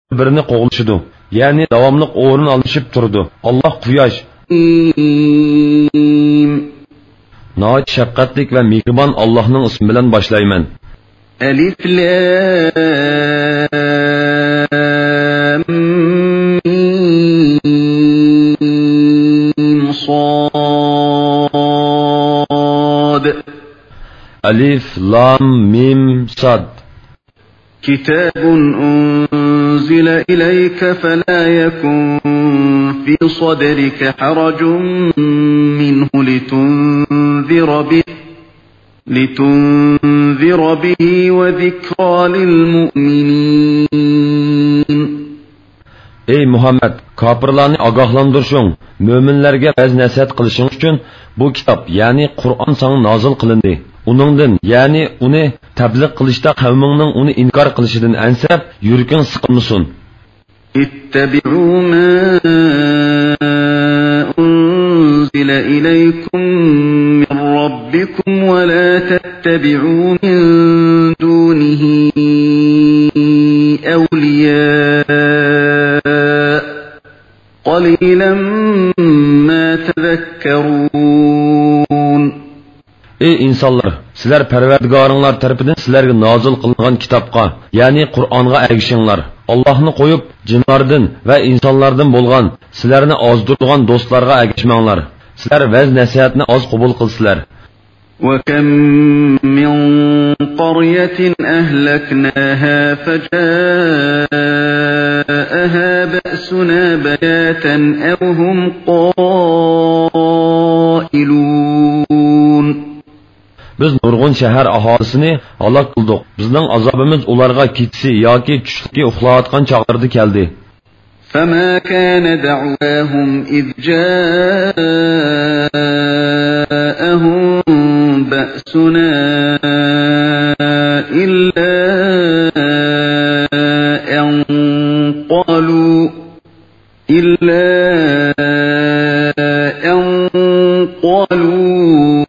birini qo'g'lishidi, ya'ni davomli o'rin olishib turdi. Alloh quyosh. Nəhayət şəfqətlik və mehriban Allah'ın ismi bilan başlayman. Alif Lam Mim Sad. Alif Lam Mim Sad. كتاب أنزل إليك فلا يكن في صدرك حرج منه لتنذر به وذكرى للمؤمنين. Ey Muhammed, kafirlarni agahlandırışın, müminlerge vəz nəsihət qilishing üçün bu kitap, yani Kur'an sana nazil qilindi. Uningdan, yani uni tabliğ qilishda qavmingning uni inkor qilishidan ansab, yuraging siqilmasin. İttabi'u ma unzila ilaykum min rabbikum ve la tattabi'u min dunihi awliya. Qalilan ma tadhakkarun. Ey insanlar, sizler Parvardigoringlar tarafidan sizlarga nozil qilingan kitobga, ya'ni Qur'onga ergishinglar. Allohni qo'yib, jinlardan va insonlardan bo'lgan sizlarni ozdirgan do'stlarga ergishmanglar. Sizlar vaz nasihatni oz qabul qilsizlar. وَكَمْ مِنْ قَرْيَةٍ أَهْلَكْنَاهَا فَجَاءَهَا بَأْسُنَا بَيَاتًا أَوْ هُمْ قَائِلُونَ. Biz nurg'un shahar aholisini halok qildik. Bizning azobimiz ularga ketsi yoki tushlikka uxlayotgan chog'larda keldi. فَمَا كَانَ دَعْوَاهُمْ إِذْ جَاءَهُمْ بَأْسُنَا إِلَّا أَنْ قَالُوا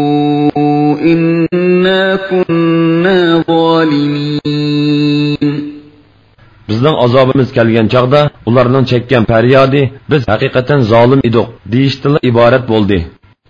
إِنَّا كُنَّا ظَالِمِينَ. Bizning azobimiz kelgan chaqda ularning chekkan faryodi biz haqiqatan zolim edik deyishdan iborat bo'ldi.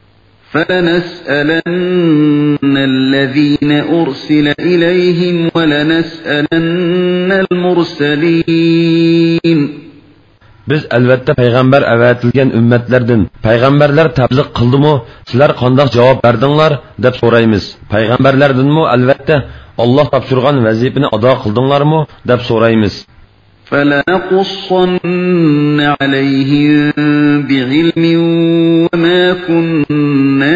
فَلَنَسْأَلَنَّ الَّذِينَ أُرْسِلَ إِلَيْهِمْ وَلَنَسْأَلَنَّ الْمُرْسَلِينَ. Biz albatta payg'ambar avatilgan ummatlardan payg'ambarlar tabliğ qildimi, sizlar qanday javob berdinglar deb so'raymiz. Payg'ambarlardanmi albatta Alloh topshirgan vazifani ado qildinglarmi deb so'raymiz. فَلَنَقُصَّنَّ عَلَيْهِمْ بِعِلْمٍ وَمَا كُنَّا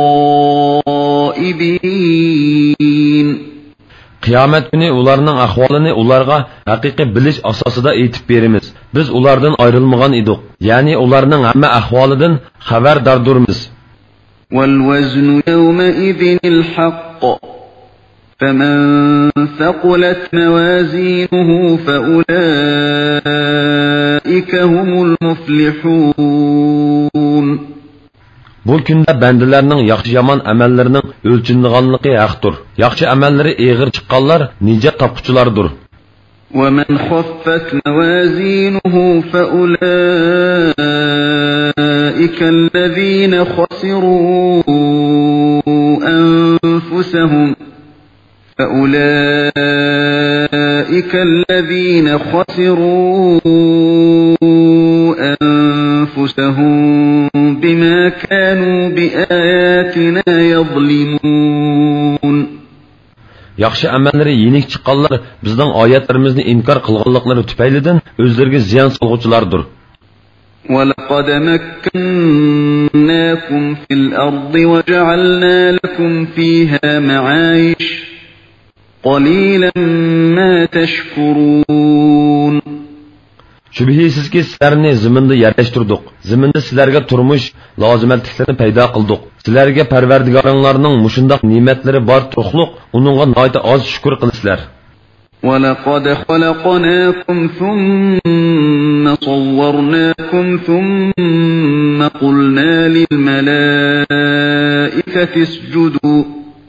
غَائِبِينَ. Qiyomat kuni ularning ahvolini ularga haqiqiy bilish asosida aytib beramiz. Biz ulardan ayrilmagan edik. Ya'ni ularning hamma ahvolidan xabardordurmiz. وَالْوَزْنُ يَوْمَئِذٍ الْحَقُّ. فَمَنْ ثَقُلَتْ مَوَازِينُهُ فَأُولَئِكَ هُمُ الْمُفْلِحُونَ. Bu kunda bandalarning yaxshi yomon amallarining o'lchinganligi haqdir. Yaxshi amallari eg'ir chiqqanlar nijot topquchilardir. وَمَنْ خَفَّتْ مَوَازِينُهُ فَأُولَئِكَ الَّذِينَ خَسِرُوا أَنفُسَهُمْ بما كانوا بآياتنا يظلمون. Yaxshi amallari yenik chiqqanlar bizning oyatlarimizni inkor qilganliklari tufaylidan o'zlariga ziyon solg'uvchilardir. وَلَقَدْ مَكَّنَّاكُمْ فِي الْأَرْضِ وَجَعَلْنَا لَكُمْ فِيهَا مَعَايِشَ قَلِيلًا مَا تَشْكُرُونَ. Şübhəsizki sizlarni ziminda yerleştirdik. Ziminda sizlarga turmuş lozimatliklarni paydo qildik. Sizlarga Parvardigoringlarning mushundaq ne'matlari bor turxluq, uningga nihoyat oz shukr qilasizlar. وَلَقَدْ خَلَقْنَاكُمْ ثُمَّ صَوَّرْنَاكُمْ ثُمَّ قُلْنَا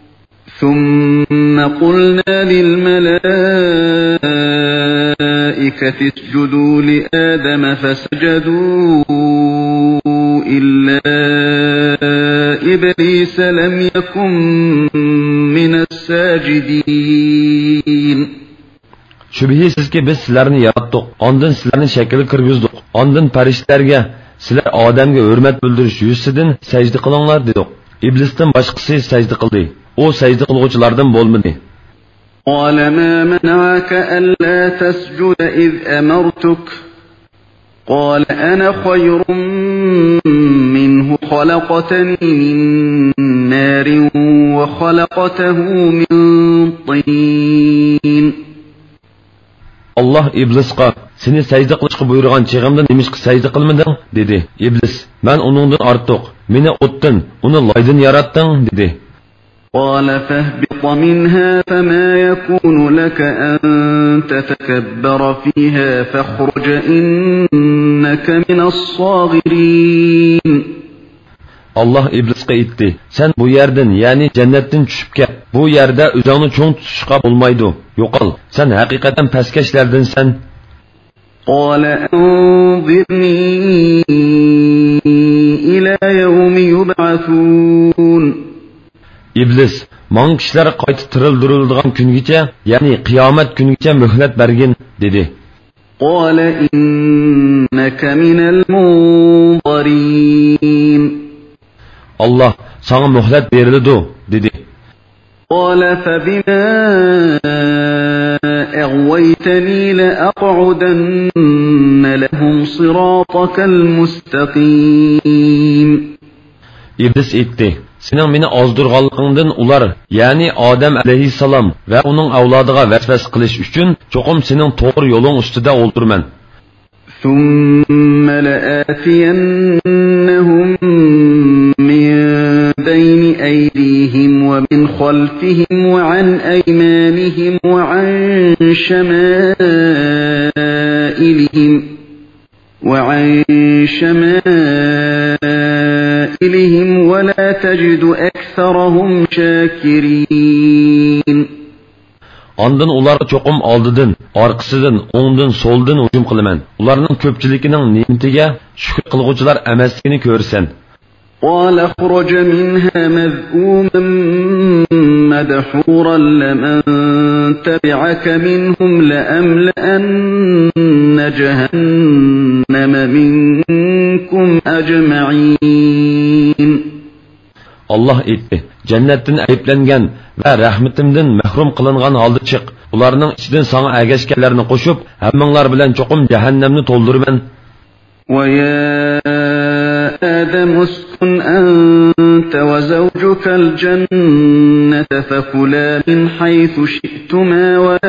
لِلْمَلَائِكَةِ الْمَلَائِكَةِ اسْجُدُوا لِآدَمَ فَسَجَدُوا إِلَّا إِبْلِيسَ لَمْ يَكُنْ مِنَ السَّاجِدِينَ. Şübihisiz ki biz sizlarni yarattık, ondan sizlarni şekil kirgizdik, ondan farishtalarga sizlar odamga hurmat bildirish yuzasidan sajda qilinglar dedik. İblisdan boshqasi sajda qildi. O sajda qilguvchilardan bo'lmadi. قَالَ مَا مَنَعَكَ أَلَّا تَسْجُدَ إِذْ أَمَرْتُكَ قَالَ أَنَا خَيْرٌ مِّنْهُ خَلَقْتَنِي مِنْ نَارٍ وَخَلَقْتَهُ مِنْ طِينٍ. Allah iblisga seni sajda qilishga buyurgan chig'imda nimishqa sajda qilmading dedi. İblis, men uningdan ortiq, meni o'tdan, uni loydan yaratding dedi. قَالَ فَاهْبِطْ مِنْهَا فَمَا يَكُونُ لَكَ أَن تَتَكَبَّرَ فِيهَا فَاخْرُجْ إِنَّكَ مِنَ الصَّاغِرِينَ. Allah iblisga aytdi, sen bu yerdan, ya'ni jannatdan tushib ket. Bu yerda o'zingni cho'ng tutishga bo'lmaydi. Yo'qol, sen haqiqatan pastkashlardansan. قَالَ أَنظِرْنِي إِلَى يَوْمِ يُبْعَثُونَ. İblis, man kişiler qayta tirildirildiğin güngiçe, yani kıyamet güngiçe mühlet bergin, dedi. قَالَ إِنَّكَ مِنَ الْمُنظَرِينَ. Allah, sana mühlet verildi, dedi. قَالَ فَبِمَا أَغْوَيْتَنِي لَأَقْعُدَنَّ لَهُمْ صِرَاطَكَ الْمُسْتَقِيمِ. İblis etti. Senin beni azdırğanlığından ular, yani Adem aleyhisselam ve onun avladığa vesves kılış üçün, çokum senin doğru yolun üstüde oldurmen. ثُمَّ لَآتِيَنَّهُمْ مِنْ بَيْنِ أَيْدِيهِمْ وَمِنْ خَلْفِهِمْ وَعَنْ أَيْمَانِهِمْ وَعَنْ شَمَائِلِهِمْ وَلَا تَجِدُ أَكْثَرَهُمْ شَاكِرِينَ. Ondan ular çokum aldıdın, arkasıdın, oğundun, soldun hücum kılımen. Ularının köpçülikinin nimetiga şükür kılgıcılar emesliğini görsen. قَالَ اخْرُجْ مِنْهَا مَذْءُومًا مَدْحُورًا لَمَنْ تَبِعَكَ مِنْهُمْ لَأَمْلَأَنَّ جَهَنَّمَ مِنْكُمْ أَجْمَعِينَ. Allah etti. Cennetten ayıplengen ve rahmetimden mehrum kılıngan halde çık. Ularının içinden sana ergeçkenlerini koşup, hemmenler bilen çokum cehennemni toldurmen. وَيَا آدَمُ اسْكُنْ أَنْتَ وَزَوْجُكَ الْجَنَّةَ فَكُلَا مِنْ حَيْثُ شِئْتُمَا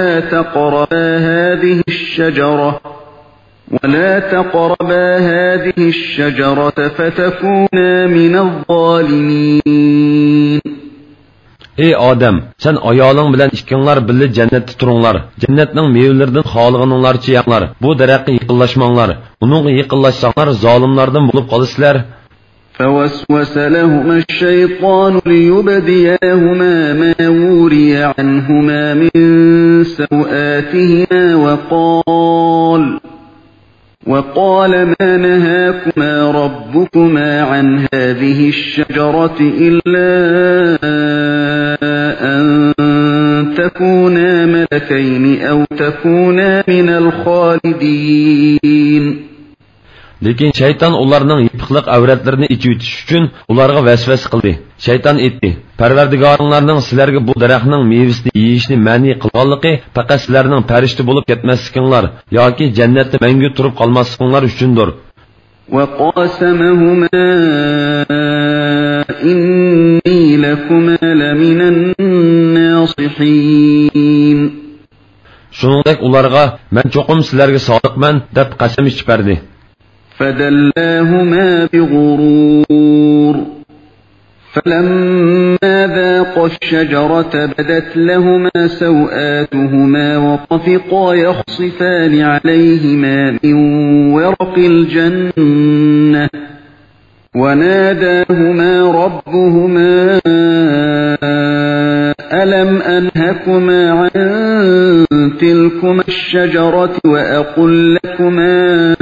وَلَا تَقْرَبَا هَذِهِ الشَّجَرَةَ فَتَكُونَا مِنَ الظَّالِمِينَ. Ey Adem, sen ayolun bilen ikkinlar birli cennette turunglar. Cennetning meyvelerinden xalığınlarçı yanglar. Bu daraxtga yaqinlashmanglar. Uningga yaqinlashsanglar zolimlardan bo'lib qolasizlar. فَوَسْوَسَ لَهُمَا الشَّيْطَانُ لِيُبْدِيَ لَهُمَا مَا وُورِيَ عَنْهُمَا مِنْ سَوْآتِهِمَا وقال ما نهاكما ربكما عن هذه الشجرة إلا أن تكونا ملكين أو تكونا من الخالدين. Lekin shayton ularning yipiqliq avratlarini ichitish uchun ularga vasvas qildi. Shayton aytdi: "Parvardigoringlarning sizlarga bu daraxtning mevasini yeyishni ma'ni qilganligi faqat sizlarning farishta bo'lib ketmasliginglar yoki jannatda mangu turib qolmasliginglar uchundir." وَقَاسَمَهُمَا إِنِّي لَكُمَا لَمِنَ النَّاصِحِينَ. Shuningdek ularga men cho'qim sizlarga sodiqman deb qasam ichib berdi. فَدَلَّاهُمَا بِغُرُورٍ فَلَمَّا ذَاقَا الشَّجَرَةَ بَدَتْ لَهُمَا سَوْآتُهُمَا وَطَفِقَا يَخْصِفَانِ عَلَيْهِمَا مِنْ وَرَقِ الْجَنَّةِ وَنَادَاهُمَا رَبُّهُمَا أَلَمْ أَنْهَكُمَا عَنْ تِلْكُمَا تلكما الشجرة وأقل لكما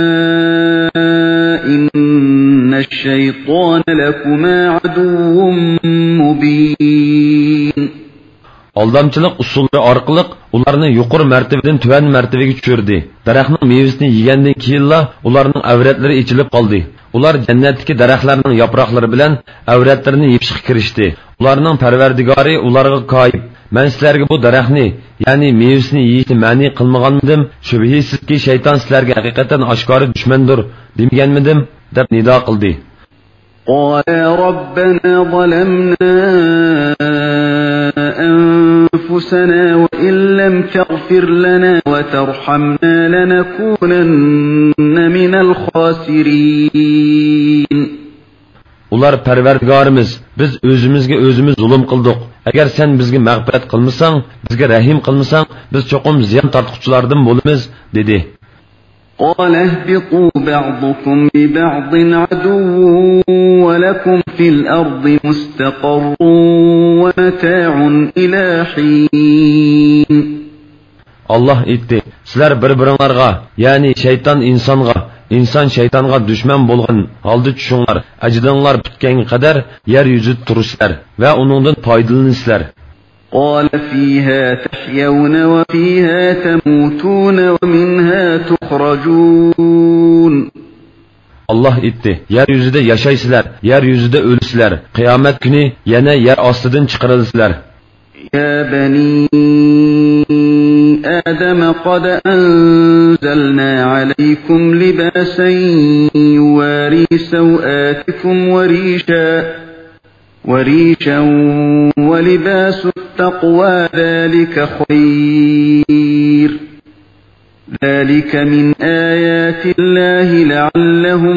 إن الشيطان لكما عدو مبين. Aldamchilik usullari orqali ularni yuqori martabadan tuvan martabaga tushirdi. Daraxtning mevasini yegandan keyinla ularning avratlari ichilib qoldi. Ular jannatdagi daraxtlarning yaproqlari bilan avratlarini yepishga kirishdi. Ularning Parvardigori ularga qoyib, "Men sizlarga bu daraxtni, ya'ni mevasini yeyishni ma'ni qilmaganmidim? Shubhisizki shayton sizlarga haqiqatan oshkora dushmandir, demaganmidim?" deb nido qildi. قَالَا رَبَّنَا ظَلَمْنَا أَنفُسَنَا وَإِن لَّمْ تَغْفِرْ لَنَا وَتَرْحَمْنَا لَنَكُونَنَّ مِنَ الْخَاسِرِينَ. Ular Parvardigorimiz, biz o'zimizga o'zimiz zulm qildik. Agar sen bizga mag'firat qilmasang, bizga rahim qilmasang, biz cho'qim ziyon tortquchilardan bo'lamiz, dedi. قال اهبطوا بعضكم لبعض عدو ولكم في الأرض مستقر ومتاع إلى حين. Allah aytdi, sizlar bir-biringlarga, ya'ni shayton insonga, inson shaytonga dushman bo'lgan holda tushinglar, ajdinglar bitganga qadar yer yuzida turishlar va uningdan foydalansizlar. قال فيها تحيون وفيها تموتون ومنها تخرجون. Allah aytdi, yer yuzida yashaysizlar, yer yuzida o'lisizlar, qiyomat kuni yana yer ostidan chiqarilsizlar. يا بني آدم قد أنزلنا عليكم لباسا يواري سوآتكم وريشا ولباس التقوى ذلك خير. ذلك من آيات الله لعلهم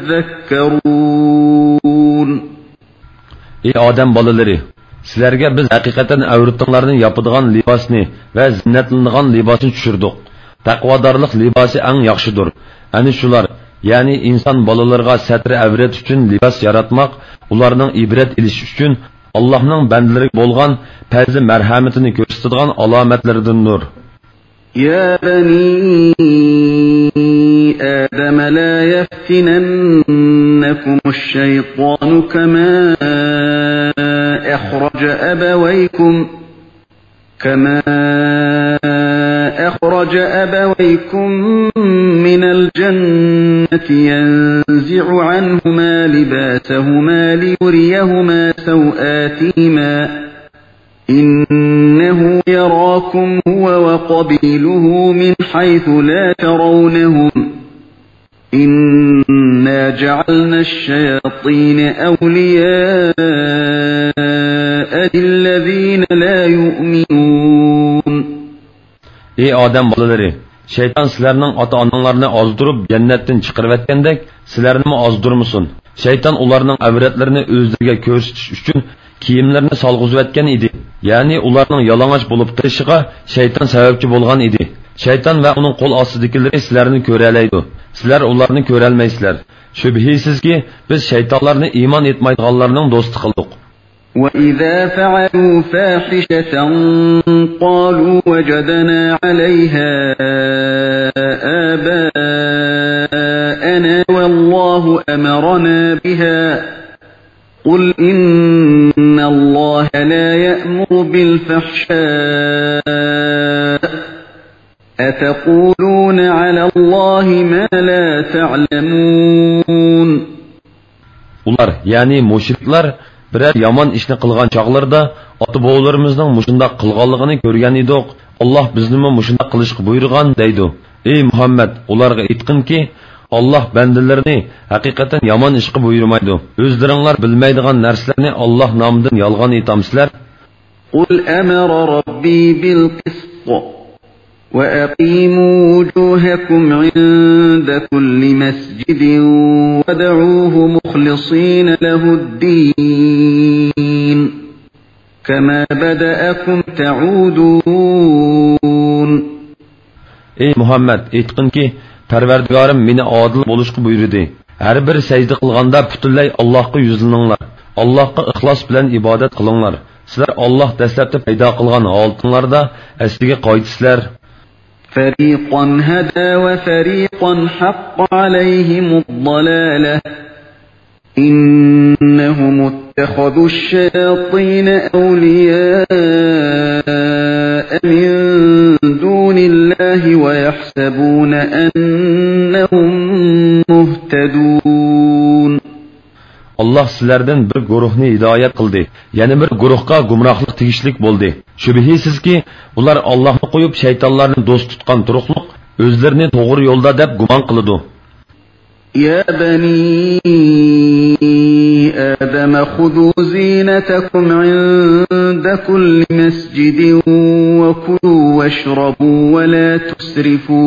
يذكرون. Ey odam bolalari, sizlarga biz haqiqatan avratinglarni yopadigan libosni va zinnatlanadigan libosni tushirdik. Taqvodorlik libosi eng yaxshidir. Ani shular, ya'ni inson bolalarga satri avrat uchun libos yaratmoq, ularning ibrat ilish uchun Allohning bandalariga bo'lgan fazli marhamatini ko'rsatadigan alomatlardandir. يا بني آدم لا يفتننكم الشيطان كما أخرج أبويكم من الجنة ينزع عنهما لباسهما ليريهما سوآتهما إنه يراكم هو وقبيله من حيث لا ترونهم إنا جعلنا الشياطين أولياء للذين لا يؤمنون. Ey odam bolalari, shayton sizlarning ota-onalarini ozdirib jannatdan chiqarib etgandek, sizlarni ozdirmasin. Shayton ularning avratlarini o'zlariga ko'rsatish uchun kiyimlarini solg'izib etgan edi. Ya'ni ularning yalang'och bo'lib turishiga shayton sababchi bo'lgan edi. Shayton va uning qo'l ostidagilari sizlarni ko'ralaydi. Sizlar ularni ko'rolmaysizlar. Shubhisizki biz shaytonlarni iymon etmaydiganlarning do'sti qildik. وَإِذَا فَعَلُوا فَاحِشَةً قَالُوا وَجَدْنَا عَلَيْهَا آبَاءَنَا وَاللَّهُ أَمَرَنَا بِهَا قُلْ إِنَّ اللَّهَ لَا يَأْمُرُ بِالْفَحْشَاءِ أَتَقُولُونَ عَلَى اللَّهِ مَا لَا تَعْلَمُونَ. Ular, yani müşrikler, birer yaman işni qilgan chaqlarda ota-bovlarimizning mushunda qilganligini ko'rgan edik. Alloh bizni mushunda qilishga buyurgan deydi. Ey Muhammad, ularga aytqinki, Alloh bandalarini haqiqatan yomon ishga buyurmaydi. O'zlaringlar bilmaydigan narsalarni Alloh nomidan yolg'on aytamsizlar. Qul amara robbi bil qist wa aqimu wujuhakum 'inda kulli masjidin wad'uuhu mukhlisina lahu ad-din kama bada'akum ta'udun. Ey Muhammad, aytqinki, Parvardigorim meni adil bo'lishga buyurdi. Har bir sajda qilganda butunlay Allohga yuzlaninglar. Allohga ixlos bilan ibodat qilinglar. Sizlar Alloh dastlabda paydo qilgan holatinglarda asliga qaytisizlar. فريقا هدى وفريقا حق عليهم الضلالة إنهم اتخذوا الشياطين أولياء من دون الله ويحسبون أنهم مهتدون. Allah sizlardan bir guruhni hidoyat qildi, yana bir guruhga gumrohlik tegishlik bo'ldi. Shubhisizki, ular Allohni qo'yib shaytonlarni do'st tutgan turuqliq o'zlarini to'g'ri yo'lda deb gumon qiladi. Ya bani Adam khudhu zinatakum 'inda kulli masjidin wa kulu washrabu wa la tusrifu.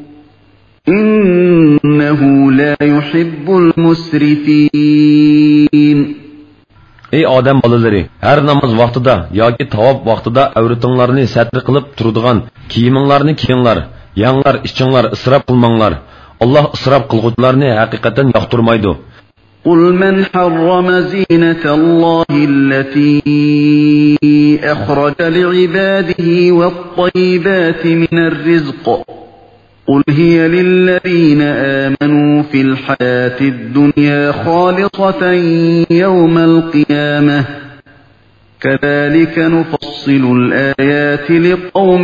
İnnehu la yuhibbul musrifin. Ey odam bolalari, har namoz vaqtida yoki tavob vaqtida avratinglarni satr qilib turadigan kiyiminglarni kiyinglar, yanglar, ichinglar isrof qilmanglar. Alloh isrof qilguvchilarni haqiqatan yoqtirmaydi. Qul man harrama zinatallahi allati akhraja li'ibadihi wat-tayyibati minar rizq. قل هي للذين آمنوا في الحياة الدنيا خالصة يوم القيامة كذلك نفصل الآيات لقوم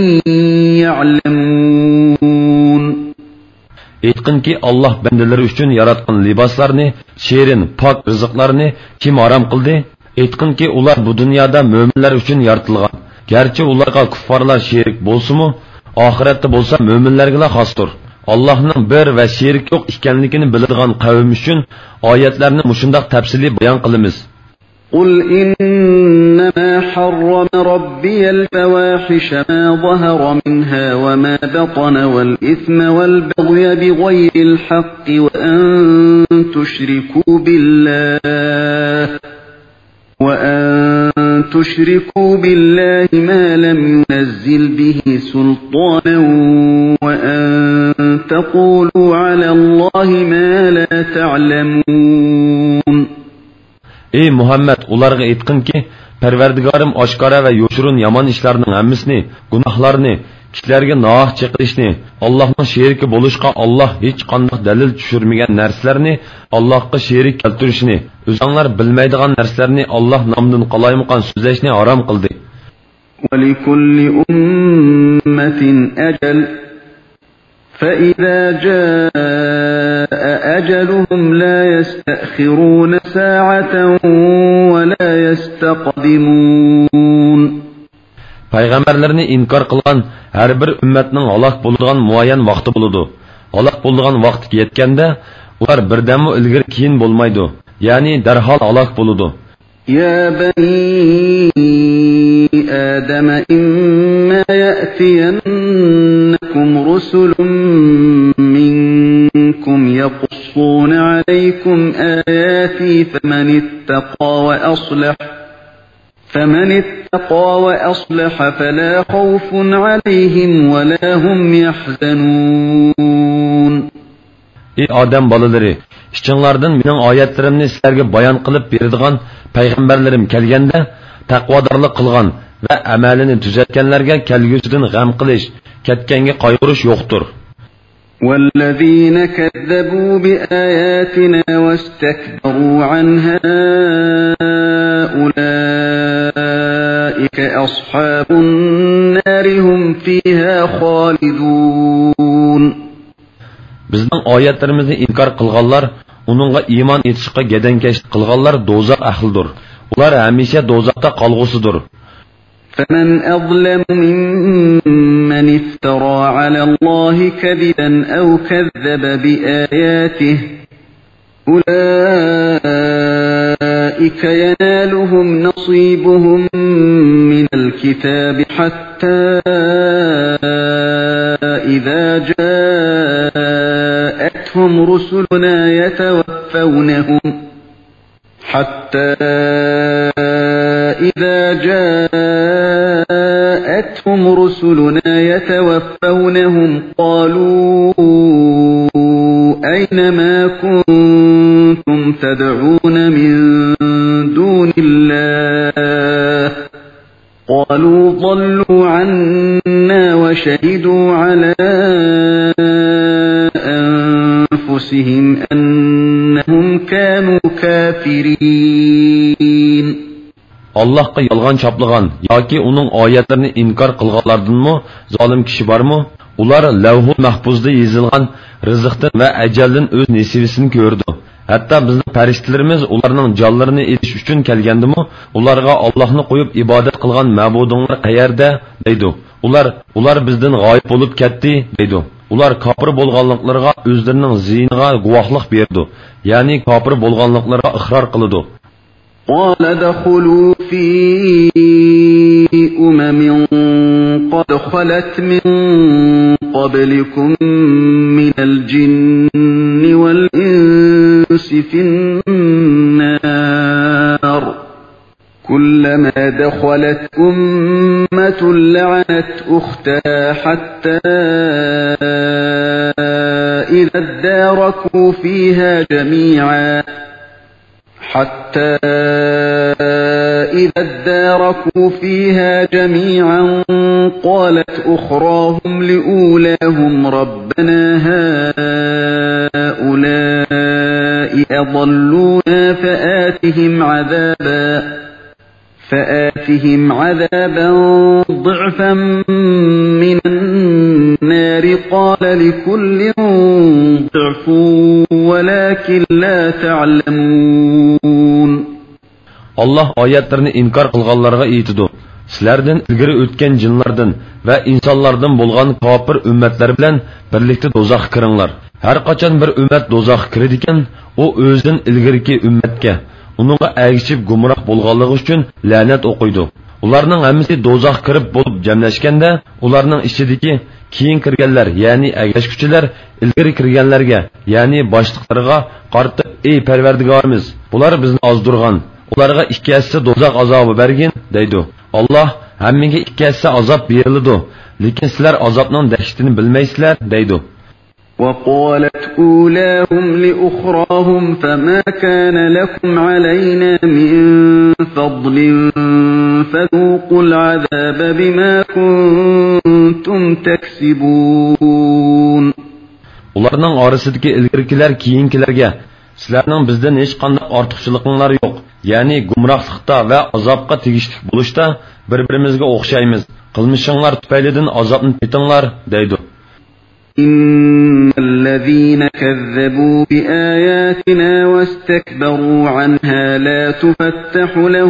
يعلمون. Aytqinki Allah bendeleri üçün yaratqan libaslarni, şerin, pak rızıqlarni kim haram qildi? Aytqinki ular bu dünyada müminler üçün yaratılgan. Gerçi ularga kuffarlar şerik bolsumu? Ahiretde bolsa müminlergile xasdır. Allah'ın bir ve şerik yok ikenlikini bildiğin kavim üçün ayetlerini muşundak tepsili bayan kılımız. قُلْ إِنَّمَا حَرَّمَ رَبِّيَ الْفَوَاحِشَ مَا ظَهَرَ مِنْهَا وَمَا بَطَنَ وَالْإِثْمَ وَالْبَغْيَ بِغَيْرِ الْحَقِّ وَأَن تُشْرِكُوا بِاللَّهِ مَا لَمْ يُنَزِّلْ بِهِ سُلْطَانًا وَأَن تَقُولُوا عَلَى اللَّهِ مَا لَا تَعْلَمُونَ. Ey Muhammed, ularga aytqin ki, Parvardigorim oshkora va yo'shirin yomon ishlarning hammasini, gunohlarni, kishilarga nohaq chiqarishni, Allohning sheriki bo'lishga Alloh hech qanday dalil tushirmagan narsalarni, Allohga sherik keltirishni, o'zinglar bilmaydigan narsalarni Alloh nomidan qalaymaqan so'zlashni harom qildi. وَلِكُلِّ أُمَّةٍ أَجَلٌ فَإِذَا جَاءَ أَجَلُهُمْ لَا يَسْتَأْخِرُونَ سَاعَةً وَلَا يَسْتَقْدِمُونَ. Peygamberlerini inkar kılan her bir ümmetinin halak bulduğun muayyen vakti buludu. Halak bulduğun vakti yetkende ular birdemmi ilgir kiyin bulmaydı. Yani derhal halak buludu. Ya bani Adam imma ya'tiyannakum rusulun minkum yaqussuna aleykum ayati فمن اتقى وأصلح فلا خوف عليهم ولا هم يحزنون. Ey Adem balaları, işçinlardan mening oyatlarimni sizlarga bayon qilib beradigan payg'ambarlarim kelganda taqvodorlik qilgan va amalini tuzatganlarga kelgusidan g'am qilish, ketganga qayg'urish yo'qdir. والذين كذبوا بآياتنا واستكبروا عنها أولئك أصحاب النار هم فيها خالدون. Bizning oyatlarimizni inkor qilganlar, uningga iymon etishga gedenkeşlik qilganlar do'zax ahlidir. Ular hamisha do'zaxda qolg'usidir. فمن أظلم ممن افترى على الله كذبا أو كذب بآياته أولئك ينالهم نصيبهم من الكتاب حتى إذا جاءتهم رسلنا يتوفونهم قالوا أين ما كنتم تدعون من دون الله قالوا ضلوا عنا وشهدوا على أنفسهم أنهم كانوا كافرين. Allahqa yolg'on chaplagan yoki uning oyatlarini inkor qilganlardanmi zolim kishi bormi? Ular lavhul mahfuzda yozilgan rizqdan va ajaldan o'z nasibasini ko'rdi. Hatto bizning farishtalarimiz ularning jonlarini etish uchun kelgandimi, ularga Allohni qo'yib ibodat qilgan ma'budinglar qayerda deydi. Ular bizdan g'oyib bo'lib ketdi deydi. Ular kofir bo'lganliklariga o'zlarining ziniga guvohlik berdi. Ya'ni kofir bo'lganliklariga iqror qildi. قال ادخلوا في قد خلت من قبلكم من الجن والإنس في النار كلما دخلت أمة لعنت أختها حتى إذا اداركوا فيها جميعا قالت أخراهم لأولاهم ربنا هؤلاء أضلونا فآتهم عذابا ضعفا من النار قال لكل ضعف ولكن لا تعلمون. Allah oyatlarini inkor qilganlarga aytidi. Sizlardan ilgari o'tgan jinlardan va insonlardan bo'lgan kofir ummatlar bilan birlikda do'zaxga kiringlar. Har qachon bir ummat do'zaxga kiradi ekan, u o'zidan ilgariki ummatga, uningga ergishib gumroh bo'lganligi uchun la'nat o'qiydi. Ularning hammasi do'zaxga kirib bo'lib jamlashganda, ularning ichidagi keyin kirganlar, ya'ni agashkuchilar ilgari kirganlarga, ya'ni boshliqlarga qartib, "Ey Parvardigorimiz, bular bizni ozdirgan. Ularga ikki hassa do'zax azobi bergin" deydi. Alloh hammaga ikki hassa azob beriladi, lekin sizlar azobning dahshatini bilmaysizlar deydi. وقالت أولاهم لأخراهم فما كان لكم علينا من فضل فذوقوا العذاب بما كنتم تكسبون. Ularning orasidagi ilgirkilar keyinkilarga sizlarning bizdan hech qanday ortiqchiliklar yo'q. Ya'ni gumrohlikda va azobga tegishli bo'lishda bir-birimizga o'xshaymiz. Qilmishinglar tufaylidan azobni tetinglar deydi. إن الذين كذبوا بآياتنا واستكبروا عنها لا تفتح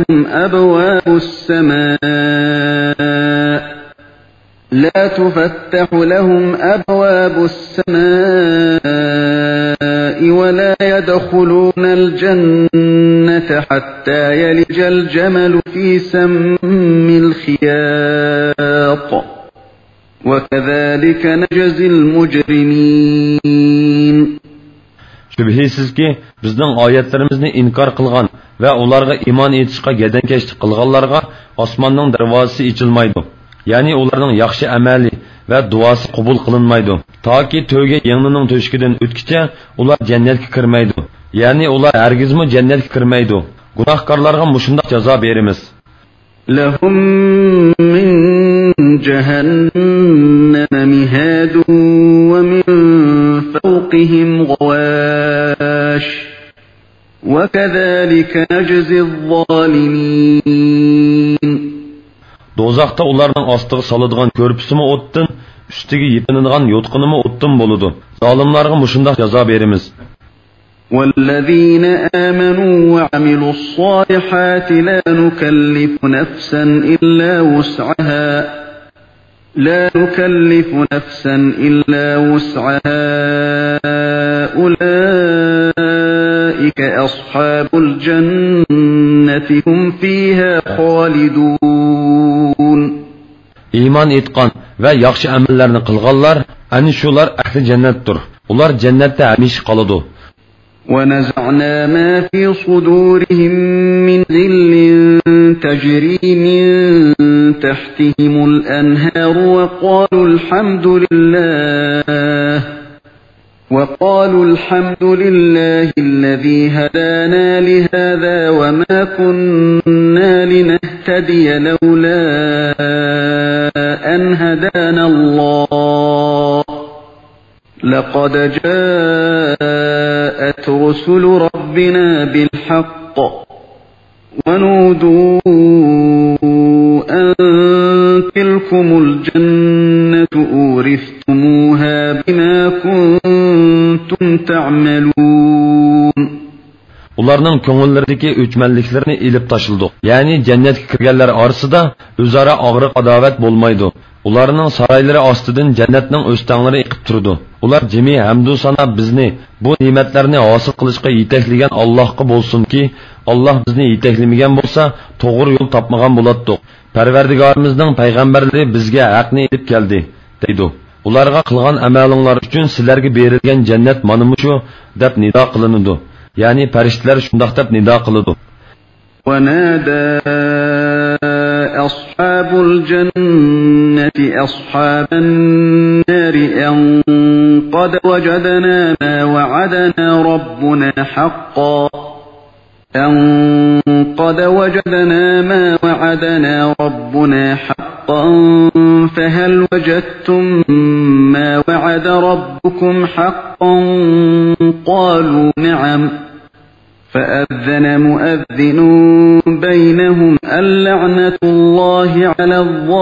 لهم أبواب السماء ولا يدخلون الجنة حتى يلج الجمل في سم الخياط وكذلك نجزي المجرمين. Şübhəsizki, bizning oyatlarimizni inkor qilgan va ularga iymon etishga gadankeşlik qilganlarga osmonning darvozasi ochilmaydi. Ya'ni ularning yaxshi amali va duosi qabul qilinmaydi. Toki to'yga yangining to'shkidan o'tkicha ular jannatga kirmaydi. Ya'ni ular hargizmi jannatga kirmaydi. Gunohkorlarga mushundoq jazo beramiz. Lahum min jahannam mihadun wa min fawqihim ghawash wa kadhalika najzi az-zalimin. Do'zaxda ularning ostiga soladigan ko'rpisimi o'tdan, ustiga yepinadigan yo'tqinimi o'tdan bo'ladi. Zolimlarga mushundoq jazo beramiz. والذين آمنوا وعملوا الصالحات لا نكلف نفسا إلا وسعها أولئك أصحاب الجنة هم فيها خالدون. İman etqan və yaxşı əməllərini qılğanlar, ani şular əhli cənnətdir. Ular cənnətdə həmişə qalıdı. ونزعنا ما في صدورهم من ذل تجري من تحتهم الأنهار وقالوا الحمد لله الذي هدانا لهذا وما كنا لنهتدي لولا أن هدانا الله لقد جاءت رسل ربنا بالحق ونودوا أن تلكم الجنة أورثتموها بما كنتم تعملون. Ularning ko'ngillardagi o'chmanliklarni ilib tashildi. Ya'ni jannatga kirganlar orasida o'zaro og'riq adovat bo'lmaydi. Ularning saroylari ostidan jannatning o'stanglari eqib turdi. Ular jimi hamdu sana bizni bu ne'matlarni hosil qilishga yetaklagan Allohga bo'lsinki, Alloh bizni yetaklamagan bo'lsa, to'g'ri yo'l topmagan bo'lardik. Parvardigorimizning payg'ambarlari bizga haqni elib keldi, deydi. Ularga qilgan amalinglar uchun sizlarga berilgan jannat mana shu deb nido qilinadi. Yani perişteler şundak deb nida qiladi. وَنَادَى أَصْحَابُ الْجَنَّةِ أَصْحَابَ النَّارِ أَنْ قَدْ وَجَدْنَا مَا وَعَدَنَا رَبُّنَا حَقًّا أَنْ قَدْ وَجَدْنَا مَا وَعَدَنَا رَبُّنَا حَقًّا فَهَلْ وَجَدْتُمْ مَا وَعَدَ رَبُّكُمْ حَقًّا قَالُوا نَعَمْ فَأَذَّنَ مُؤَذِّنٌ بَيْنَهُمْ اللَّعْنَةُ اللَّهِ عَلَى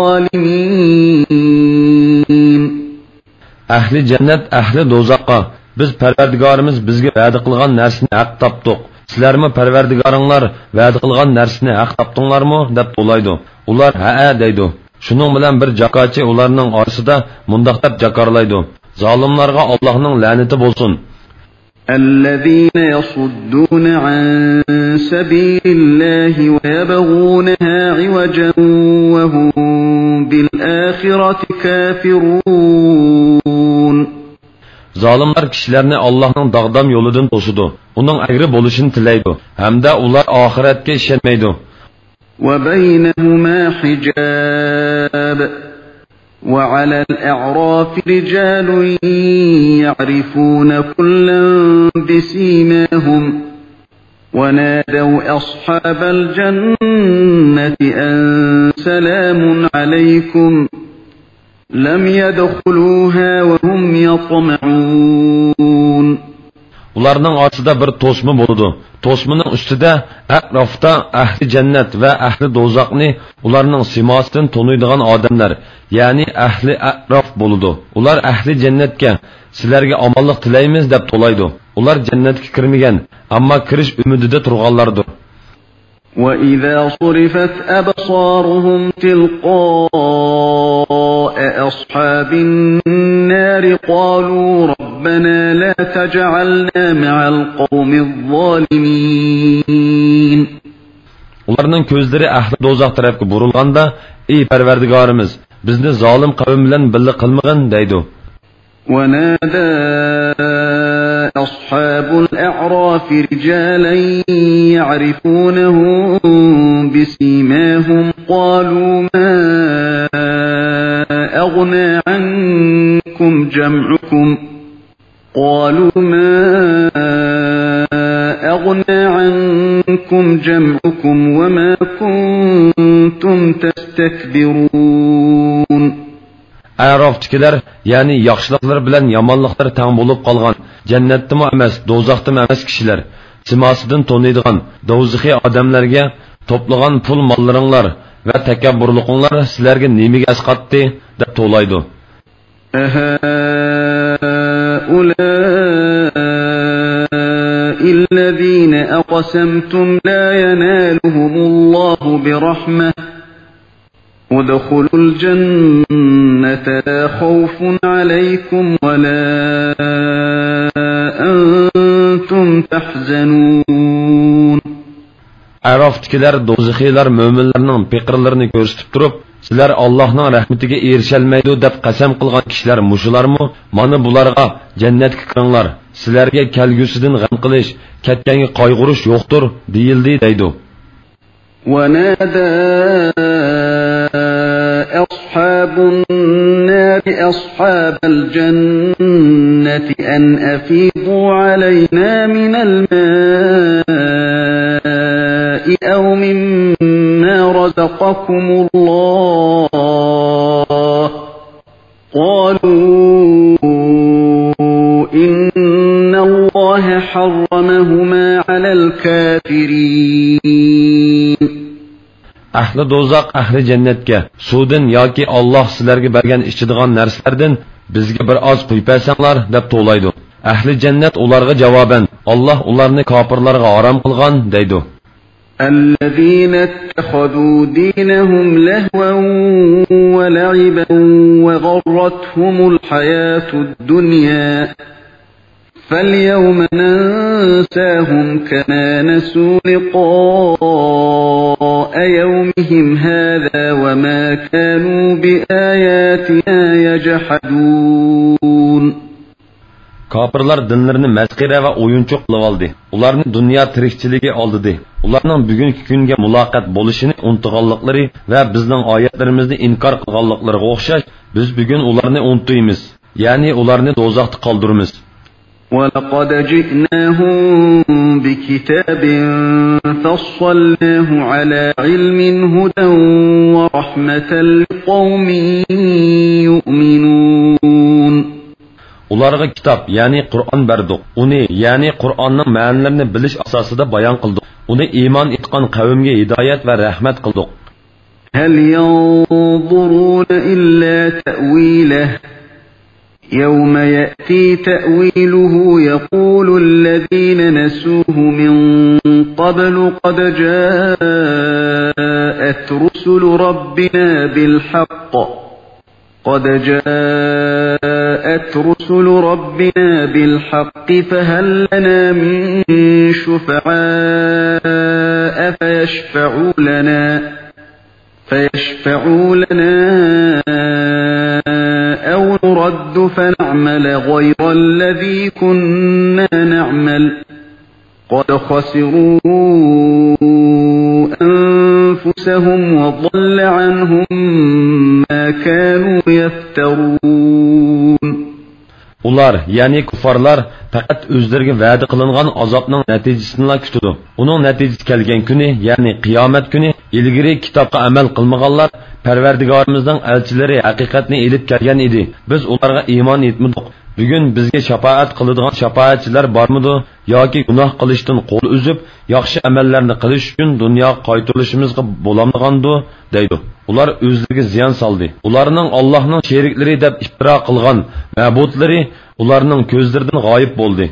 الظَّالِمِينَ. Ahli cennet, ahli dozaqqa biz Parvardigarimiz bizga va'da qilgan narsani haq topdik. Sizlarmi Parvardigoringlar va'da qilgan narsani haq topdinglarmi deb to'laydi. Ular ha deydi. Shuning bilan bir jakochi ularning orasida mundoq deb jakorlaydi. Zolimlarga Allohning la'nati bo'lsin. الذين يصدون عن سبيل الله ويبغونها عوجا وهم بالآخرة كافرون. Zalimlar kişilerini Allah'ın dağdam yoludan tosudu. Onun ayrı boluşunu tilaydı. Hem de ular ahiretke işenmeydi. وَبَيْنَهُمَا حِجَابٌ وَعَلَى الْأَعْرَافِ رِجَالٌ يَعْرِفُونَ كُلًّا بِسِيمَاهُمْ وَنَادَوْا أَصْحَابَ الْجَنَّةِ أَنْ سَلَامٌ عَلَيْكُمْ لَمْ يَدْخُلُوهَا وَهُمْ يَطْمَعُونَ. Ularning orasida bir to'sma bo'ladi. To'smaning ustida atrofda ahli jannat va ahli do'zaxni ularning simosidan taniydigan odamlar, ya'ni ahli atrof bo'ladi. Ular ahli jannatga sizlarga omonlik tilaymiz deb to'laydi. Ular jannatga kirmagan, ammo kirish umidida turganlardir. وَإِذَا صُرِفَتْ أَبْصَارُهُمْ تِلْقَاءَ أَصْحَابِ النَّارِ قَالُوا رَبَّنَا لَا تَجْعَلْنَا مَعَ الْقَوْمِ الظَّالِمِينَ. Ularning ko'zlari ahli do'zax tarafga burilganda, ey Parvardigorimiz, bizni zolim qavm bilan birga qilmag'in deydi. وَنَادَى أَصْحَابُ الْأَعْرَافِ رِجَالًا يَعْرِفُونَهُم بِسِيمَاهُمْ قَالُوا مَا أَغْنَى عَنكُمْ جَمْعُكُمْ وَمَا كُنتُمْ تَسْتَكْبِرُونَ. Arafçiler, yani yaxşılıklar bilen yamanlıklar tang bulup kalgan, cennetdimi emas, dozaxdimi emas kişiler, simasıdan tonuydigan, dozaxi adamlarga toplagan pul mallaringlar ve tekabburluqinglar sizlarga nemiga asqatdi deb to'laydi. أهؤلاء الذين أقسمتم لا ينالهم الله برحمة ادخلوا الجنة لا خوف عليكم ولا أنتم تحزنون. Araf'takiler, dozaxiler, müminlerinin piqirlerini görüstüp durup, sizler Allah'ın rahmetiga erişelmeydi deb qasam qilgan kişiler muşularmı? Mana bularga cennetga kiringlar. Sizlerge kelgüsüdün g'am qilish, ketganga qayg'urish yo'qdir, deyildi deydi. ونادى أصحاب النار أصحاب الجنة أن أفيضوا علينا من الماء أو مما رزقكم الله قالوا إن الله حرمهما على الكافرين. Ahli do'zax ahli jannatga suvdan yoki Alloh sizlarga bergan ichadigan narsalardan bizga bir oz quypasanglar deb to'laydi. Ahli jannat ularga javoban Alloh ularni kofirlarga harom qilgan deydi. الذين اتخذوا دينهم لهوا ولعبا وغرتهم الحياة الدنيا فاليوم ننساهم كما نسوا لقاء يومهم هذا وما كانوا بآياتنا يجحدون. Kafirlar dinlerini mezkire ve oyunçuk kılıp aldı. Ularning dünya tirikçiligi oldi. Ularning bugungi kunga muloqot bo'lishini unutganliklari va bizning oyatlarimizni inkor qilganliklariga o'xshash biz bugun ularni unutmaymiz. Ya'ni ularni do'zaxda qoldiramiz. وَلَقَدْ جِئْنَاهُمْ بِكِتَابٍ فَصَّلْنَاهُ عَلَى عِلْمٍ هُدًى وَرَحْمَةً لِقَوْمٍ يُؤْمِنُونَ. Ularga kitap yani Kur'an berdik. Uni yani Kur'an'ның ma'nilarini bilish asosida bayon qildik. Uni iymon etgan qavmga hidoyat va rahmat qildik. هَلْ يَنظُرُونَ إِلَّا تَأْوِيلَهُ يَوْمَ يَأْتِي تَأْوِيلُهُ يَقُولُ الَّذِينَ نَسُوهُ مِنْ قَبْلُ قَدْ جَاءَتْ رُسُلُ رَبِّنَا بِالْحَقِّ فهل لنا من شفعاء فيشفعوا لنا أو نرد فنعمل غير الذي كنا نعمل قد خسروا أنفسهم وضل عنهم ما كانوا يفترون. Ular yani kuffarlar faqat o'zlariga va'da qilingan azobning natijasini kutadi. Uning natijasi kelgan kuni, ya'ni qiyomat kuni ilgari kitobga amal qilmaganlar Parvardigorimizning elchilari haqiqatni elib kelgan edi. Biz ularga iymon etmadik. Bugun bizga shafaat qiladigan shafaatchilar bormidi yoki gunoh qilishdan qo'l uzib, yaxshi amallarni qilish uchun dunyoga qaytarilishimizga bo'lamagandi deydi. Ular o'zlariga ziyon soldi. Ularning Allohning sheriklari deb iftiro qilgan ma'budlari ularning ko'zlaridan g'oyib bo'ldi.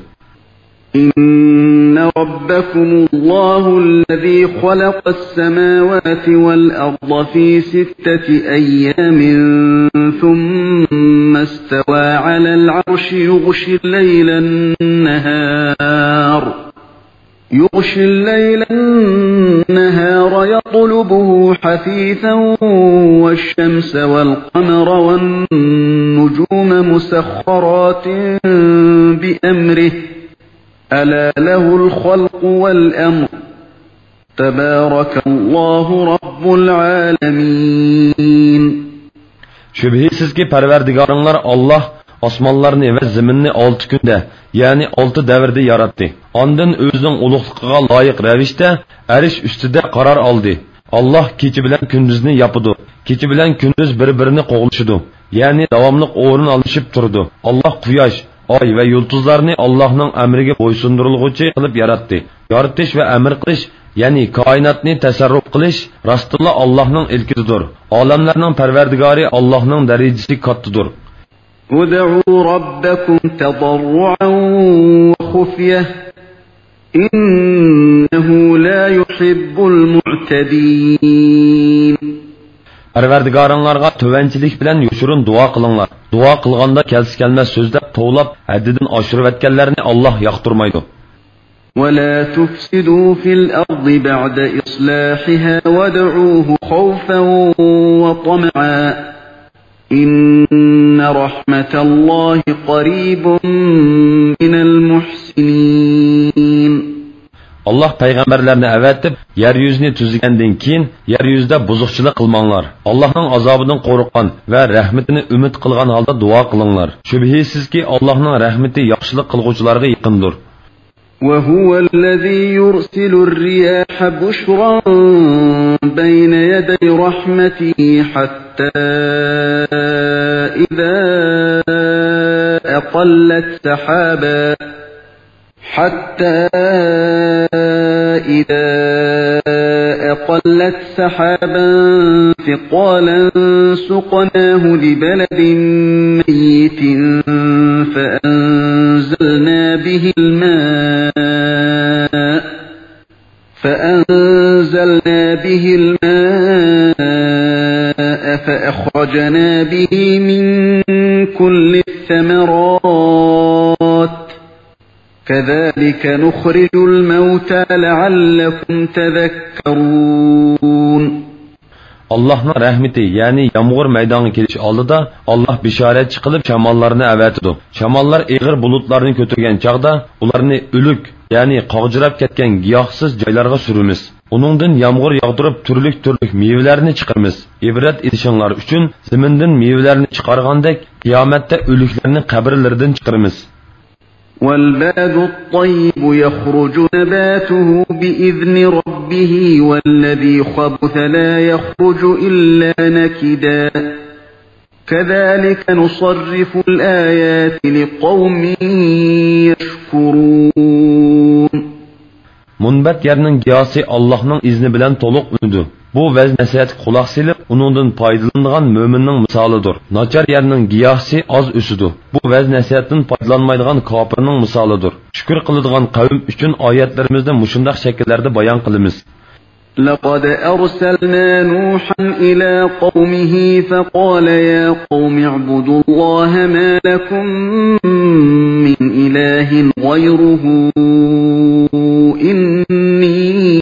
إن ربكم الله الذي خلق السماوات والأرض في 6 أيام ثم استوى على العرش يغشي الليل النهار يطلبه حثيثا والشمس والقمر والنجوم مسخرات بأمره ألا له الخلق والأمر تبارك الله رب العالمين. Şübhisiz ki Parvardigarlar Allah osmonlarni va zaminni 6 kunda, ya'ni 6 davrda yaratdi. Ondan o'zining ulug'ligiga loyiq ravishda arish ustida qaror oldi. Allah kecha bilan kunduzni yapidi. Kecha bilan kunduz bir-birini qo'g'lishidi. Ya'ni davomli o'rin olishib turdi. Allah quyosh, oy va yulduzlarni Allohning amriga bo'ysundirilguchi qilib yaratdi. Yaratish va amr qilish, ya'ni koinotni tasarruf qilish rostilla Allohning ilkidir. Olamlarning Parvardigori Allohning darajasi kattadir. ادعوا ربكم تضرعا وخفية إنه لا يحب المعتدين. Parvardigoringlarga tovanchilik bilan yoshurun duo qilinglar. Duo qilganda kelsi kelmas so'zlab to'lab haddidan oshirib etganlarni Alloh yoqtirmaydi. ولا تفسدوا في الأرض بعد إصلاحها وادعوه خوفا وطمعا إن رحمة الله قريب من المحسنين. Allah peygamberlerini əvətib, yeryüzünü tüzgəndən keyin yeryüzdə buzuqçılıq qılmanglar. Allah'ın azabından qoruqqan və rəhmətini ümid qılğan halda dua qılыңlar. Şübhəsiz ki Allah'ın rəhməti yaxşılıq qılğucularga yaqındır. وهو الذي يرسل الرياح بشرا بين يدي رحمته حتى إذا إذا أقلت سحابا ثقالا سقناه لبلد ميت فأنزلنا به الماء فأخرجنا به من كل الثمرات كذلك نخرج الموتى لعلكم تذكرون. Allah'ın rahmeti yani yağmur meydana keliş oldida Allah bishoratchi qilib shamollarni avatidi. Shamollar ig'ir bulutlarni ko'targan chaqda ularni o'lik yani qog'jirab ketgan giyohsiz joylarga suramiz. Uningdan yağmur yog'dirib turli mevalarni chiqaramiz. Ibrat edishinglar uchun zamindan mevalarni chiqargandek qiyomatda o'liklarni qabrlaridan chiqaramiz. والبلد الطيب يخرج نباته بإذن ربه والذي خبث لا يخرج إلا نكدا كذلك نصرف الآيات لقوم يشكرون. Munbat yerning giyosi Allohning izni bilan to'liq unidi. Bu vaz nasihat quloq silib, uningdan foydalanadigan mo'minning misolidir. Nachar yerning giyosi oz o'sidi. Bu vaz nasihatdan foydalanmaydigan kofirning misolidir. Shukr qiladigan qavm uchun oyatlarimizda mushundaq shakllarda bayon qilamiz. لقد أرسلنا نوحا إلى قومه فقال يا قوم اعبدوا الله ما لكم من إله غيره إني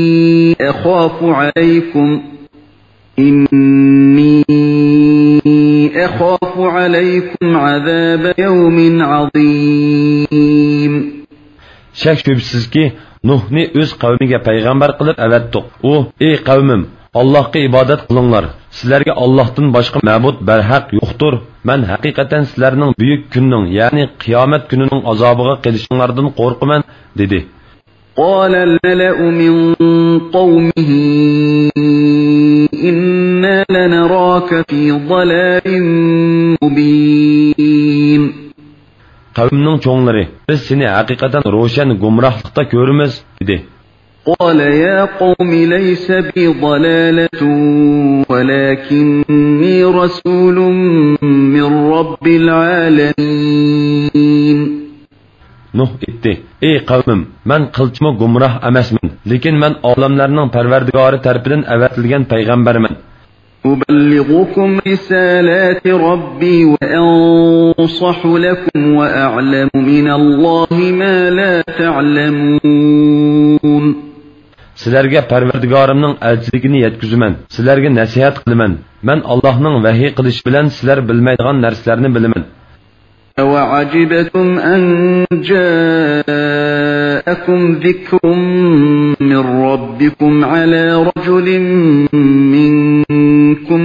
أخاف عليكم عذاب يوم عظيم. Şək şübhəsiz ki, Nuhni öz qavmiga payg'ambar qilib avatdiq. U: "Ey qavmim, Allohga ibodat qilinglar. Sizlarga Allohdan boshqa ma'bud barhaq yo'qdir. Men haqiqatan sizlarning buyuk kunning, ya'ni qiyomat kunining azobiga qilishinglardan qo'rqaman" dedi. قال الملأ من قومه إنا لنراك في ضلال مبين. Qavmning cho'nglari: "Biz seni haqiqatan ro'shan gumrohlikda ko'ramiz" dedi. قال يا قوم ليس بي ضلالة ولكني رسول من رب العالمين. Nuh etdi: "Ey qavmim, men qilchmi gumroh emasman, lekin men olamlarning Parvardigori tarafidan avatilgan payg'ambarman. أبلغكم رسالات ربي وأنصح لكم وأعلم من الله ما لا تعلمون." Sizlarga Parvardigorimning elchiligini yetkazaman. Sizlarga nasihat qilaman. Men Allohning vahiy qilishi bilan sizlar bilmaydigan narsalarni bilaman. أَوَعَجِبْتُمْ أَنْ جَاءَكُمْ ذِكْرٌ مِّنْ رَبِّكُمْ عَلَى رَجُلٍ مِّنْكُمْ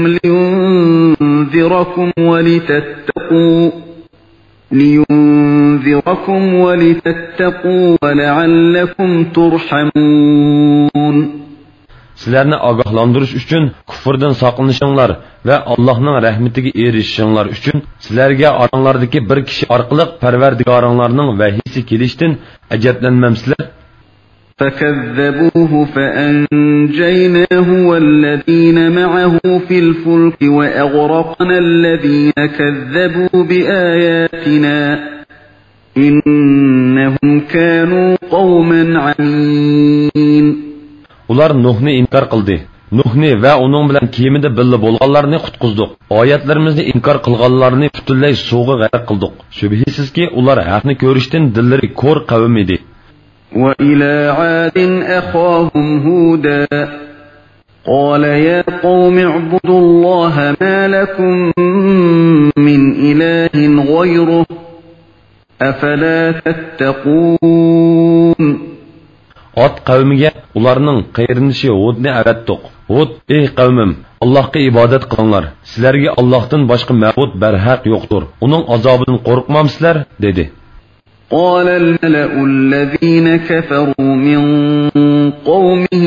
لِيُنْذِرَكُمْ وَلِتَتَّقُوا وَلَعَلَّكُمْ تُرْحَمُونَ. Sizlarni ogohlantirish uchun kufrdan saqlanishinglar va Allohning rahmatiga erishishinglar uchun sizlarga oranglardagi bir kishi orqali Parvardigoringlarning vahiysi kelishdan ajablanmamsizlar? فَكَذَّبُوهُ فَأَنْجَيْنَاهُ وَالَّذِينَ مَعَهُ فِي الْفُلْكِ وَأَغْرَقْنَا الَّذِينَ كَذَّبُوا بِآيَاتِنَا إِنَّهُمْ كَانُوا قَوْمًا عَمِينَ. Ular Nuhni inkar qildi. Nuhni va uning bilan kemida billa bo'lganlarni qutqizdik. Oyatlarimizni inkar qilganlarni butunlay suvga g'arq qildik. Shubhisizki ular haqni ko'rishdan dillari ko'r qavm edi. وَإِلَى عَادٍ أَخَاهُمْ هُودًا قَالَ يَا قَوْمِ اعْبُدُوا اللَّهَ مَا لَكُمْ مِنْ إِلَٰهٍ غَيْرُهُ أَفَلَا تَتَّقُونَ. Ot qavmiga ularning qayrinishi Hudni avatdiq. Hud: "Ey qavmim, Allohga ibodat qilinglar. Sizlarga Allohdan boshqa ma'bud barhaq yo'qdir. Uning azobidan qo'rqmamsizlar?" dedi. قال الملأ الذين كفروا من قومه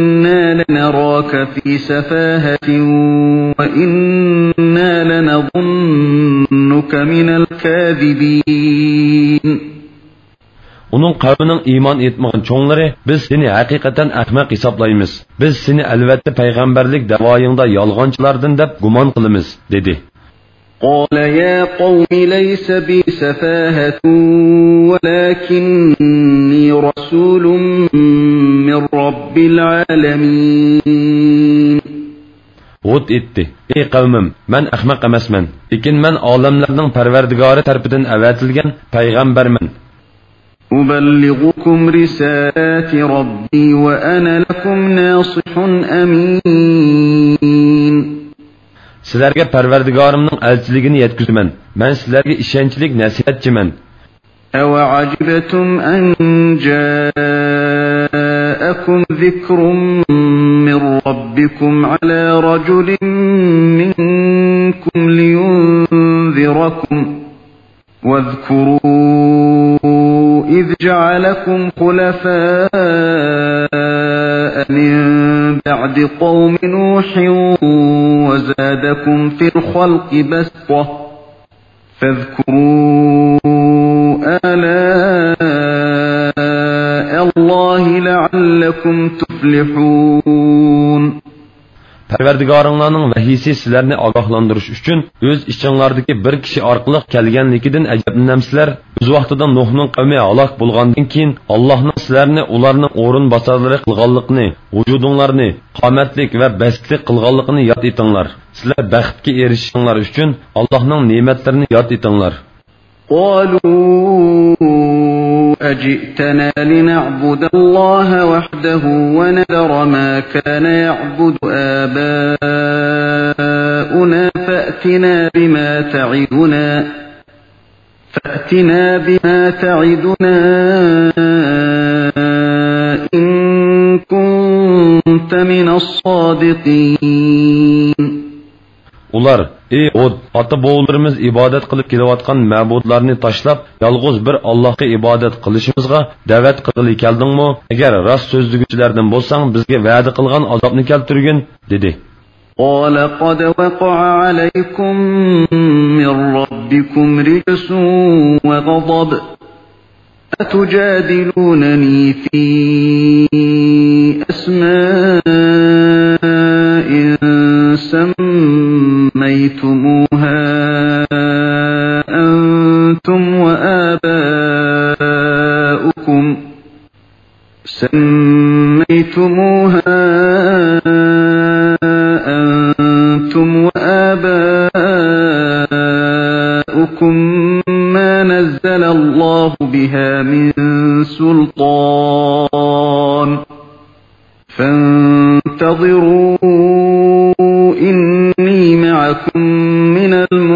إنا لنراك في سفاهة وإنا لنظن لنظنك من الكاذبين. Onun qavmining iymon etmagan cho'nglari biz seni haqiqatan ahmoq hisoblaymiz. Biz seni albatta payg'ambarlik da'voyingda yolg'onchilardan deb gumon qilamiz dedi. قال يا قوم ليس بي سفاهة ولكني رسول من رب العالمين. Hud etdi. Ey qavmim, men ahmoq emasman, lekin men olamlarning parvardigori tarafidan avatilgan payg'ambarman. أبلغكم رسالات ربي وأنا لكم ناصح أمين. Sizlarga parvardigorimning elchiligini yetkazman. Men sizlarga ishonchli nasihatchiman. أوعجبتم أن جاءكم ذكر من ربكم على رجل منكم لينذركم واذكروا إذ جعلكم خلفاء من بعد قوم نوح وزادكم في الخلق بسطة فاذكروا آلاء الله لعلكم تفلحون. Parvardigoringlarning vahiysi sizlarni ogohlantirish uchun o'z ichinglardagi bir kishi orqali kelganligidan ajablanamsizlar. O'z vaqtida Nuhning qavmi halok bo'lgandan keyin Allohning sizlarni ularning o'rin bosarlari qilganligini, vujudinglarni qomatlik va bastlik qilganligini yod etinglar. Sizlar baxtga erishishinglar uchun Allohning ne'matlarini yod etinglar. قالوا أجئتنا لنعبد الله وحده ونذر ما كان يعبد آباؤنا فأتنا بما تعدنا إن كنت من الصادقين. Ular, ey Hud, ota-bobolarimiz ibodat qilib kelayotgan ma'budlarni tashlab, yolg'iz bir Allohga ibodat qilishimizga da'vat qilg'ili keldingmi? Agar rost so'zlaguvchilardan bo'lsang, bizga va'da qilgan azobni keltirgin, dedi. قال قد وقع عليكم من ربكم رجس وغضب أتجادلونني في أسماء سميتموها أنتم وآباؤكم ما نزل الله بها من سلطان فانتظروا إني معكم من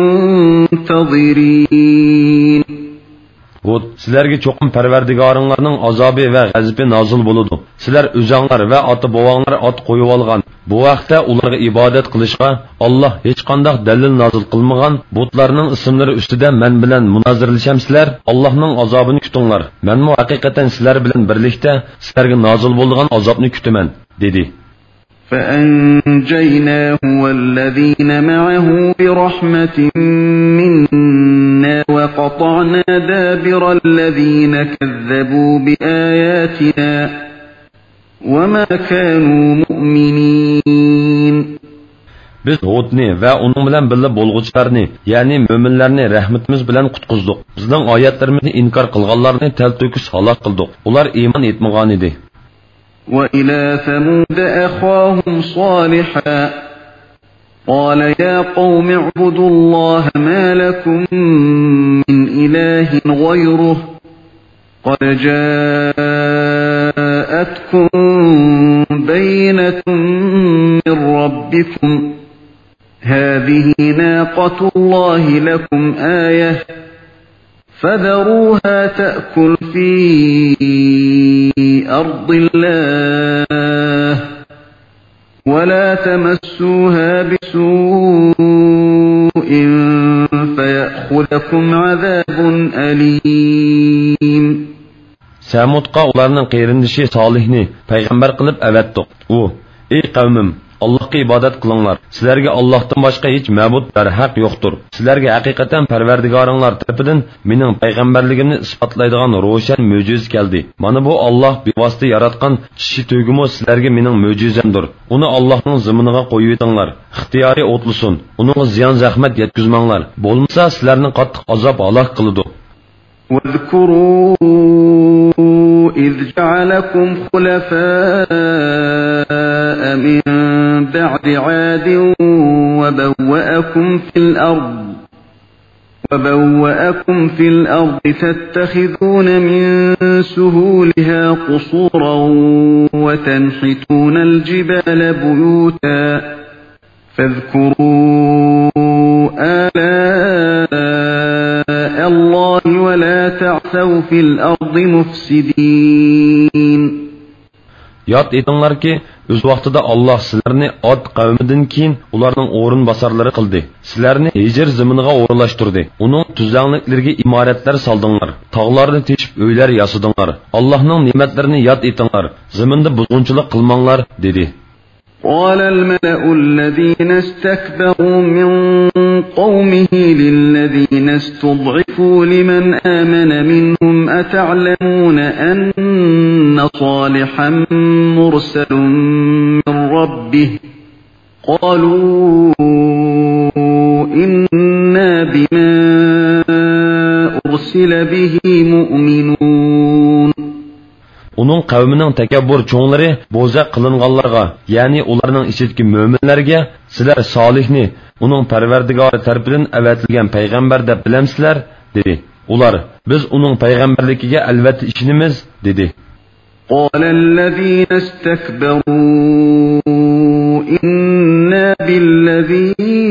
المنتظرين. Hud, sizlarga cho'qim parvardigoringlarning azobi va g'azabi nozil bo'ladi. Sizlar o'zinglar va ota-bobonglar ot qo'yib olgan. Bu vaqtda ularga ibodat qilishga Alloh hech qanday dalil nozil qilmagan butlarning ismlari ustida men bilan munozirlashamsizlar. Allohning azobini kutinglar. Men mu haqiqatan sizlar bilan birlikda sizlarga nozil bo'lgan azobni kutaman, dedi. فأنجيناه والذين معه برحمة منا وقطعنا دابر الذين كذبوا بآياتنا وما كانوا مؤمنين. Biz Hudni va uning bilan birga bo'lg'uchilarni, ya'ni mo'minlarni rahmatimiz bilan qutqizdik. Bizning oyatlarimizni inkor qilganlarni talto'kis halok qildik. Ular iymon etmagan edi. وإلى ثمود أخاهم صالحا قال يا قوم اعبدوا الله ما لكم من إله غيره قد جاءتكم بينة من ربكم هذه ناقة الله لكم آية فذروها تأكل في أرض الله ولا تمسوها بسوء فيأخذكم عذاب أليم. Samudqa ularning qeyrindishi Solihni payg'ambar qilib avatdiq. U: "Ey qavmim, Allohga ibodat qilinglar. Sizlarga Allohdan boshqa hech ma'bud barhaq yo'qdir. Sizlarga haqiqatan Parvardigoringlar tarafidan mening payg'ambarligimni isbotlaydigan ro'shan mo'jiz keldi. Mana bu Alloh bevosita yaratgan kishi to'gimi sizlarga mening mo'jizamdir. Uni Allohning ziminiga qo'yib etinglar. Ixtiyoriy o'tlusin. Uning ziyon zahmat yetkazmanglar. Bo'lmasa sizlarni qattiq azob halok qiladi. واذكروا إذ جعلكم خلفاء من بعد عاد وبوأكم في الأرض تتخذون من سهولها قصورا وتنحتون الجبال بيوتا فاذكروا آلاء الله ولا تعثوا في الأرض مفسدين. Yod etinglarki, o'z vaqtida Alloh sizlarni Od qavmidan keyin ularning o'rin bosarlari qildi. Sizlarni Hijr zaminiga o'rinlashtirdi. Uning tuzanliklariga imoratlar soldinglar. Tog'larni teshib uylar yasadinglar. Allohning ne'matlarini yod etinglar. Zaminda buzg'unchilik qilmanglar dedi. قال الملأ الذين استكبروا من قومه للذين استضعفوا لمن آمن منهم أتعلمون أن صالحا مرسل من ربه قالوا إنا بما أرسل به مؤمنون. Onun qavmining takabbur cho'nglari bo'za qilinganlarga, ya'ni ularning ichidagi mo'minlarga, sizlar Solihni uning Parvardigori tarafidan avatilgan payg'ambar deb bilamsizlar dedi. Ular biz uning payg'ambarligiga albatta ishonamiz dedi. قال الذين استكبروا إنا بالذي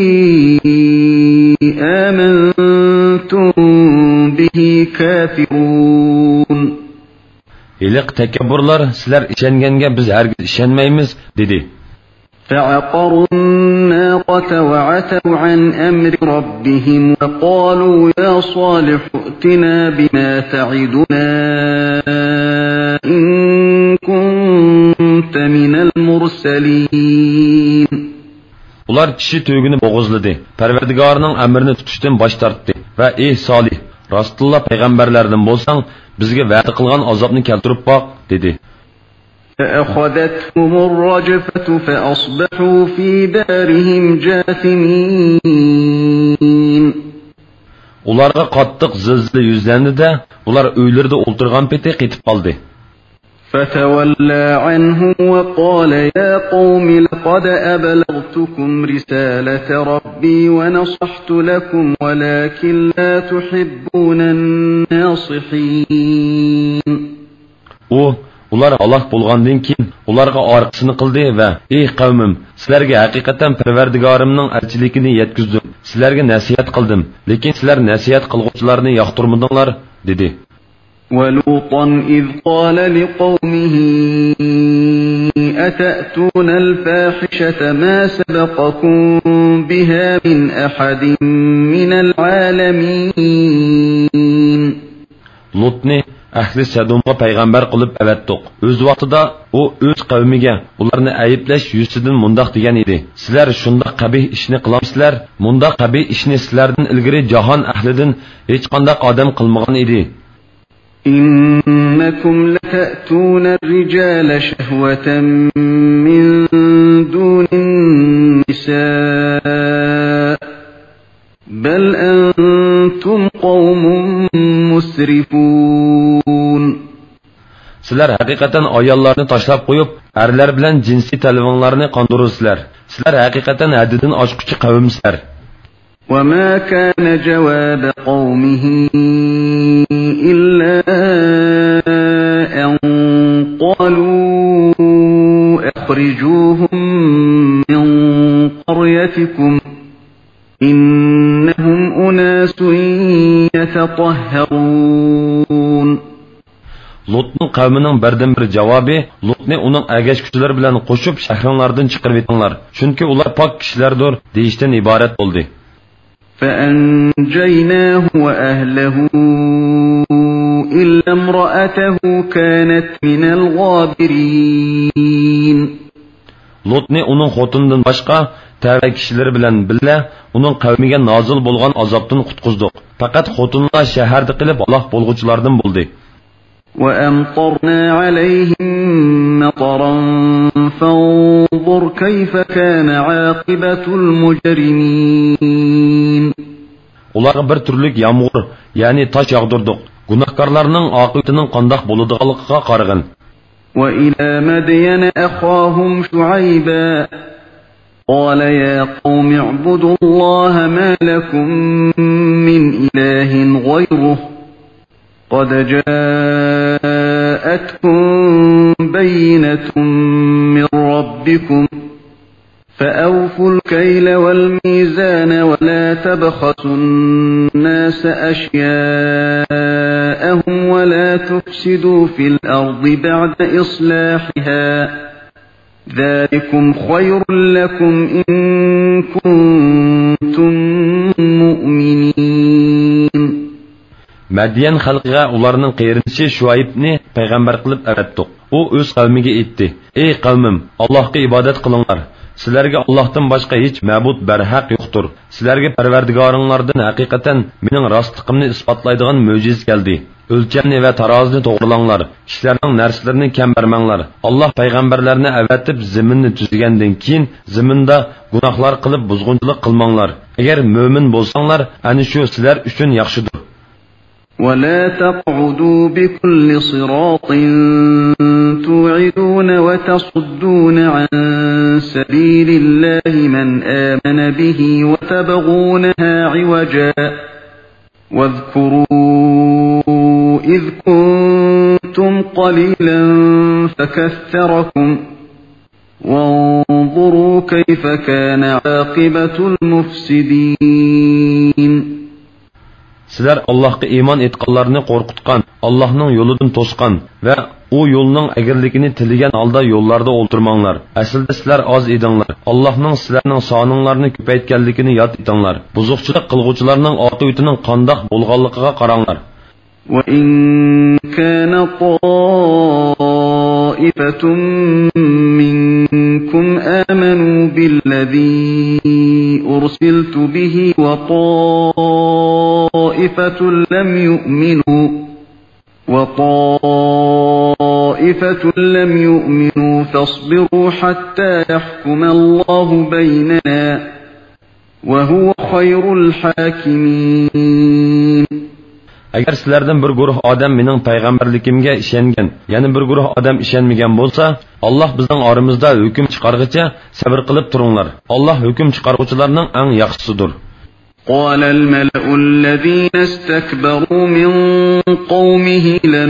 آمنتم به كافرون. İliq tekabburlar sizlar işengenge biz hergiz işenmeymiz dedi. فعقروا الناقة وعتوا عن أمر ربهم وقالوا يا صالح ائتنا بما تعدنا إن كنت من المرسلين. Ular kişi tüygünü boğuzladı. Perverdigarının emrini tutuştan baş tarttı. Ve ey Salih, Rastullah peygamberlerden bolsan bizge va'da qilgan azobni keltirib boq dedi. فأخذتهم الرجفة فأصبحوا في دارهم جاثمين. Ularga qattiq zilzila yuzlandi de, ular uylarida o'ltirgan peti qetib qoldi. فتولى عنهم وقال يا قوم لقد أبلغتكم رسالة ربي ونصحت لكم ولكن لا تحبون الناصحين. Ular halok bo'lgandan keyin ularga orqasini qildi va ey qavmim, sizlarga haqiqatan Parvardigorimning elchiligini yetkazdim. Sizlarga nasihat qildim, lekin sizlar nasihat qilguvchilarni yoqtirmadinglar dedi. ولوطا إذ قال لقومه أتأتون الفاحشة ما سبقكم بها من أحد من العالمين. Lutni ahli Sadomga payg'ambar qilib avatdiq. O'z vaqtida u o'z qavmiga ularni ayiblash yuzidan mundoq degan edi. Sizlar shunday qabih ishni qilamsizlar? Mundoq qabih ishni sizlardan ilgari jahon ahlidan hech qanday odam qilmagan edi. إنكم لتأتون الرجال شهوة من دون النساء بل أنتم قوم مسرفون. Sizlar haqiqatan ayollarni tashlab qo'yib, erlar bilan jinsiy talvonlarni qondirursizlar. Sizlar haqiqatan haddidan oshquchi qavmsizlar. وما كان جواب قومه إلا أن قالوا أخرجوهم من قريتكم إنهم أناس يتطهرون. Lutning qavmining birdan bir javobi, Lutni uning agashkuchilar bilan qo'shib shahrinlardan chiqarib etinglar, chunki ular pok kishilardir deyishdan iborat bo'ldi. فأنجيناه وأهله إلا امرأته كانت من الغابرين. Lotni uning xotindan boshqa tavba kishilar bilan birga uning qavmiga nozil bo'lgan azobdan qutqizdik. Faqat xotinlar shaharda qilib halok bo'lguvchilardan bo'ldi. وَأَمْطَرْنَا عَلَيْهِمْ مَطَرًا فَانظُرْ كَيْفَ كَانَ عَاقِبَةُ الْمُجْرِمِينَ. Ularga bir türlük yağmur, yani taş yağdırdık. Günahkarlarning oqibatining qandoq bo'ladiganligiga qarag'in. وَإِلَى مَدْيَنَ أَخَاهُمْ شُعَيْبًا قَالَ يَا قَوْمِ اعْبُدُوا اللَّهَ مَا لَكُمْ مِنْ إِلَٰهٍ غَيْرُهُ قَدْ جَاءَتْكُمْ بَيِّنَةٌ مِّن رَّبِّكُمْ فَأَوْفُوا الْكَيْلَ وَالْمِيزَانَ وَلَا تَبْخَسُوا النَّاسَ أَشْيَاءَهُمْ وَلَا تُفْسِدُوا فِي الْأَرْضِ بَعْدَ إِصْلَاحِهَا ذَلِكُمْ خَيْرٌ لَكُمْ إِن كُنتُم مُّؤْمِنِينَ. Madyan xalqiga ularning qeyrinchi Shuaybni payg'ambar qilib avatdiq. U o'z qavmiga aytdi: "Ey qavmim, Allohga ibodat qilinglar. Sizlarga Allohdan boshqa hech ma'bud barhaq yo'qdir. Sizlarga Parvardigoringlardan haqiqatan mening rostligimni isbotlaydigan mo'jiz keldi. O'lchamni va tarozini to'g'rilanglar. Kishilarning narslarini kam bermanglar. Alloh payg'ambarlarni avatib zaminni tuzgandan keyin zaminda gunohlar qilib buzg'unchilik qilmanglar. Agar mo'min bo'lsanglar, ana shu sizlar uchun yaxshidir." وَلَا تَقْعُدُوا بِكُلِّ صِرَاطٍ تُوعِدُونَ وَتَصُدُّونَ عَن سَبِيلِ اللَّهِ مَنْ آمَنَ بِهِ وَتَبْغُونَهَا عِوَجًا وَاذْكُرُوا إِذْ كُنتُمْ قَلِيلًا فَكَثَّرَكُمْ وَانظُرُوا كَيْفَ كَانَ عَاقِبَةُ الْمُفْسِدِينَ. Sizlar Allohga iymon etganlarni qo'rqitgan, Allohning yo'lidan to'sgan va u yo'lning agarligini tilagan holda yo'llarda o'ltirmanglar. Aslida sizlar oz edinglar. Allohning sizlarning soninglarni ko'paytganligini yod etinglar. Buzuqchilik qilguvchilarning oqibatining qandoq bo'lganligiga qaranglar. وَإِن كَانَ طَائِفَةٌ مِّنكُمْ آمَنُوا بِالَّذِي أُرْسِلْتُ بِهِ وَطَائِفَةٌ لَّمْ يُؤْمِنُوا فَاصْبِرُوا حَتَّى يَحْكُمَ اللَّهُ بَيْنَنَا وَهُوَ خَيْرُ الْحَاكِمِينَ. Agar sizlardan bir guruh odam mening payg'ambarligimga ishongan, yana bir guruh odam ishonmagan bo'lsa, Alloh bizning oramizda hukm chiqarguncha sabr qilib turinglar. Alloh hukm chiqaruvchilarning eng yaxshisidir. قال الملأ الذين استكبروا من قومه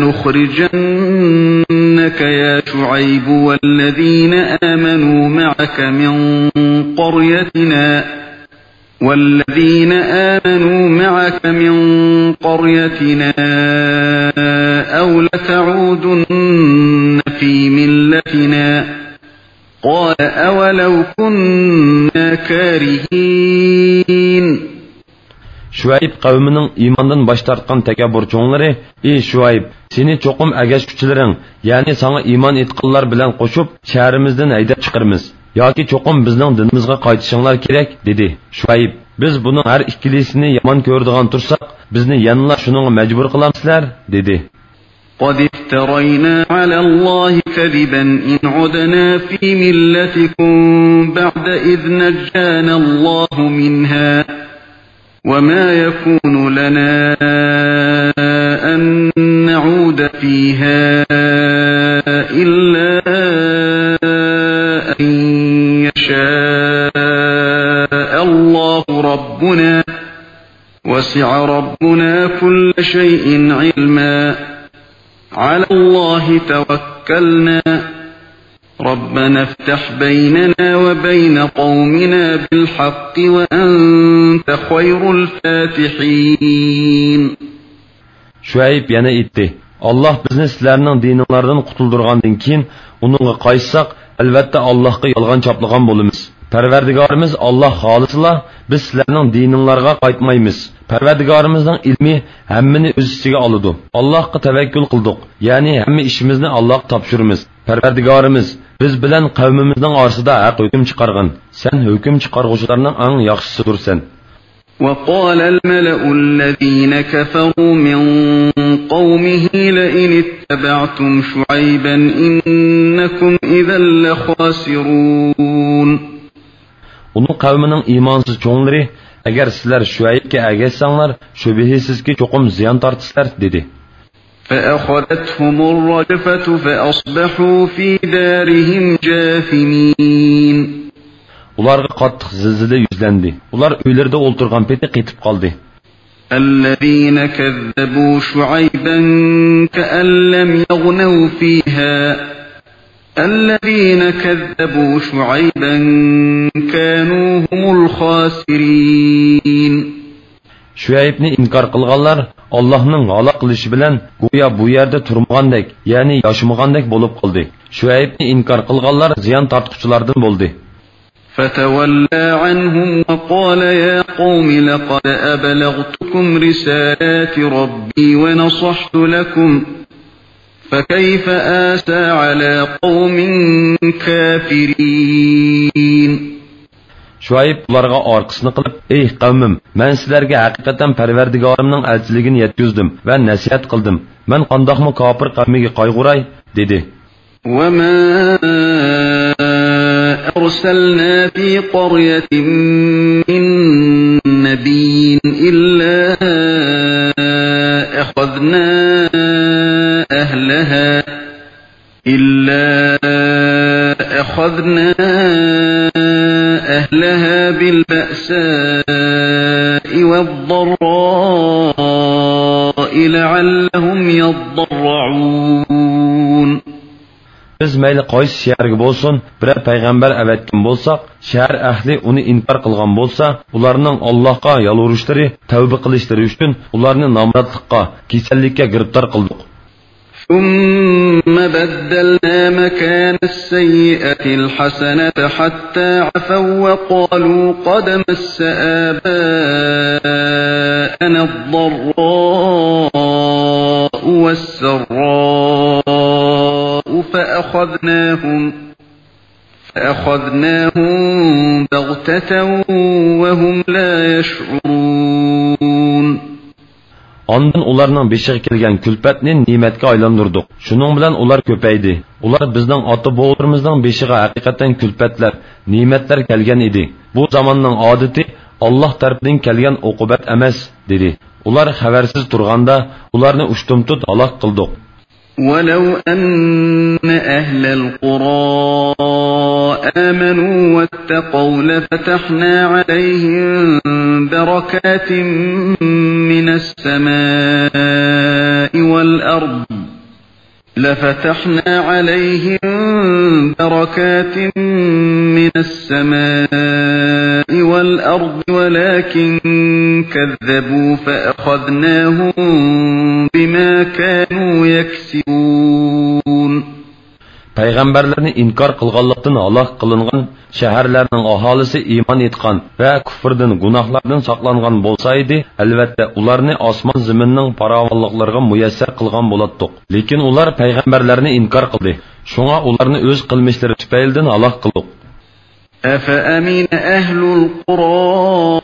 لنخرجنك يا شعيب والذين آمنوا معك من قريتنا أو لتعودن في ملتنا قال أولو كنا كارهين. Shuayb qavmining iymondan bosh tortgan takabburchonlari: "Ey Shuayb, seni cho'qim agashuvchilaring, ya'ni sana iymon etganlar bilan qo'shib shahrimizdan haydab chiqarmiz. Yoki cho'qim bizning dinimizga qaytishinglar kerak", dedi. Shuayb: "Biz buni har ikkilisini yomon ko'radigan tursak, bizni yanla shuningga majbur qilamsizlar", dedi. قد افترينا على الله كذبا إن عدنا في ملتكم بعد إذ نجانا الله منها وما يكون لنا أن نعود فيها إلا أن يشاء الله ربنا وسع ربنا كل شيء علما على الله توكلنا ربنا افتح بيننا وبين قومنا بالحق وأنت خير الفاتحين. Shuayb yana aytdi: "Alloh bizni sizlarning dininglardan qutuldurgandan keyin uningga qaytsak, albatta Allohga yolg'on choplagan bo'lamiz. Parvardigorimiz Alloh xolisla biz sizlarning dininglarga qaytmaymiz. Parvardigorimizning ilmi hammani o'z ichiga oladi. Allohga tavakkul qildik, ya'ni hamma ishimizni Allohga topshiramiz. Parvardigorimiz, biz bilan qavmimizning orasida haq hukm chiqargan. Sen hukm chiqarguvchilarning eng yaxshisidirsan. وقال الملأ الذين كفروا من قومه لئن اتبعتم شعيبا إنكم إذا لخاسرون. Onun qavmining iymonsiz cho'nglari, agar sizlar Shuaybga ergashsanglar, shubhisizki cho'qim ziyon tortisizlar dedi. فأخذتهم الرجفة فأصبحوا في دارهم جاثمين. Ularga qattiq zilzila yuzlandi. Ular uylarida o'ltirgan peti qetib qoldi. الذين كذبوا شعيبا كأن لم يغنوا فيها. الذين كذبوا شعيبا كانوا هم الخاسرين. Shuaybni inkor qilganlar Allohning halok qilishi bilan go'yo bu yerda turmagandek, ya'ni yashmagandek bo'lib qoldi. Shuaybni inkor qilganlar ziyon tortquchilardan bo'ldi. فتولى عنهم وقال يا قوم لقد أبلغتكم رسالات ربي ونصحت لكم فكيف آسى على قوم كافرين. Shuayb ularga orqasini qilib, ey qavmim, men sizlarga haqiqatan Parvardigorimning elchiligini yetkazdim va nasihat qildim. Men qandoqmi kofir qavmiga qayg'uray dedi. وما أرسلنا في قرية من نبي إلا أخذنا أهلها بالبأساء والضراء لعلهم يضرعون. Biz mayli qaysi shaharga bo'lsin, bir payg'ambar avatgan bo'lsak, shahar ahli uni inkor qilgan bo'lsa, ularning Allohga yolvurishlari, tavba qilishlari uchun ularni nomrodlikqa, kasallikka giribtor qildik. ثم بدلنا مكان السيئة الحسنة حتى عفوا وقالوا قد مس آباءنا الضراء والسراء فأخذناهم بغتة وهم لا يشعرون. Ondan ularning beshiga kelgan kulfatni ne'matga aylantirdik. Shuning bilan ular ko'paydi. Ular bizning ota-bobolarimizning beshiga haqiqatan kulfatlar, ne'matlar kelgan edi. Bu zamonning odati Alloh tarafidan kelgan uqubat emas, dedi. Ular xabarsiz turganda ularni ushtumtut halok qildik. ولو أن أهل القرى آمنوا واتقوا لفتحنا عليهم بركات من السماء والأرض ولكن كذبوا فأخذناهم بما كانوا يكسبون. Payg'ambarlarni inkor qilganlikdan halok qilingan shaharlarning aholisi iymon etgan va kufrdan, gunohlardan saqlangan bo'lsa edi, albatta ularni osmon zaminning farovonliklariga muyassar qilgan bo'lardik. Lekin ular payg'ambarlarni inkor qildi. Shunga ularni o'z qilmishlari tufaylidan halok qildik. أفأمن أهل القرى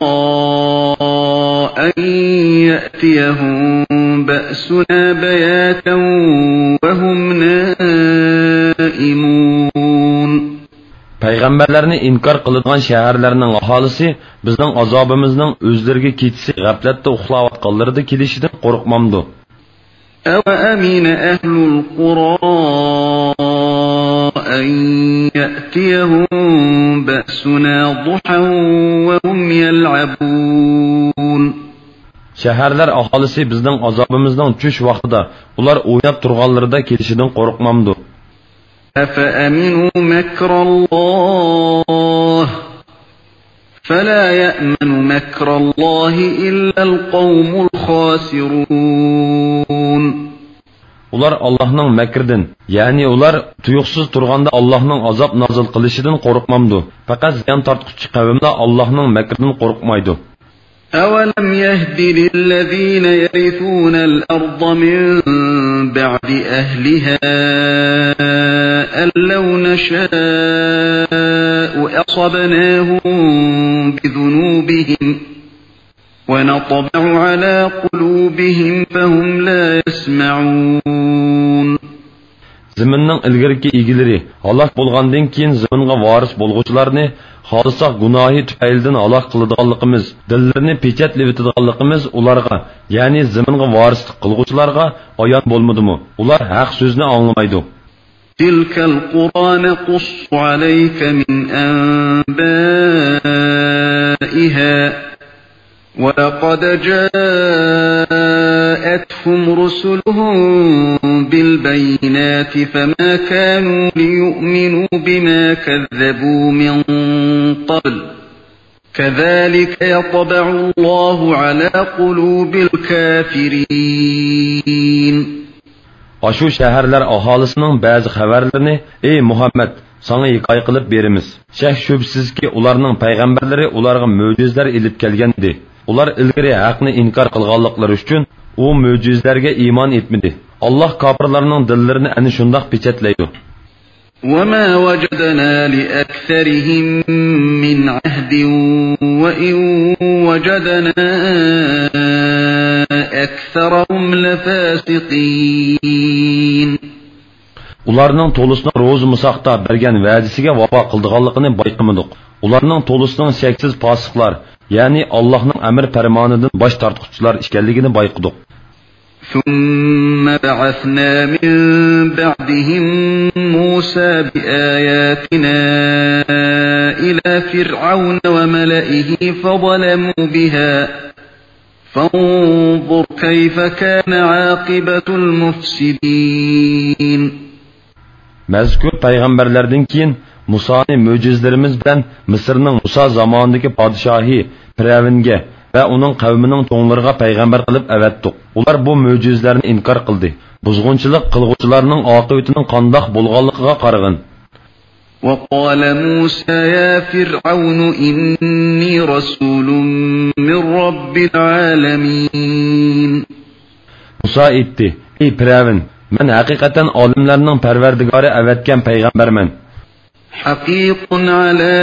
أن يأتيهم بأسنا بياتا وهم نائمون. Payg'ambarlarni inkor qilgan shaharlarning aholisi bizning azobimizning o'zlariga ketisi g'aflatda uxlayotganlarida kelishidan qo'rqmamdi. أوأمن أهل القرى أن يأتيهم بأسنا ضحى وهم يلعبون. Shaharlar aholisi bizning azobimizning tush vaqtida ular o'ynab turganlarida kelishidan qo'rqmamdi. أفأمنوا مكر الله فلا يأمن مكر الله إلا القوم الخاسرون. Ular Allohning makridan, ya'ni ular tuyuqsiz turganda Allohning azob nozil qilishidan qo'rqmamdi. Faqat ziyon tortquchi qavmlar Allohning makridan qo'rqmaydi. أولم يهد للذين يرثون الأرض من بعد أهلها أن لو نشاء أصبناهم بذنوبهم ونطبع على قلوبهم فهم لا يسمعون. Zaminning ilgirki egileri halok bo'lgandan keyin zaminga varis bo'lg'uvchilarni xohlasak gunohi tufaylidan halok qiladiganligimiz, dillarini pechatlab ularga, ya'ni zaminga varislik qilg'uvchilarga ayon bo'lmadimi? Ular haq so'zni anglamaydi. Tilkal Qur'on qus alayka min anba'iha وَلَقَدْ جَاءَتْهُمْ رُسُلُهُم بِالْبَيِّنَاتِ فَمَا كَانُوا لِيُؤْمِنُوا بِمَا كَذَّبُوا مِن قَبْلُ كَذَلِكَ يَطْبَعُ اللَّهُ عَلَى قُلُوبِ الْكَافِرِينَ. Aşu şəhərlər ahalisinin bəzi xəbərlərini ey Muhammed sana hikoya qilib berimiz. Şək şübhəsiz ki ularning payg'ambarlari ularga mo'jizlar ilib kelgandi. Ular ilgari haqni inkor qilganliklari uchun u mo'jizlarga iymon etmadi. Alloh kofirlarning dillarini ana shundoq pechatlaydi. وَمَا وَجَدْنَا لِأَكْثَرِهِم مِّنْ عَهْدٍ وَإِن وَجَدْنَا أَكْثَرَهُمْ لَفَاسِقِينَ. Ularning to'lisini ro'z musaqda bergan va'dasiga vafo qildiganligini bayqamadik. Ularning to'lisining cheksiz fosiqlar, ya'ni Allohning amr farmonidan bosh tortquchilar ekanligini bayqadik. ثُمَّ بَعَثْنَا مِن بَعْدِهِم مُوسَى بِآيَاتِنَا إِلَى فِرْعَوْنَ وَمَلَئِهِ فَظَلَمُوا بِهَا فَانظُرْ كَيْفَ كَانَ عَاقِبَةُ الْمُفْسِدِينَ. Mazkur payg'ambarlardan keyin Musoni mo'jizlarimiz bilan Misrning Musa zamonidagi podshohi Firavunga va uning qavmining to'nglariga payg'ambar qilib avatdik. Ular bu mo'jizlarni inkor qildi. Buzg'unchilik qilguvchilarning oqibatining qandoq bo'lganligiga qaragan. وَقَالَ مُوسَى يَا فِرْعَوْنُ إِنِّي رَسُولٌ مِّن رَّبِّ الْعَالَمِينَ. Musa aytdi: "Ey Firavun, men haqiqatan olimlarning parvardigori avatgan payg'ambarman. حقيق على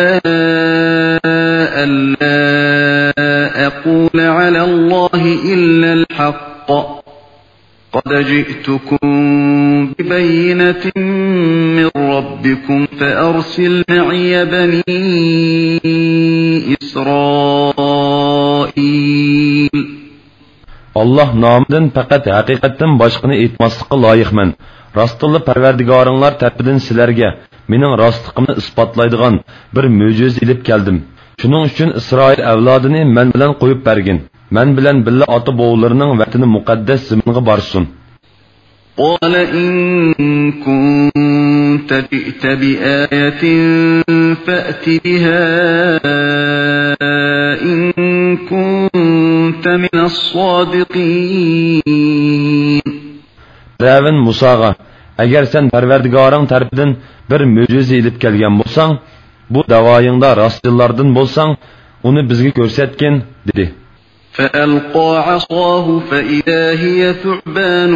ألا أقول على الله إلا الحق قد جئتكم ببينة من ربكم فأرسل معي بني إسرائيل. Allah namıdan faqat haqiqatdan boshqani aytmaslikqa loyiqman. Rostli parvardigoringlar tarafidan sizlarga mening rostligimni isbotlaydigan bir mo'jiza ilib keldim. Shuning uchun Isroil avlodini men bilan qo'yib bergin. Men bilan billa ota bovlarining vatani muqaddas zaminga borsin. قال إن كنت جئت بآية فأت بها إن كنت من الصادقين. Firavun Musaga, agar sen Parvardigoring tarafidan bir mo'jiza ilib kelgan bo'lsang, bu davoyingda rostlardan bo'lsang, uni bizga ko'rsatgin, dedi. فألقى عصاه فإذا هي ثعبان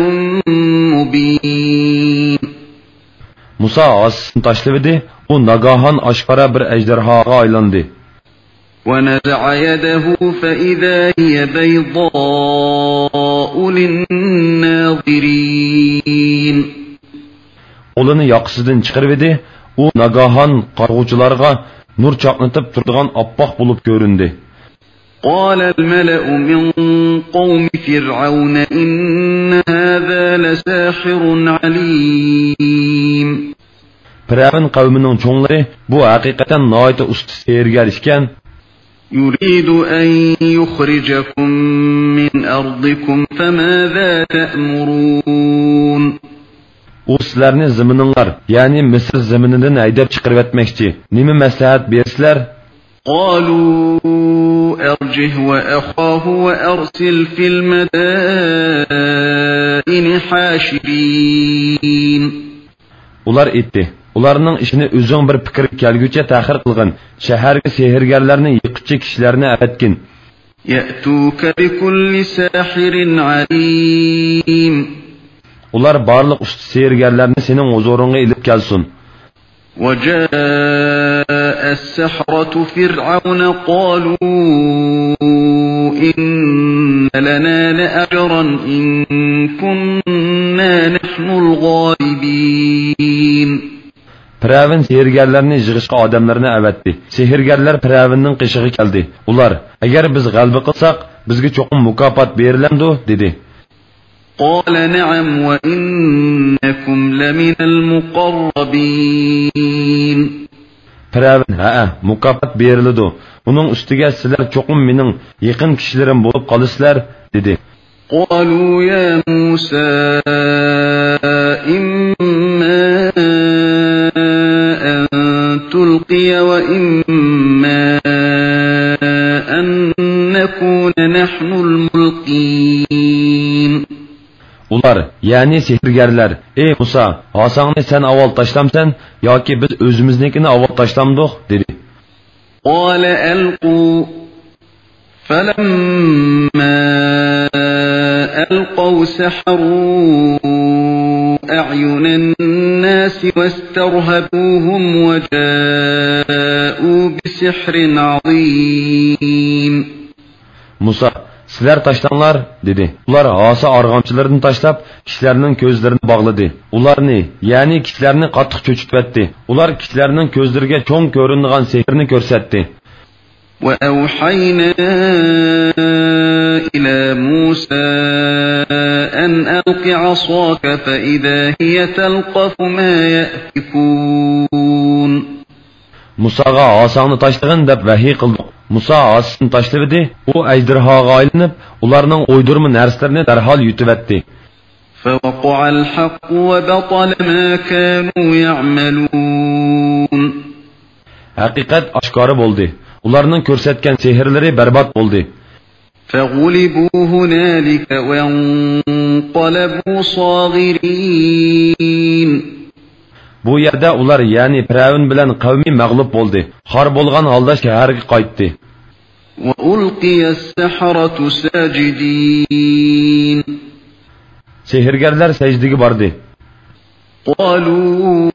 مبين. Musa asını tashladı, o nagahan aşkara bir ejderhaga aylandı. ونزع يده فإذا هي بيضاء للناظرين. Olunu yaqsıdan çıkarıverdi, o nagahan qarğucularga nur çaqnatıp turduğan appak bulup göründü. قال الملأ من قوم فرعون إن هذا لساحر عليم. Firavun qavminin çoğunları bu hakikaten nayta usta seyirgar işken, يريد أن يخرجكم من أرضكم فماذا تأمرون. O sizlarni zimininlar, yani Mısır zimininden aydab çıkarıp etmekçi. Nimi məsləhət bersizlər? قالوا أرجه وأخاه وأرسل في المدائن حاشرين. Ular etdi. Ularning ishini o'zing bir fikr kelgucha ta'xir qilgin. Shaharga sehrgarlarni yiqitchi kishilarni avatgin. يأتوك بكل ساحر عليم. Ular barliq usta sehrgarlarni sening huzuringga ilib kelsin. وجاء السحرة فرعون قالوا إن لنا لأجرا إن كنا نحن الغالبين. Firavun sehrgarlarni yig'ishga odamlarni avatdi. Sehrgarlar Firavunning qishig'i keldi. Ular: "Agar biz g'alaba qilsak, bizga cho'qim mukofot beriladi" dedi. قال نعم وإنكم لمن المقربين. Firavun: "Ha, mukofot beriladi. Uning ustiga sizlar cho'qim mening yaqin kishilarim bo'lib qolasizlar" dedi. قالوا يا موسى إما أن تلقي وإما أن نكون نحن الملقين. Ular, yani sehrgarlar: "Ey Musa, asangni sen avval tashlamsan yoki biz o'zimiznikini avval tashlamdik" dedi. قال ألقوا فلما ألقوا سحروا أعين الناس واسترهبوهم وجاءوا بسحر عظيم. Musa: "Sizlar tashlanglar" dedi. Ular asa arg'amchilarni tashlab, kishilarning ko'zlarini bog'ladi. Ularni, ya'ni kishilarni qattiq cho'chitibdi. Ular kishilarning ko'zlariga cho'ng ko'rinadigan sehrni ko'rsatdi. وأوحينا إلى موسى أن ألق عصاك فإذا هي تلقف ما يأفكون. Musaga asangni tashlagin deb vahiy qildik. Musa asini tashladi, u ajdirhoga aylanib, ularning o'ydirma narsalarni darhol yutibdi. فوقع الحق وبطل ما كانوا يعملون. Haqiqat oshkora bo'ldi. Ularning ko'rsatgan sehrlari barbod bo'ldi. فغلبوا هنالك وانقلبوا صاغرين. Bu yerda ular, ya'ni Firavun bilan qavmi mag'lub bo'ldi. Xor bo'lgan holda shaharga qaytdi. وألقي السحرة ساجدين. Sehrgarlar sajdaga bordi. قالوا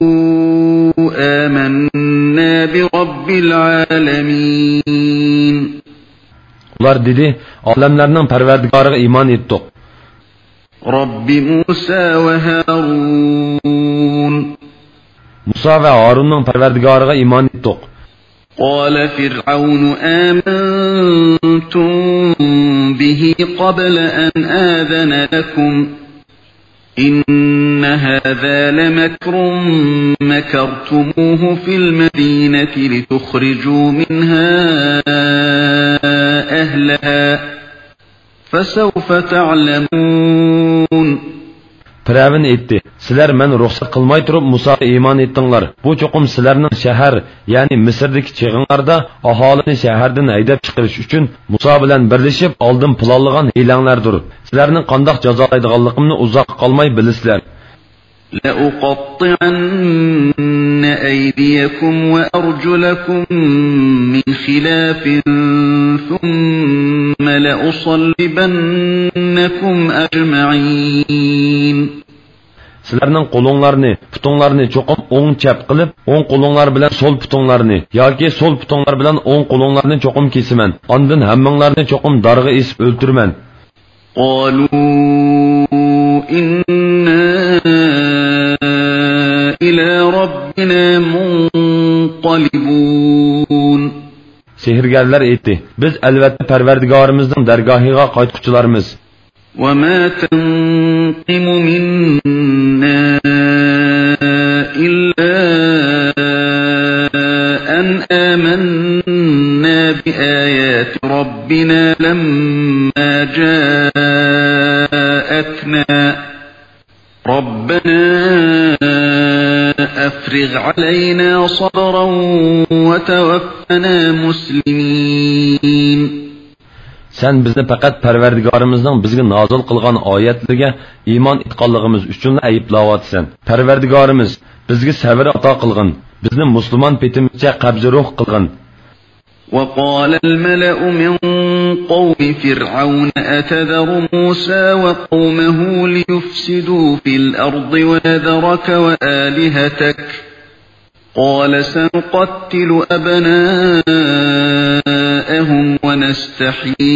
آمنا برب العالمين. Ular dedi, olamlarning Parvardigoriga iymon etdik. رب موسى وهارون. Musa va Harunning Parvardigoriga iymon etdik. قال فرعون آمنتم به قبل أن آذن لكم إن هذا لمكر مكرتموه في المدينة لتخرجوا منها أهلها فسوف تعلمون. Firavun aytdi: "Sizlar men ruxsat qilmay turib Musoga iymon etdinglar. Bu cho'qim sizlarning shahar, ya'ni Misrdagi chig'inlarda aholini shahardan haydab chiqarish uchun Muso bilan birlashib oldin planlagan hilanglardir. Sizlarning qandoq jazolaydiganligimni uzoq qolmay bilasizlar. لأقطعن أيديكم وأرجلكم من خلاف ثم لأصلبنكم أجمعين. Sizlarning qo'linglarni, putinglarni cho'qim o'ng chap qilib, o'ng qo'linglar bilan so'l putinglarni yoki so'l putinglar bilan o'ng qo'linglarni cho'qim kesiman. Ondan hammanglarni cho'qim darg'a esib o'ltirman." قالوا إنا إلى ربنا منقلبون. Sehrgarlar aytdi: "Biz albatta Parvardigorimizning dargohiga qaytquchilarmiz." وما تنقم منا إلا أن آمنا بآيات ربنا لما جاءتنا ربنا أفرغ علينا صبرا وتوفنا مسلمين. Sen bizni faqat Parvardigorimizning bizga nozil qilgan oyatlarga iymon etganligimiz uchun ayblayotsan. Parvardigorimiz bizga sabr ato qilgin, bizni musulmon petimizcha qabzi ruh qilgin. وقال الملأ من قوم فرعون أتذر موسى وقومه ليفسدوا في الأرض ويذرك وآلهتك قال سنقتل أبناءهم ونستحيي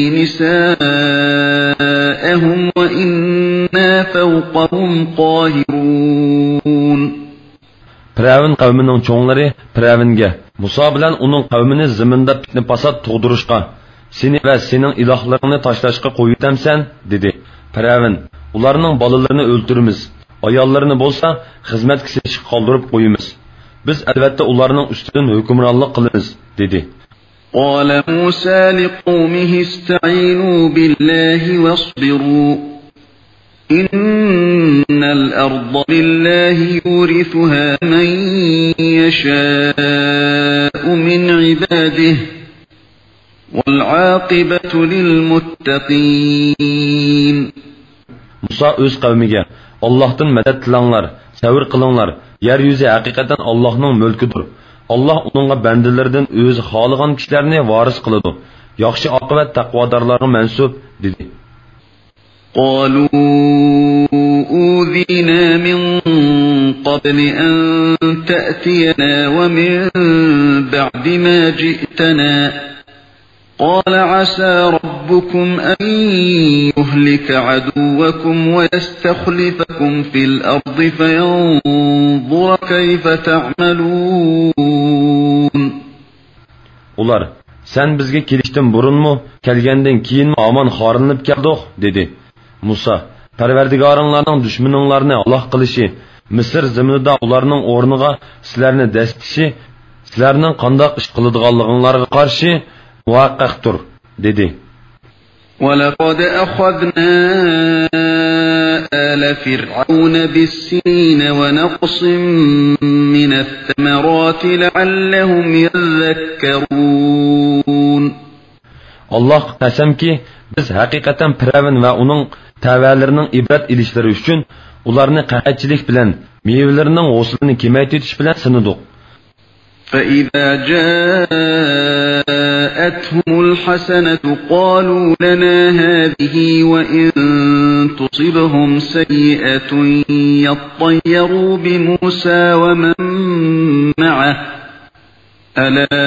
نساءهم وإنا فوقهم قاهرون. Firavun qavmining cho'nglari Firavunga Musa bilan uning qavmini zaminda fitna fasod tug'dirishga, seni va sening ilohlaringni tashlashga qo'yitamsan dedi. Firavun, ularning bolalarini o'ldiramiz, ayollarini bo'lsa xizmatga sechiq qoldirib qo'yamiz. Biz albatta ularning ustidan hukmronlik qilamiz dedi. قال موسى لقومه استعينوا بالله واصبروا إن الأرض لله يورثها من يشاء من عباده والعاقبة للمتقين. Musa öz qavmiga Allah'tan medet tilanglar, sabır qılinglar. Yer yüzü hakikaten Allah'ның mülküdür. Allah onunla bendelerden öz xaligan kişilerini varis qılıdı. Yaxşı aqibet taqvadarlarına mensup dedi. قالوا أوذينا من قبل أن تأتينا ومن بعد ما جئتنا قال عسى ربكم أن يهلك عدوكم ويستخلفكم في الأرض فينظر كيف تعملون. Ular, sen bizge kelişten burun mu, kelgenden keyin mi aman xarınlıp keldik, dedi. Musa, Parvardigarınlarning düşmanlarını Allah qilishi, Misr zaminida ularning o'rniga sizlarni destishi, sizlarning qandoq ish qiladiganliginglarga qarshi muvaqqaqdir, dedi. وَلَقَدْ أَخَذْنَا آلَ فِرْعَوْنَ بِالسِّنِينَ وَنَقْصٍ مِّنَ الثَّمَرَاتِ لَعَلَّهُمْ يَذَّكَّرُونَ. Allah qasamki, biz haqiqatan Firavun va uning tavalarining ibrat ilishlari uchun ularni qahatchilik bilan, mevalarining g'uslini kemaytirish bilan sinadik. فَإِذَا جَاءَتْهُمُ الْحَسَنَةُ قَالُوا لَنَا هَذِهِ وَإِن تُصِبْهُمْ سَيِّئَةٌ يَطَّيَّرُوا بِمُوسَى وَمَن مَّعَهُ أَلَا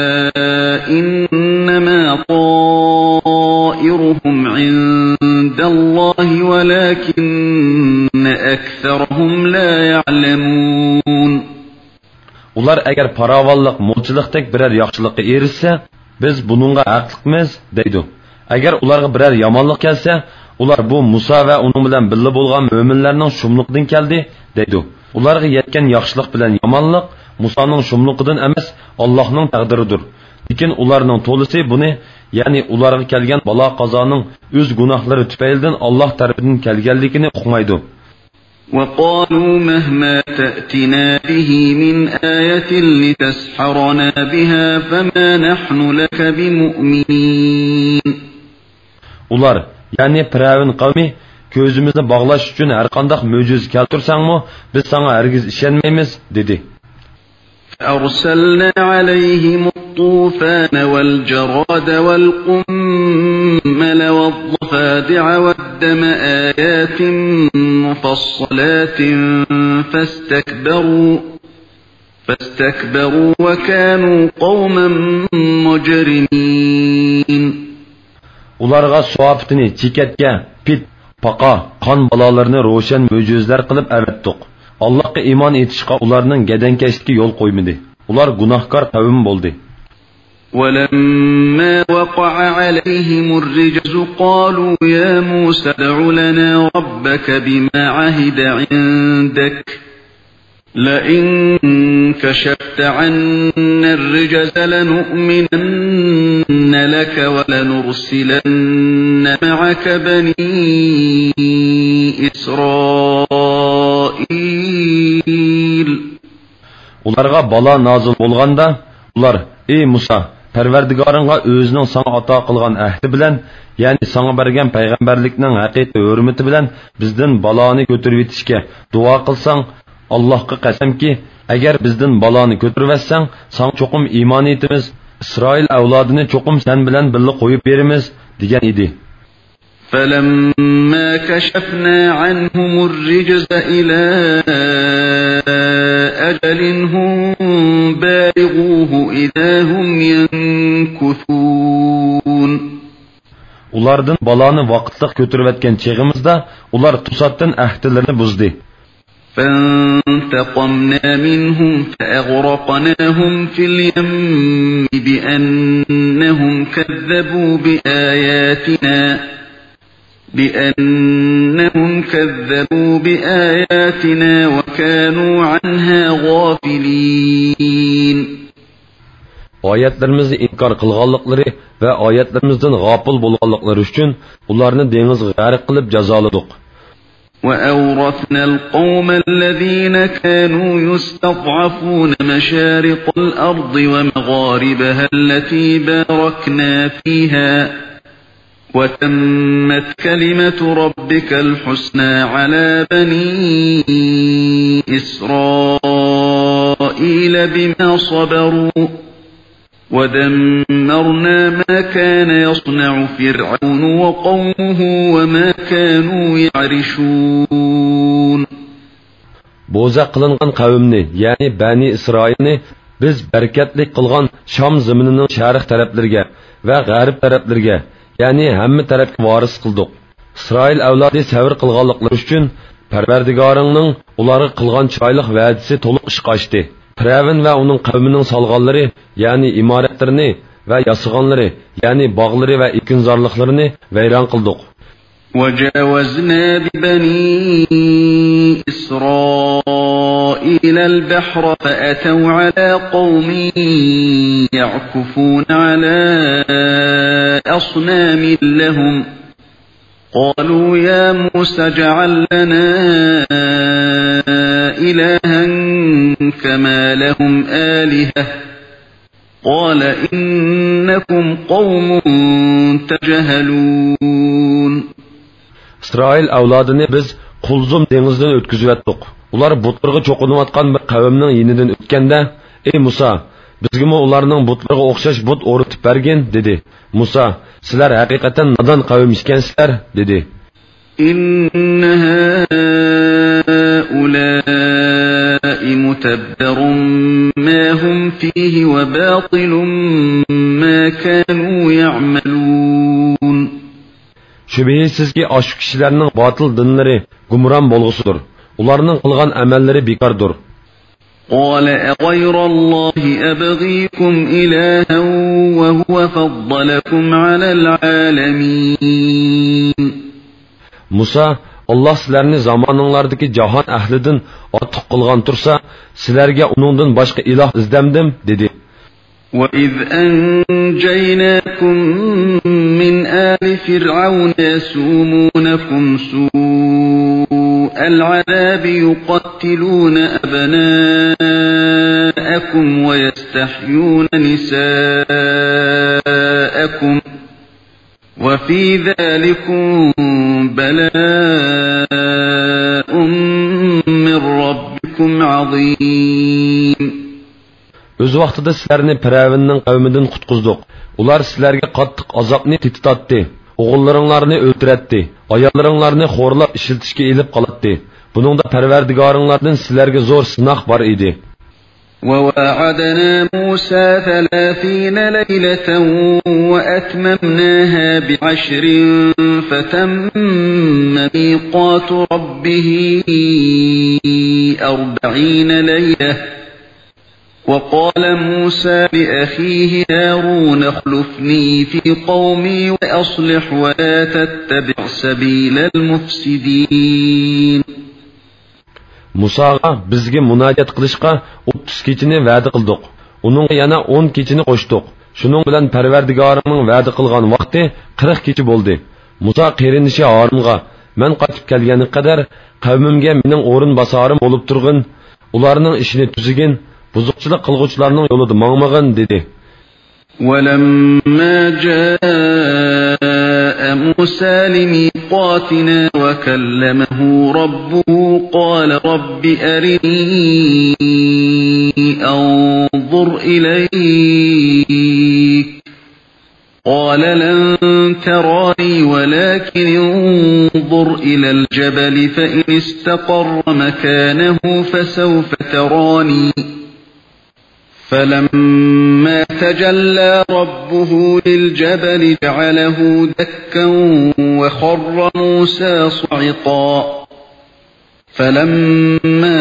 إِنَّمَا طَائِرُهُمْ عِندَ اللَّهِ وَلَكِنَّ أَكْثَرَهُمْ لَا يَعْلَمُونَ. Ular agar paravallik, mo'lchilikdek biror yaxshilikka erishsa, biz buningga haqliqmiz deydi. Agar ularga biror yomonlik kelsa, ular bu Musa va uning bilan birga bo'lgan mo'minlarning shumligidan keldi deydi. Ularga yetgan yaxshilik bilan yomonlik Musaning shumligidan emas, Allohning taqdiridir. Lekin ularning to'lisi buni, ya'ni ularga kelgan balo qazoning o'z gunohlari tufaylidan Alloh tarafidan kelganligini uqmaydi. وَقَالُوا مَهْمَا تَأْتِنَا بِهِ مِنْ آيَةٍ لِتَسْحَرَنَا بِهَا فَمَا نَحْنُ لَكَ بِمُؤْمِنِينَ. Ular, yani Firavun qavmi, ko'zimizni bog'lash uchun har qanday mo'jiza keltirsangmi, biz sana hargiz ishonmaymiz dedi. فَأَرْسَلْنَا عَلَيْهِمُ الطُّوفَانَ وَالْجَرَادَ وَالْقُمَّلَ وَالضَّفَادِعَ وَالدَّمَ آيَاتٍ مُفَصَّلَاتٍ فَاسْتَكْبَرُوا وَكَانُوا قَوْمًا مُجْرِمِينَ. Ularga suaftini, çiketge, pit, paqa, qon balalarını roşan möcüzler qilib avatdiq. Allah'a iman etishqa ularning gadankeşlikka yo'l qo'ymadi. Ular gunohkor qavm bo'ldi. وَلَمَّا وَقَعَ عَلَيْهِمُ الرِّجْزُ قَالُوا يَا مُوسَى ادْعُ لَنَا رَبَّكَ بِمَا عَهِدَ عِندَكَ لَئِن كَشَفْتَ عَنَّا الرِّجْزَ لَنُؤْمِنَنَّ لَكَ وَلَنُرْسِلَنَّ مَعَكَ بَنِي إِسْرَائِيلَ. Ularga bala nazil bo'lganda, ular: "Ey Musa, Parvardigoringga o'zining sana ato qilgan ahdi bilan, ya'ni sana bergan payg'ambarlikning haqiqiy hurmati bilan bizdan baloni ko'tarib yetishga duo qilsang, Allohga qasamki, agar bizdan baloni ko'tarvassang, sana cho'qim iymon etamiz, Isroil avlodini cho'qim sen bilan birga qo'yib beramiz" degan edi. فَلَمَّا كَشَفْنَا عَنْهُمُ الرِّجْزَ إِلَى أَجَلٍ هُمْ بَالِغُوهُ إِذَا هُمْ يَنكُثُونَ. Ulardan balani vaqtliq ko'tarib etgan cheg'imizda ular to'satdan ahdilarini buzdi. فَانْتَقَمْنَا مِنْهُمْ فَأَغْرَقْنَاهُمْ فِي الْيَمِّ بِأَنَّهُمْ كَذَّبُوا بِآيَاتِنَا وَكَانُوا عَنْهَا غَافِلِينَ. Oyatlarimizni inkor qilganliklari va oyatlarimizdan g'ofil bo'lganliklari uchun ularni dengizga g'arq qilib jazoladik. وَأَوْرَثْنَا الْقَوْمَ الَّذِينَ كَانُوا يُسْتَضْعَفُونَ مَشَارِقَ الْأَرْضِ وَمَغَارِبَهَا الَّتِي بَارَكْنَا فِيهَا وَتَمَّتْ كَلِمَةُ رَبِّكَ الْحُسْنَى عَلَى بَنِي إِسْرَائِيلَ بِمَا صَبَرُوا وَدَمَّرْنَا مَا كَانَ يَصْنَعُ فِرْعَوْنُ وَقَوْمُهُ وَمَا كَانُوا يَعْرِشُونَ. Bo'za qilingan qavmni, ya'ni Bani Isroilni biz barakatlik qilgan Sham zaminining sharq taraflariga va g'arb taraflariga, ya'ni hamma tarafga voris qildik. Isroil avlodi sabr qilganliklari uchun Parvardigoringning ularga qilgan chiroyli va'dasi to'liq ishga oshdi. Firavun va uning qavmining solg'onlari, ya'ni imoratlarini va yasag'onlari, ya'ni bog'lari va ekinzorliklarini vayron qildik. وَجَاوَزْنَا بِبَنِي إِسْرَائِيلَ الْبَحْرَ فَأَتَوْا عَلَى قَوْمٍ يَعْكُفُونَ عَلَى أَصْنَامٍ لَهُمْ قَالُوا يَا مُوسَى اجْعَل لَّنَا إِلَٰهًا كَمَا لَهُمْ آلِهَةٌ قَالَ إِنَّكُمْ قَوْمٌ تَجْهَلُونَ. İsrail avlodini biz Qulzum dengizidan o'tkazib etdik. Ular butlarga cho'qinayotgan bir qavmning yenidan o'tganda, "Ey Musa, bizga ularning butlarga o'xshash but o'rtib bergin" dedi. Musa, "Sizlar haqiqatan nodon qavm ekansizlar" dedi. "Inna haula'i mutabbarun ma hum fihi wa batilun ma kanu ya'malun." Şübihsizki aşk kişilerinin batıl dinleri gumran bolğusudur. Ularının qilgan amallari bekardır. قَالَ أَغَيْرَ اللَّهِ أَبْغِيكُمْ إِلَٰهًا وَهُوَ فَضَّلَكُمْ عَلَى الْعَالَمِينَ. Musa, Allah sizlarni zamanınlardaki cahan ahlidan atiq qilgan tursa, sizlarga uningdan boshqa iloh izdamdim dedi. وَإِذْ أَنْجَيْنَاكُمْ مِنْ آلِ فِرْعَوْنَ يَسُومُونَكُمْ سُوءَ الْعَذَابِ يُقَتِّلُونَ أَبْنَاءَكُمْ وَيَسْتَحْيُونَ نِسَاءَكُمْ وَفِي ذَلِكُمْ بَلَاءٌ مِّن رَّبِّكُمْ عَظِيمٌ. Öz vaqtida sizlarni Firavunning qavmidan qutqizdik. Ular sizlarga qattiq azobni tetitatdi. O'g'illaringlarni o'ldiratdi. Ayollaringlarni xo'rlab ishiltishga elib qolatdi. Buningda Parvardigoringlardan sizlarga zo'r sinoq bor edi. وَوَعَدْنَا مُوسَى 30 لَيْلَةً وَأَتْمَمْنَاهَا ب10 فَتَمَّ مِيقَاتُ رَبِّهِ 40 لَيْلَةً. وَقَالَ مُوسَى لِأَخِيهِ هَارُونَ اخْلُفْنِي فِي قَوْمِي وَأَصْلِحْ وَلَا تَتَّبِعْ سَبِيلَ الْمُفْسِدِينَ. Musaga bizga munojat qilishga 30 kechini va'da qildik. Uningga yana 10 kechini qo'shdik. Shuning bilan Parvardigorimning va'da qilgan vaqti 40 kecha bo'ldi. Musa qerinishi Harunga, "Men qaytib kelgani qadar qavmimga mening o'rin bosarim bo'lib turg'in, ularning ishini tuzigin, buzuqchilik qilguvchilarning yo'lida mangmag'in" dedi. وَلَمَّا جَاءَ مُوسَى لِمِيقَاتِنَا وَكَلَّمَهُ رَبُّهُ قَالَ رَبِّ أَرِنِي أَنظُرْ إِلَيْكَ قال لن تراني ولكن انظر إلى الجبل فإن استقر مكانه فسوف تراني فلما تجلى ربه للجبل جعله دكا وخر موسى صعقا فلما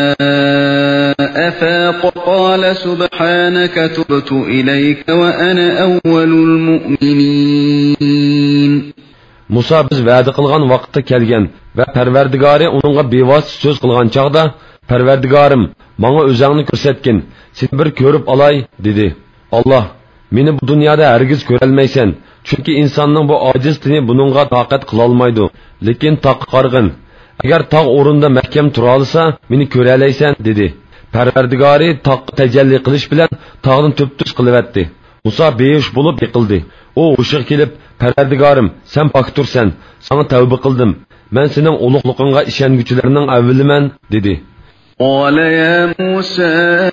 أفاق قال سبحانك تبت إليك وأنا أول المؤمنين. Musa biz va'da qilgan vaqtda kelgan va Parvardigori uningga bevosita so'z qilgan chaqda Parvardigorim, menga o'zingni ko'rsatgin, seni bir ko'rib olay dedi. Alloh, meni bu dunyoda hargiz ko'rolmaysan, chunki insonning bu ojiz tini buningga toqat qila olmaydi. Lekin taq qarg'in, agar tog' o'rinda mahkam tura olsa, meni ko'ra olaysan dedi. Parvardigori taqqa tajalli qilish bilan tog'ni to'p-tus qilibatdi. Musa behush bo'lib yiqildi. O o'shiq kelib, Parvardigorim, sen pok tursan, sana tavba qildim. Men sening ulug'lig'ingga ishonguchilarning avvaliman dedi. قال يا موسى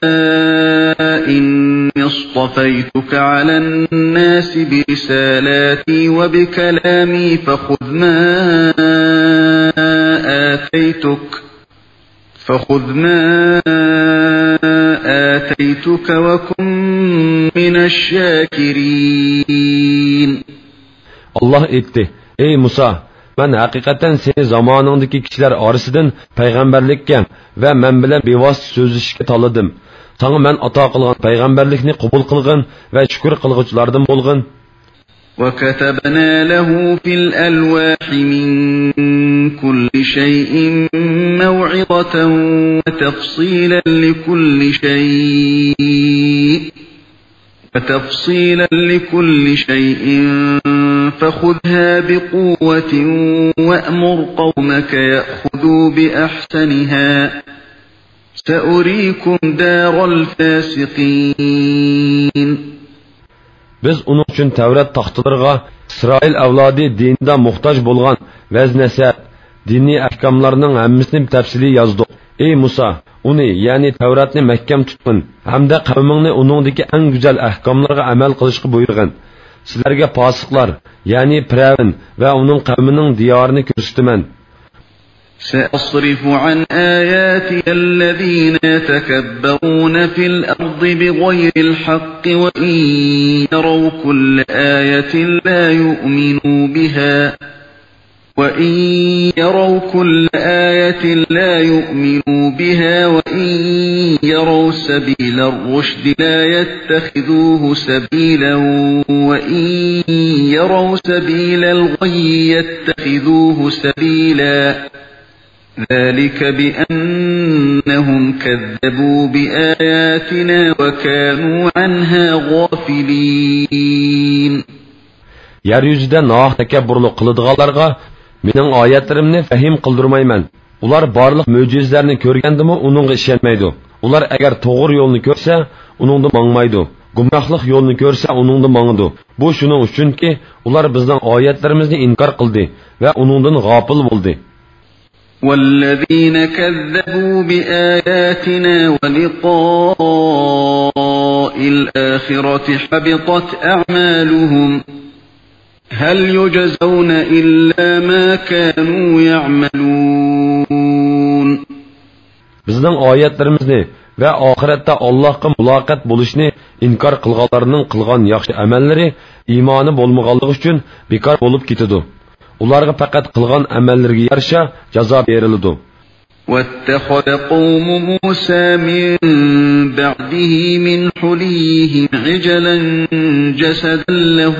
إني اصطفيتك على الناس برسالاتي وبكلامي فخذ ما آتيتك وكن من الشاكرين. Allah etti. Ey Musa, ben hakikaten seni zamanındaki kişiler arasından peygamberlikке ve men bilen bevosita sözleşishga taladım. Sana men ato qilgan peygamberlikni qabul qilgin ve shukr qilguvchilardan bo'lgin. وكتبنا له في الألواح من كل شيء موعظة وتفصيلا لكل شيء فخذها بقوة وأمر قومك يأخذوا بأحسنها سأريكم دار الفاسقين. Biz onun için Tevrat taxtalarına İsrail avladi dinida muhtoj bo'lgan vaz-nasihat, diniy ahkamlarning hammasini tafsili yazdık. Ey Musa, uni ya'ni Tevratni mahkam tutqin hamda qavmingni uningdagi eng go'zal ahkamlarga amal qilishga buyurgin. Sizlarga fosiqlar, ya'ni Firavun va uning qavmining diyorini ko'rsataman. سأصرف عن آياتي الذين يتكبرون في الأرض بغير الحق وإن يروا كل آية لا يؤمنوا بها وإن يروا سبيل الرشد لا يتخذوه سبيلا وإن يروا سبيل الغي يتخذوه سبيلا ذلك بأنهم كذبوا بآياتنا وكانوا عنها غافلين. Yeryüzüde naah tekebburluk kılıdığalarga mening oyatlarimni fahim qildirmayman. Ular barliq mo'jizlarni ko'rgandimi uningga ishonmaydi. Ular agar to'g'ri yo'lni ko'rsa, uningda mangmaydi. Gumrohlik yo'lni ko'rsa, uningda mangadi. Bu shuning uchunki, ular bizning oyatlarimizni inkor qildi va uningdan g'ofil bo'ldi. والذين كذبوا بآياتنا ولقاء الآخرة حبطت أعمالهم هل يجزون إلا ما كانوا يعملون. Bizning oyatlarimizni va oxiratda Allohga muloqot bo'lishni inkor qilganlarning qilgan yaxshi amallari iymoni bo'lmaganligi uchun bekor bo'lib ketadi. Ularga faqat qilgan amallariga yarasha jazo beriladi. واتخذ قوم موسى من بعده من حليهم عجلا جسدا له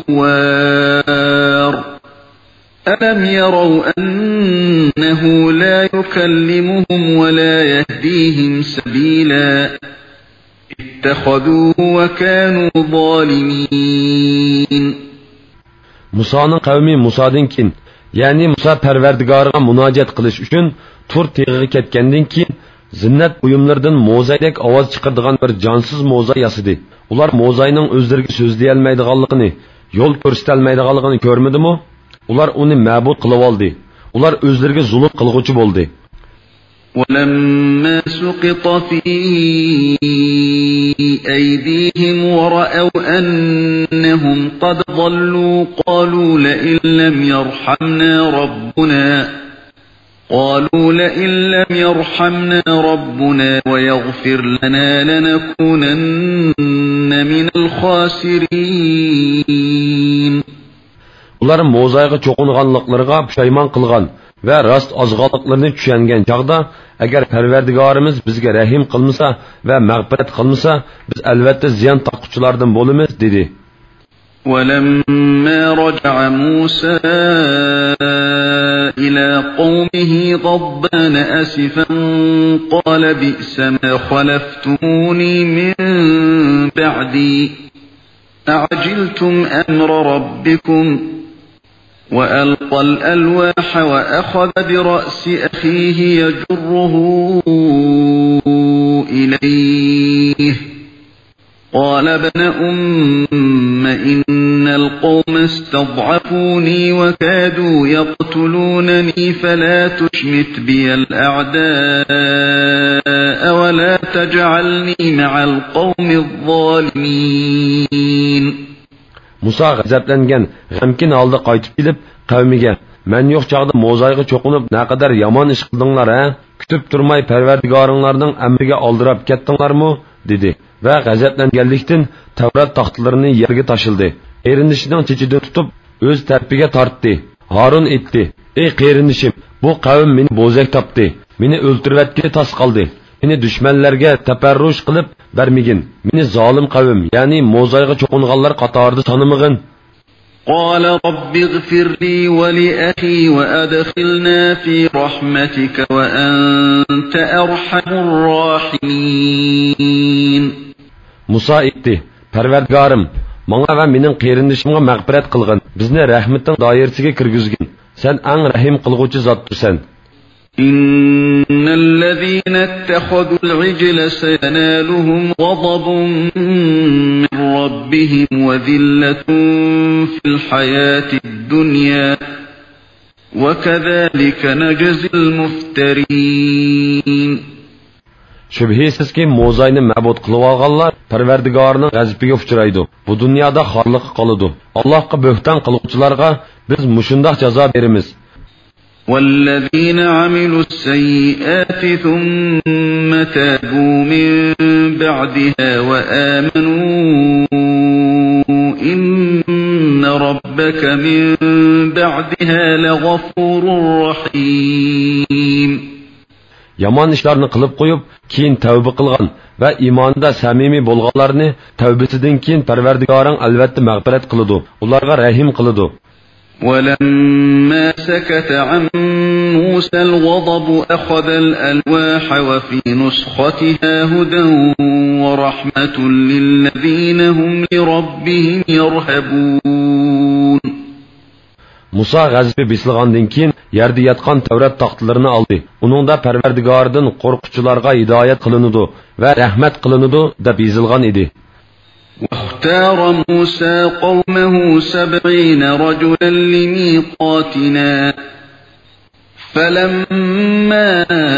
خوار ألم يروا أنه لا يكلمهم ولا يهديهم سبيلا اتخذوه وكانوا ظالمين. Musa'nın qavmi Musa'dan keyin, ya'ni Musa Parvardigoriga munojat qilish uchun Tur teg'iga ketgandan keyin zinnat buyumlaridan mo'zaydek ovoz chiqaradigan bir jonsiz mo'za yasadi. Ular mo'zayning o'zlariga so'zlay olmaydiganligini, yo'l ko'rsata olmaydiganligini ko'rmadimi? Ular uni ma'bud qilib oldi. Ular o'zlariga zulm qilguvchi bo'ldi. ولما سقط في أيديهم ورأوا أن إنهم قد ضلوا قالوا لئن لم يرحمنا ربنا ويغفر لنا لنكونن من الخاسرين. Ular mo'zayga cho'qinganliklariga pushaymon qilgan va rost ozg'onliklarini tushungan chaqda agar Parvardigorimiz bizga rahim qilmasa va mag'firat qilmasa biz albatta ziyon taquvchilardan bo'lamiz dedi. ولما رجع موسى إلى قومه غضبان أسفا قال بئس ما خلفتموني من بعدي أعجلتم أمر ربكم وألقى الألواح وأخذ برأس أخيه يجره إليه قال ابن أم إن القوم استضعفوني وكادوا يقتلونني فلا تشمت بي الأعداء ولا تجعلني مع القوم الظالمين. Musa g'azablangan, g'amkin holda qaytib kelib, qavmiga: "Men yo'q chaqda mo'zayga cho'qinib, naqadar yomon ish qildinglar a? Kutib turmay Parvardigoringlarning amriga oldirab ketdinglarmi?" dedi va g'azablanganlikdan Tavrat taxtlarini yerga tashildi. Erinishning chechidan tutib, o'z tarpiga tortdi. Harun aytdi: "Ey qerinishim, bu qavm meni bo'zak topdi. Meni o'ltirvatga tas qildi. Meni dushmanlarga taparrush qilib bermagin. Meni zolim qavm, ya'ni mo'zayga cho'qinganlar qatorida sanamagin." قال رب اغفر لي ولأخي وأدخلنا في رحمتك وأنت أرحم الراحمين. Musa aytdi: "Parvardigorim, menga va mening qerinishimga mag'firat qilgin. Bizni rahmating doirasiga kirgizgin. Sen eng rahim qilguvchi zotdirsan." إن الذين اتخذوا العجل سينالهم غضب من ربهم وذلة في الحياة الدنيا وكذلك نجزي المفترين. Şübhisiz ki mo'zayni ma'bud qilib olganlar Parvardigorning g'azabiga uchraydi. Bu dunyoda xorliq qoladi. Allohga bo'hton qiluvchilarga biz mushundoq jazo beramiz. والذين عملوا السيئات ثم تابوا من بعدها وآمنوا إن ربك من بعدها لغفور رحيم. Yaman ishlarni qilib qo'yib, keyin tavba qilgan va iymonda samimiy bo'lganlarni tavbasidan keyin Parvardigoring albatta mag'firat qiladi. Ularga rahim qiladi. ولما سكت عن موسى الغضب أخذ الألواح وفي نسختها هدى ورحمة للذين هم لربهم يرهبون. Musa g'azabi besilgandan keyin yerda yotgan Tavrat taxtlarini oldi. Uningda Parvardigordan qo'rquvchilarga hidoyat qilinadi va rahmat qilinadi deb yozilgan edi. واختار موسى قومه 70 رجلا لميقاتنا فلما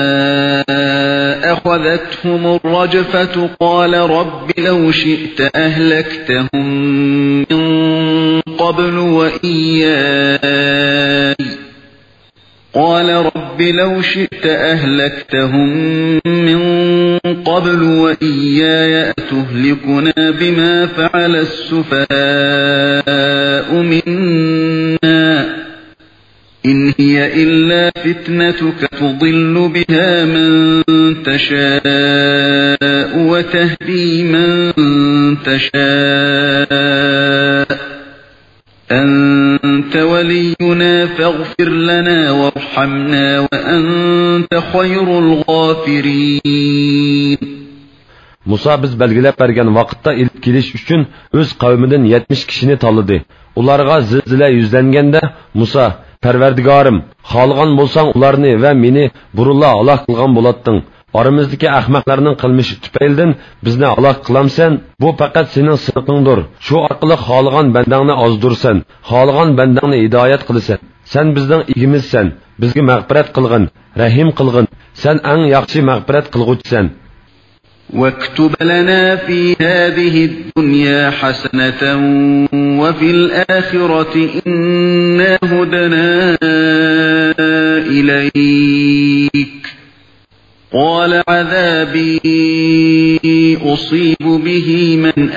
أخذتهم الرجفة قال رب لو شئت أهلكتهم من قبل وإياي قال رب لو شئت أهلكتهم من قبل وإياي أتهلكنا بما فعل السفهاء منا إن هي إلا فتنتك تضل بها من تشاء وتهدي من تشاء أنت ولينا فاغفر لنا وارحمنا وأنت خير الغافرين. Musa biz belgilab bergan vaqtda ilib kelish uchun o'z qavmidan 70 kishini tanladi. Ularga zilzila yuzlanganda Musa: "Parvardigorim, xohlagan bo'lsang ularni va meni burulla halok qilgan bo'latding. Oramizdagi ahmoqlarning qilmishi tufaylidan bizni halok qilamsan. Bu faqat sening siniqingdir. Shu orqali xohlagan bandangni ozdursan, xohlagan bandangni hidoyat qilasan. Sen bizning igimizsan. Bizga mag'firat qilgin, rahim qilgin. Sen eng yaxshi mag'firat qilguvchisan." واكتب لنا في هذه الدنيا حسنة وفي الآخرة إنا هدنا إليك قال عذابي أصيب به من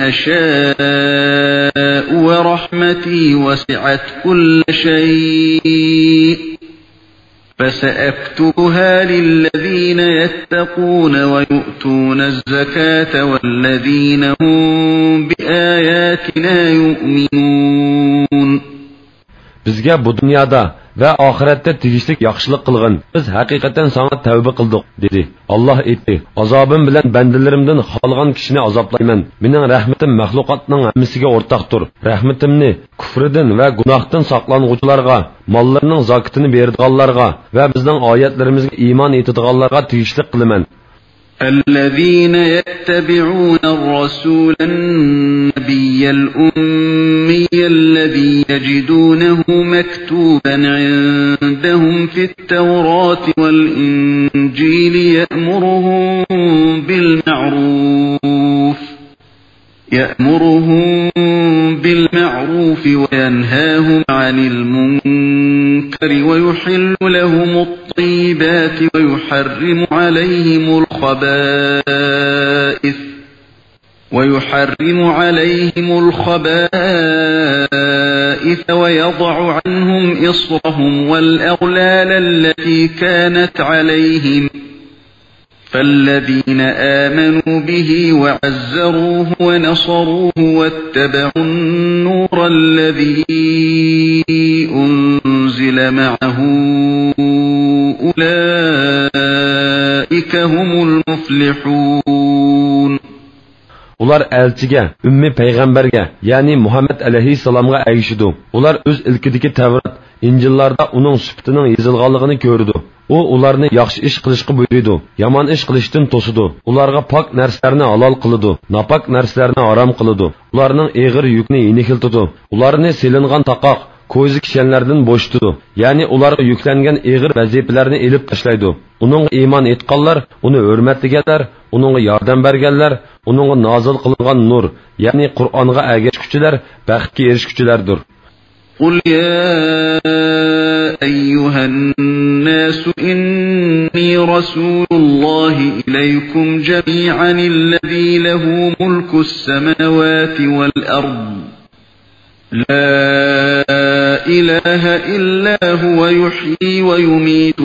أشاء ورحمتي وسعت كل شيء فسأكتبها للذين يتقون ويؤتون الزكاة والذين هم بآياتنا يؤمنون. Bizga bu dunyoda va oxiratda tegishli yaxshilik qilgin. Biz haqiqatan sana tavba qildik, dedi. Alloh aytdi: Azobim bilan bandalarimdan xolgan kishini azoblayman. Mening rahmatim mahluqotning hammasiga o'rtaqdir. Rahmatimni kufridan va gunohdan saqlanuvchilarga, mollarining zakotini beradiganlarga va bizning oyatlarimizga iymon etadiganlarga tegishli qilaman. الذين يتبعون الرسول النبي الأمي الذي يجدونه مكتوبا عندهم في التوراة والإنجيل يأمرهم بالمعروف وينهاهم عن المنكر ويحل لهم الطيبات ويحرم عليهم الخبائث ويضع عنهم إصرهم والأغلال التي كانت عليهم فالذين آمنوا به وعزروه ونصروه واتبعوا النور الذي أنزل معه أولئك هم المفلحون. Ular elchiga, ümmi payg'ambarga, ya'ni Muhammad alayhissalomga ayishidu. Ular o'z ilkidagi Tavrat, Injillarda uning sifatining yozilganligini ko'rdi. U ularni yaxshi ish qilishga buyurdi, yomon ish qilishdan to'sidi. Ularga pok narsalarni halol qildi, nopok narsalarni harom qildi. Ularning eg'ir yukni yengiltdi. Ularni silingan taqoq, ko'zi kishanlardan bo'shtidi. Ya'ni ularga yuklangan eg'ir vazifalarni elib tashlaydi. Uning iymon etganlar, uni hurmatlaganlar, uningga yordam berganlar, uningga nozil qilingan nur, ya'ni Qur'onga ergashuvchilar baxtga erishuvchilardir. قل يا أيها الناس إني رسول الله إليكم جميعا الذي له ملك السماوات والأرض لا إله إلا هو يحيي ويميت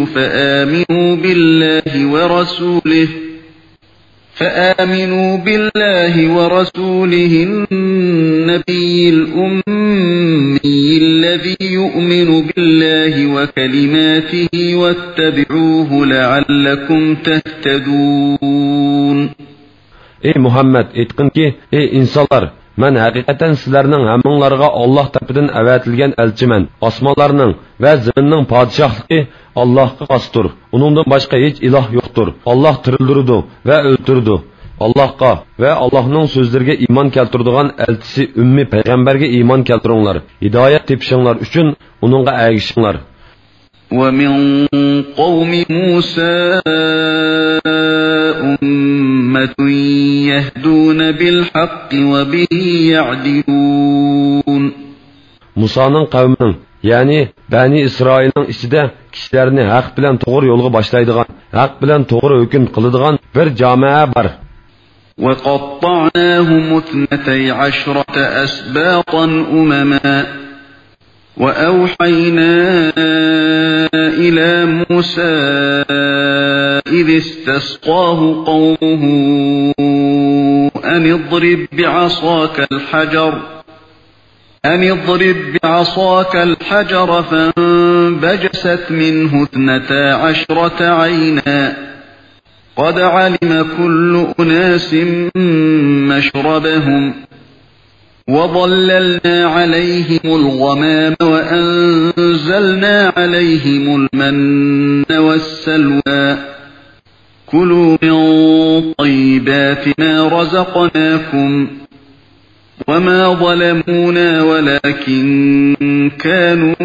فآمنوا بالله ورسوله النبي الأمي الذي يؤمن بالله وكلماته واتبعوه لعلكم تهتدون. Ey Muhammed, aytqin ki, ey insonlar, men haqiqatan sizlarning hammanglarga Alloh tarafidan avatilgan elchiman. Osmonlarning va zaminning podshohligi Allohga xosdir. Uningdan boshqa hech iloh yo'qdir. Alloh tirildirdi va o'ldirdi. Allohga va Allohning so'zlariga iymon keltiradigan elchisi ummi payg'ambarga iymon keltiringlar. Hidoyat tepishinglar uchun uningga ergishinglar. ومن قوم موسى أمة يهدون بالحق وبه يعدلون. Musa'nın qavminin, yani Bani İsrail'in içinde kişilerini haq bilen doğru yolga başlaydıgan, haq bilen doğru hüküm kılıdıgan bir camiye var. وَقَطَّعْنَاهُمُ 12 أَسْبَاطًا أُمَمًا وَأَوْحَيْنَا إِلَى مُوسَى إِذِ اسْتَسْقَاهُ قَوْمُهُ أَنِ اضْرِبْ بعصاك الحجر فانبجست منه 12 عينا قد علم كل أناس مشربهم وظللنا عليهم الغمام وأنزلنا عليهم المن والسلوى كلوا من طيبات ما رزقناكم وما ظلمونا ولكن كانوا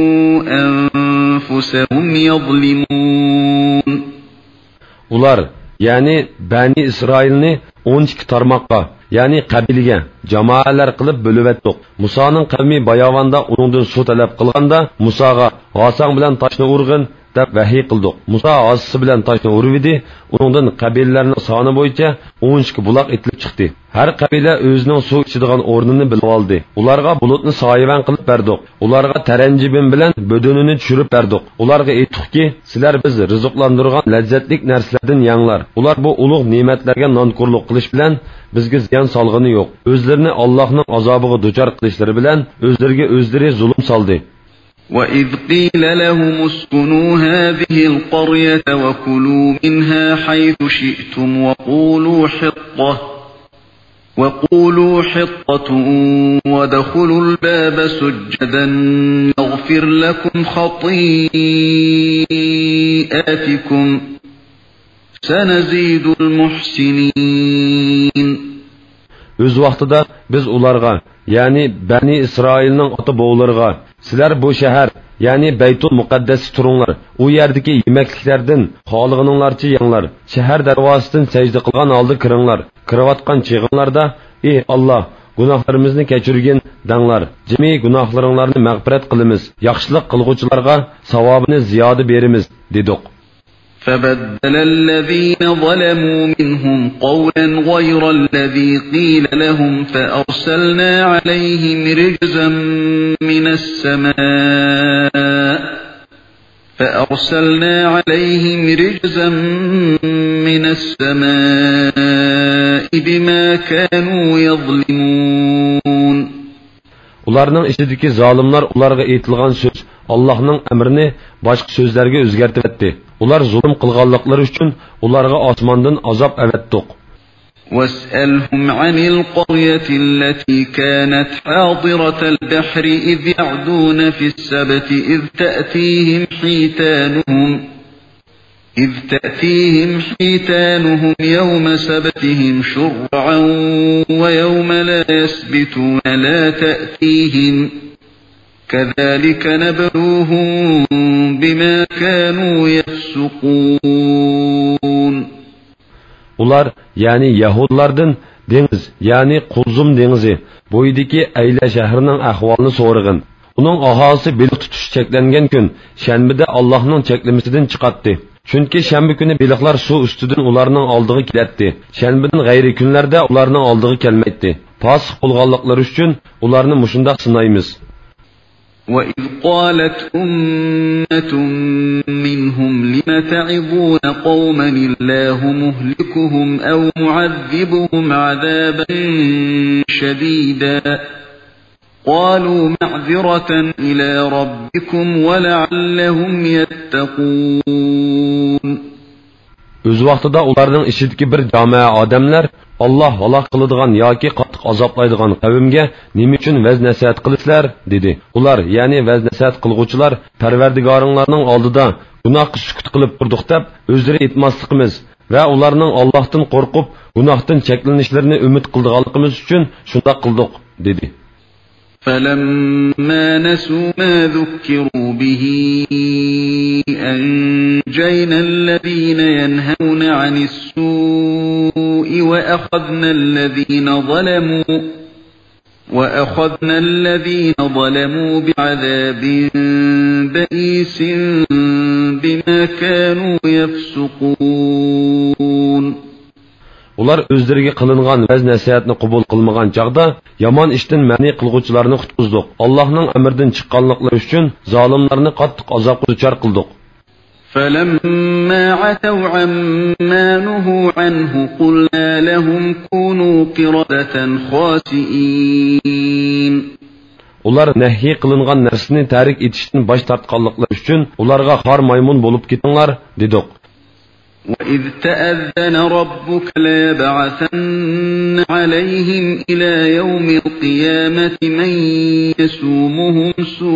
أنفسهم يظلمون. Ular ya'ni Bani Isroilni 12 tarmoqqa, ya'ni qabilaga, jamoalar qilib bo'lib etdik. Musoning qavmi bayovanda uningdan suv talab qilganda Musoga "G'asang bilan toshni urg'in" deb vahiy qildik. Muso osisi bilan toshni urvidi, uningdan qabilalarning soni bo'yicha 12 buloq etilib chiqdi. Har qabila o'zining suv ichadigan o'rnini bilib oldi. Ularga bulutni soyibon qilib berdik. Ularga taranjibin bilan bo'dunini tushirib berdik. Ularga aytdikki, sizlar biz rizqlantirgan lazzatlik narsalardan yanglar. Ular bu ulug' ne'matlarga nonko'rlik qilish bilan bizga ziyon solg'ini yo'q. O'zlarini Allohning azobiga duchor qilishlari bilan o'zlariga o'zlari zulm soldi. وَإِذْ قِيلَ لَهُمُ اسْكُنُوا هَٰذِهِ الْقَرْيَةَ وَكُلُوا مِنْهَا حَيْثُ شِئْتُمْ وَقُولُوا حِطَّةٌ وَادْخُلُوا الْبَابَ سُجَّدًا نَغْفِرْ لَكُمْ خَطِيئَاتِكُمْ سَنَزِيدُ الْمُحْسِنِينَ. Öz vaqtida biz ularga, ya'ni Bani Isroilning ota-bobolarga, sizlar bu shahar, ya'ni Baytul Muqaddasga turinglar. U yerdagi yemekliklardan xohlaganinglarcha yenglar. Shahar darvozasidan sajda qilgan holda kiringlar. Kirayotgan chig'inglarda, "Ey Alloh, gunohlarimizni kechirgin" danglar. Jami gunohlaringlarni mag'firat qilamiz. Yaxshilik qilguvchilarga savobini ziyoda beramiz, dedik. فَبَدَّلَ الَّذِينَ ظَلَمُوا مِنْهُمْ قَوْلًا غَيْرَ الَّذِي قِيلَ لَهُمْ فَأَرْسَلْنَا عَلَيْهِمْ رِجْزًا مِنَ السَّمَاءِ بِمَا كَانُوا يَظْلِمُونَ. Ularning ichidagi zolimlar ularga aytilgan so'z Allohning amrini boshqa so'zlarga o'zgartirib etdi. Ular zulm qilganliklari uchun ularga osmondan azob avatdiq. وَاسْأَلْهُمْ عَنِ الْقَرْيَةِ الَّتِي كَانَتْ حَاضِرَةَ الْبَحْرِ إِذْ يَعْدُونَ فِي السَّبْتِ إِذْ تَأْتِيهِمْ حِيتَانُهُمْ يَوْمَ سَبْتِهِمْ شُرَّعًا وَيَوْمَ لَا يَسْبِتُونَ لَا تَأْتِيهِمْ كَذَلِكَ نَبْلُوهُم بِمَا كَانُوا يَفْسُقُونَ. Ular, yani Yahudlardan dengiz, yani Qulzum dengizi bo'yidagi Ayla shahrining ahvolini so'rag'in. Uning aholisi beliq tutish cheklangan kun shanbada Allohning cheklamasidan chiqatdi. Chunki shanba kuni beliqlar suv ustidan ularning oldiga kelatdi. Shanbadan g'ayri kunlarda ularning oldiga kelmaydi. Fosiq bo'lganliklari uchun ularni mushundaq sinaymiz. وَإِذْ قَالَتْ أُمَّةٌ مِّنْهُمْ لِمَ تَعِظُونَ قَوْمًا اللَّهُ مُهْلِكُهُمْ أَوْ مُعَذِّبُهُمْ عَذَابًا شَدِيدًا قَالُوا مَعْذِرَةً إِلَى رَبِّكُمْ وَلَعَلَّهُمْ يَتَّقُونَ. Öz vaqtida ularning ishidagi bir jamoa odamlar Alloh halok qiladigan yoki qattiq azoblaydigan qavmga nima uchun vaz-nasihat qilisizlar dedi. Ular, ya'ni vaz-nasihat qilguvchilar, Parvardigoringlarning oldida gunohga sukut qilib turdik deb o'zlari aytmasligimiz va ularning Allohdan qo'rqib, gunohdan cheklanishlarini umid qilganligimiz uchun shunday qildik dedi. فَلَمَّا نَسُوا مَا ذُكِّرُوا بِهِ أَنجَيْنَا الَّذِينَ يَنْهَوْنَ عَنِ السُّوءِ وَأَخَذْنَا الَّذِينَ ظَلَمُوا بِعَذَابٍ بَئِيسٍ بِمَا كَانُوا يَفْسُقُونَ. Ular o'zlariga qilingan vaz-nasihatni qabul qilmagan chaqda yomon ishdan ma'ni qilguvchilarni qutqizdik. Allohning amridan chiqqanliklari uchun zolimlarni qattiq azobga duchor qildik. فَلَمَّا عَتَوْا عَمَّا نُهُوا عَنْهُ قُلْنَا لَهُمْ كُونُوا قِرَدَةً خَاسِئِينَ. Ular nahiy qilingan narsani tarik etishdan bosh tortganliklari uchun ularga xor maymun bo'lib ketinglar dedik. وَإِذْ تَأَذَّنَ رَبُّكَ لَيَبْعَثَنَّ عَلَيْهِمْ إِلَى يَوْمِ الْقِيَامَةِ مَن يَسُومُهُمْ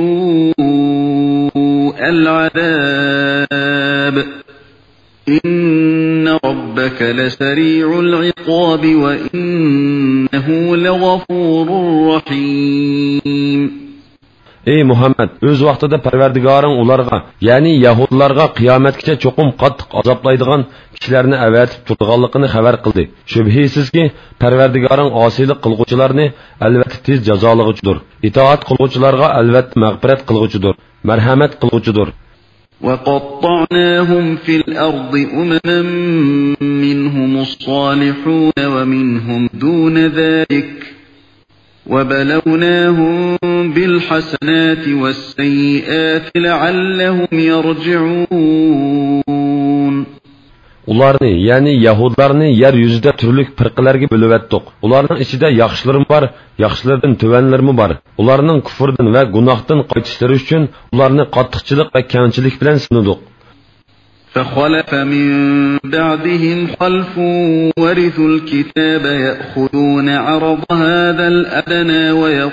سُوءَ الْعَذَابِ إِنَّ رَبَّكَ لَسَرِيعُ الْعِقَابِ وَإِنَّهُ لَغَفُورٌ رَّحِيمٌ. ey Muhammad, o'z vaqtida Parvardigoring ularga, ya'ni Yahudlarga qiyomatgacha cho'qim qattiq azoblaydigan kishilarni avatib turganligini xabar qildi. Shubhisizki, Parvardigoring osiylik qilguvchilarni albatta tez jazolag'uchidir. Itoat qilguvchilarga albatta mag'firat qilguvchidir, marhamat qilguvchidir. وَقَطَّعْنَاهُمْ فِي الْأَرْضِ أُمَمًا مِّنْهُمُ الصَّالِحُونَ وَمِنْهُمْ دُونَ ذَلِكَ وَبَلَوْنَاهُمْ بِالْحَسَنَاتِ وَالسَّيِّئَاتِ لَعَلَّهُمْ يَرْجِعُونَ. Ularni, ya'ni Yahudlarni yer yuzida turli firqalarga bo'lib etdik. Ularning ichida yaxshilarim bor, yaxshilardan tuvanlarmi bor. Ularning kufrdan va gunohdan qaytishlari uchun ularni qattiqchilik va kamchilik bilan sinadik. فَخَلَفَ مِن بَعْدِهِمْ خَلْفٌ وَرِثُوا الْكِتَابَ يَأْخُذُونَ عَرَضَ هَذَا الْأَدْنَى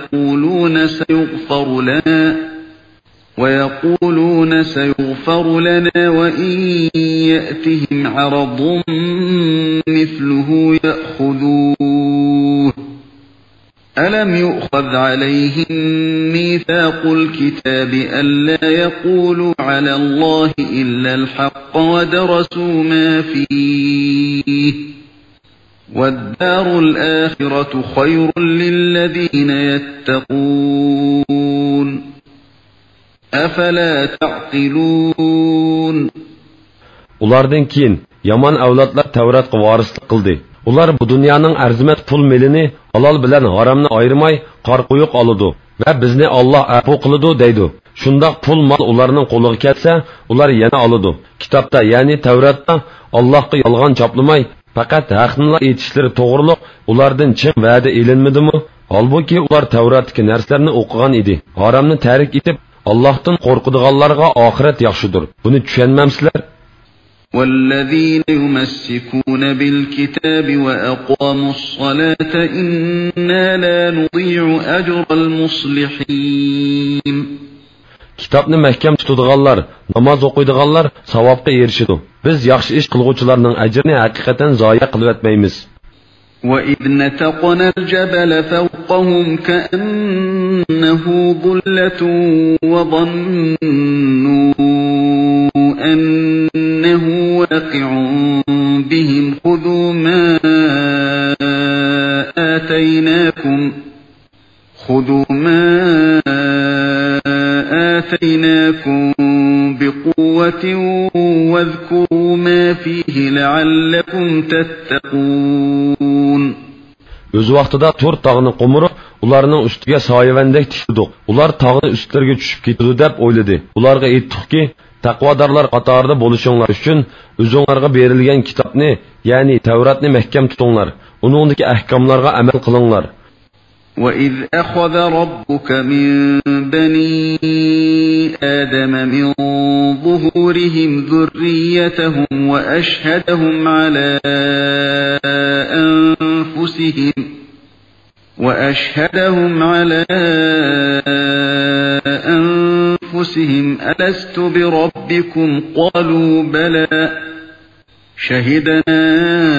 وَيَقُولُونَ سَيُغْفَرُ لَنَا وَإِن يَأْتِهِمْ عَرَضٌ مِثْلُهُ يَأْخُذُوهُ أَلَمْ يُؤْخَذْ عَلَيْهِمْ مِيثَاقُ الْكِتَابِ أَلَّا يَقُولُوا عَلَى اللَّهِ إِلَّا الْحَقَّ وَدَرَسُوا مَا فِيهِ وَالدَّارُ الْآخِرَةُ خَيْرٌ لِلَّذِينَ يَتَّقُونَ أَفَلَا تَعْقِلُونَ. Ulardan keyin yomon avlodlar Tavratga varislik qildi. Ular bu dunyoning arzimat pul melini halol bilan haromni ayirmay qor qo'yiq oladi va bizni Alloh afu qiladi deydi. Shundoq pul mol ularning qo'liga kelsa, ular yana oladi. Kitobda, ya'ni Tavratda Allohga yolg'on choplamay, faqat haqni aytishlari to'g'riliq ulardan chin va'da elinmadimi? Holbuki ular Tavratdagi narsalarni o'qigan edi. Haromni tarik etib Allohdan qo'rqadiganlarga oxirat yaxshidir. Buni tushunmamsizlar? وَالَّذِينَ يُمَسِّكُونَ بِالْكِتَابِ وَأَقَامُوا الصَّلَاةَ إِنَّا لَا نُضِيعُ أَجْرَ الْمُصْلِحِينَ. Kitobni mahkam tutadiganlar, namoz o'qiydiganlar savobga erishadi. Biz yaxshi ish qilguvchilarning ajrini haqiqatan zoya qilib etmaymiz. وَإِذْ نَتَقْنَا الْجَبَلَ فَوْقَهُمْ كَأَنَّهُ ظُلَّةٌ وَظَنُّوا أَنَّهُ واقع بهم خذوا ما آتيناكم بقوة واذكروا ما فيه لعلكم تتقون. Öz vaqtida Tur tağını qo'mirib, ularning ustiga soyavandek tikdik. Ular tağning ustlariga tushib ketdi deb o'yladi. Ularga aytdikki, taqvodorlar qatorida bo'lishinglar uchun o'zingizlarga berilgan kitobni, ya'ni Tavratni mahkam tutinglar. Uningdagi ahkomlarga amal qilinglar. وَإِذْ أَخَذَ رَبُّكَ مِنْ بَنِي آدَمَ مِنْ ظُهُورِهِمْ ذُرِّيَّتَهُمْ وَأَشْهَدَهُمْ عَلَى أَنفُسِهِمْ أَلَسْتُ بِرَبِّكُمْ قَالُوا بَلَى شَهِدْنَا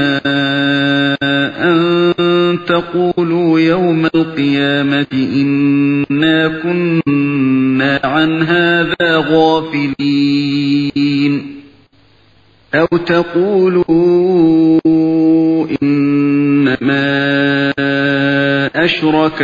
أَن تَقُولُوا يَوْمَ الْقِيَامَةِ إِنَّا كُنَّا عَنْ هَذَا غَافِلِينَ أَوْ تَقُولُوا إِنَّمَا أَشْرَكَ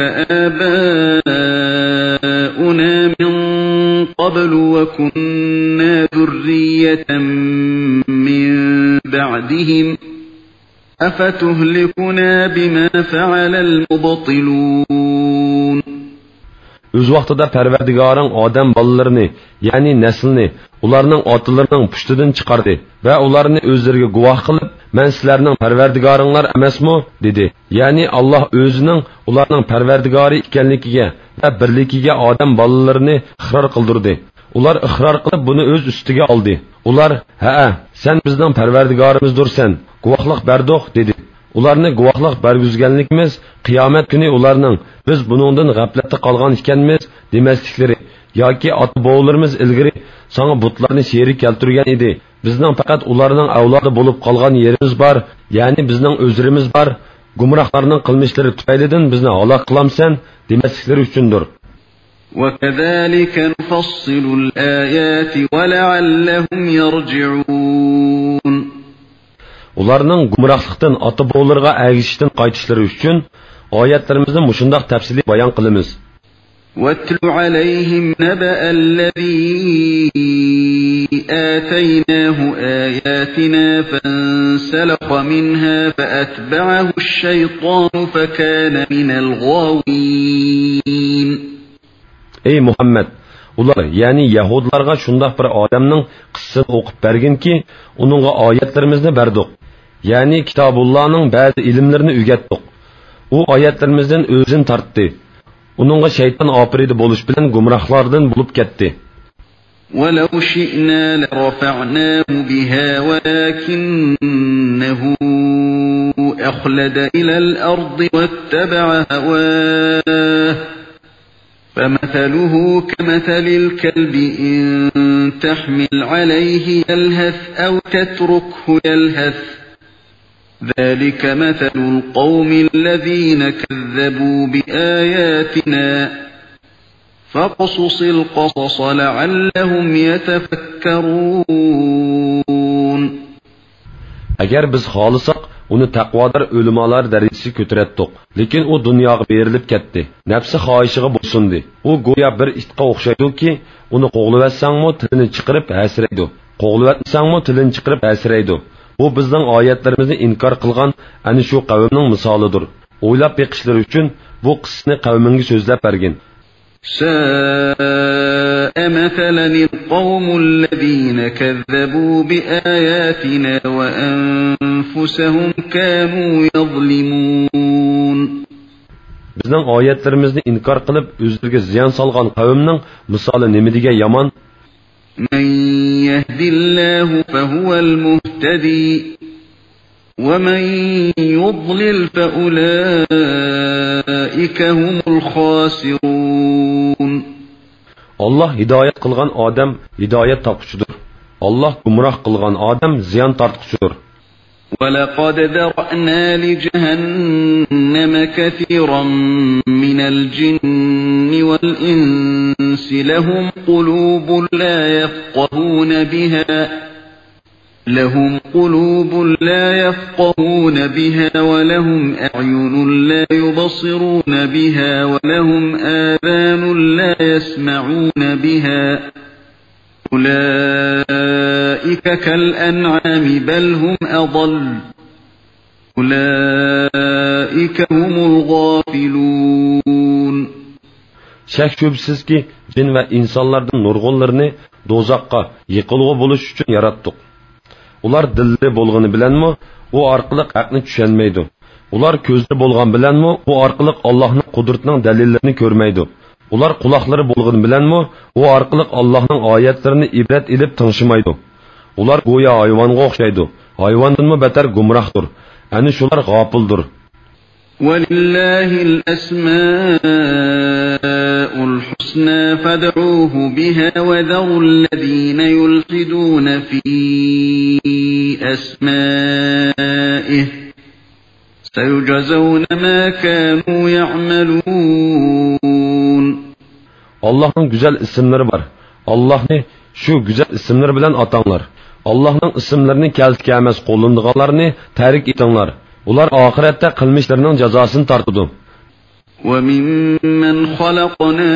آبَاؤُنَا مِنْ قَبْلُ وَكُنَّا ذُرِّيَّةً مِنْ بَعْدِهِمْ أَفَتُهْلِكُنَا بِمَا فَعَلَ الْمُبْطِلُونَ. Öz vaqtida Parvardigoring odam bolalarini, ya'ni naslni, ularning otalarining pushtidan chiqardi va ularni o'zlariga guvoh qilib, "Men sizlarning Parvardigoringlar emasmi?" dedi. Ya'ni Alloh o'zining ularning Parvardigori ekanligiga va birligiga odam bolalarini iqror qildirdi. Ular iqror qilib buni o'z ustiga oldi. Ular, "Ha, sen bizning Parvardigorimizdirsan, guvohlik berdik" dedi. Ularni guvohlik bergizganligimiz qiyomat kuni ularning biz buningdan g'aflatda qolgan ekanmiz demasliklari yoki ota-bobolarimiz ilgari sana butlarni sherik keltirgan edi. Bizning faqat ularning avlodi bo'lib qolgan yerimiz bor, ya'ni bizning o'zimiz bor. Gumrohlarning qilmishlari tufaylidan bizni halok qilamsan demasliklari uchundir. وَكَذَلِكَ نُفَصِّلُ الْآيَاتِ وَلَعَلَّهُمْ يَرْجِعُونَ. Ularning gumrohlikdan ota-bobolarga agishishdan qaytishlari uchun oyatlarimizni mushundoq tafsili bayon qilamiz. وَاتْلُ عَلَيْهِمْ نَبَأَ الَّذِي آتَيْنَاهُ آيَاتِنَا فَانسَلَخَ مِنْهَا فَأَتْبَعَهُ الشَّيْطَانُ فَكَانَ مِنَ الْغَاوِينَ. Ey Muhammed, ular yani Yahudlarga shundoq bir odamning qissasini o'qib berginki, uningga oyatlarimizni berdik. Yani Kitobullohning ba'zi ilmlarini o'rgatdik. U oyatlarimizdan o'zini tortdi. Uningga shayton opridi bo'lish bilan gumrohlardan bo'lib ketdi. وَلَوْ شِئْنَا لَرَفَعْنَاهُ بِهَا وَلَكِنَّهُ أَخْلَدَ إِلَى الْأَرْضِ وَاتَّبَعَ هَوَاهُ فَمَثَلُهُ كَمَثَلِ الْكَلْبِ إِنْ تَحْمِلْ عَلَيْهِ يَلْهَثْ أَوْ تَتْرُكْهُ يَلْهَث ذَلِكَ مَثَلُ الْقَوْمِ الَّذِينَ كَذَّبُوا بِآيَاتِنَا فَاقْصُصِ الْقَصَصَ لَعَلَّهُمْ يَتَفَكَّرُونَ. Agar biz xohlasak, uni taqvodor o'limalar darajasiga ko'taratdik. Lekin u dunyoga berilib ketdi. Nafsi xohishiga bo'ysundi. U go'yo bir itga o'xshaydi-ki, uni qo'g'livatsangmi tilini chiqarib hasraydi. Qo'g'livatmasangmi tilini chiqarib hasraydi. Bu bizning oyatlarimizni inkor qilgan ana shu qavmning misolidir. O'ylab beqishlar uchun bu qissani qavminga so'zlab bergin. سَاءَ مَثَلًا الْقَوْمُ الَّذِينَ كَذَّبُوا بِآيَاتِنَا وَأَنفُسَهُمْ كَانُوا يَظْلِمُونَ. Bizning oyatlarimizni inkor qilib o'zlariga ziyon solgan qavmning misoli nimiga yomon? مَن يَهْدِ اللَّهُ فَهُوَ الْمُهْتَدِي وَمَن يُضْلِلْ فَأُولَئِكَ هُمُ الْخَاسِرُونَ. Allah hidoyat qilgan odam hidoyat topquchidir. Allah gumroh qilgan odam ziyon tortquchidir. وَلَقَدْ ذَرَأْنَا لِجَهَنَّمَ كَثِيرًا مِنَ الْجِنِّ وَالْإِنسِ لَهُمْ قُلُوبٌ لا يفقهون بها ولهم أعين لا يبصرون بها ولهم آذان لا يسمعون بها أولئك كالأنعام بل هم أضل أولئك هم الغافلون. Şək şübhəsiz ki, cin və insanlardan nurğunlarını dozaqqa, yıqılğı buluş üçün yaratdıq. Ular dilli bolğanı bilenmi, o arqılıq haqni düşənmeydi. Ular közlü bolğan bilenmi, o arqılıq Allah'ın qudretinin dəlillərini görmeydi. Ular qulaqları bolğanı bilenmi, o arqılıq Allah'ın ayetlerini ibret edip tanışmaydı. Ular goya hayvanga oxşaydı. Hayvandan mı beter gumrahdır. Ani şular gafıldır. وَلِلَّهِ الْأَسْمَاءُ الْحُسْنَى فَادْعُوهُ بِهَا وَذَرُوا الَّذِينَ يُلْحِدُونَ فِي أَسْمَائِهِ سَيُجْزَوْنَ مَا كَانُوا يَعْمَلُونَ. Allah'ın güzel isimleri var. Allah'ni şu güzel isimler bilen atanlar. Allah'ın isimlerini keltikemez qo'llandiganlarni tarik etinglar. Ular oxiratda qilmishlarining jazosini tortadi. وَمِمَّنْ خَلَقْنَا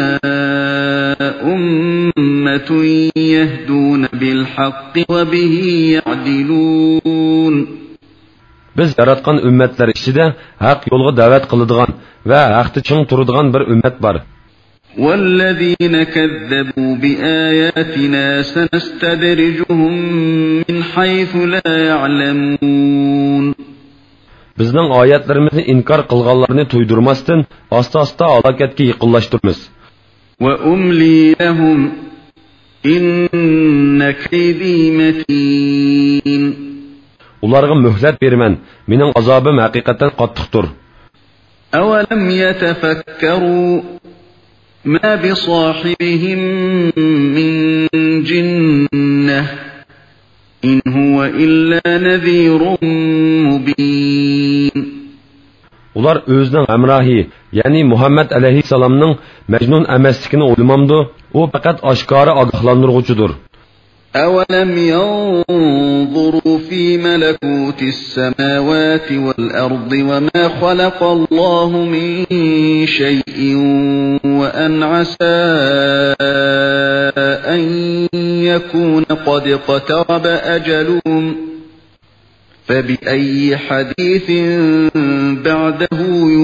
أُمَّةٌ يَهْدُونَ بِالْحَقِّ وَبِهِ يَعْدِلُونَ. Biz yaratgan ümmetler içinde haq yo'lga da'vat qiladigan va haqda ching turadigan bir ummat bor. وَالَّذِينَ كَذَّبُوا بِآيَاتِنَا سَنَسْتَدْرِجُهُم مِّنْ حَيْثُ لَا يَعْلَمُونَ. Bizning oyatlarimizni inkor qilganlarni to'ydurmasdan asta-asta halokatga yaqinlashtiramiz. وَأُمْلِي لَهُمْ إِنَّ كَيْدِي مَتِينٌ. Ularga muhlat berman. Mening azobim haqiqatan qattiqdir. أَوَلَمْ يَتَفَكَّرُوا مَا بِصَاحِبِهِم مِّن جِنَّةٍ إِنْ هُوَ إِلَّا نَذِيرٌ مُبِينٌ. ular o'zining hamrohi, ya'ni Muhammad alayhissalomning majnun emasligini o'ylamamdi. U faqat oshkora ogohlantiruvchidir. أولم ينظروا في ملكوت السماوات والأرض وما خلق الله من شيء وأن عسى أن يكون قد اقترب أجلهم فبأي حديث بعده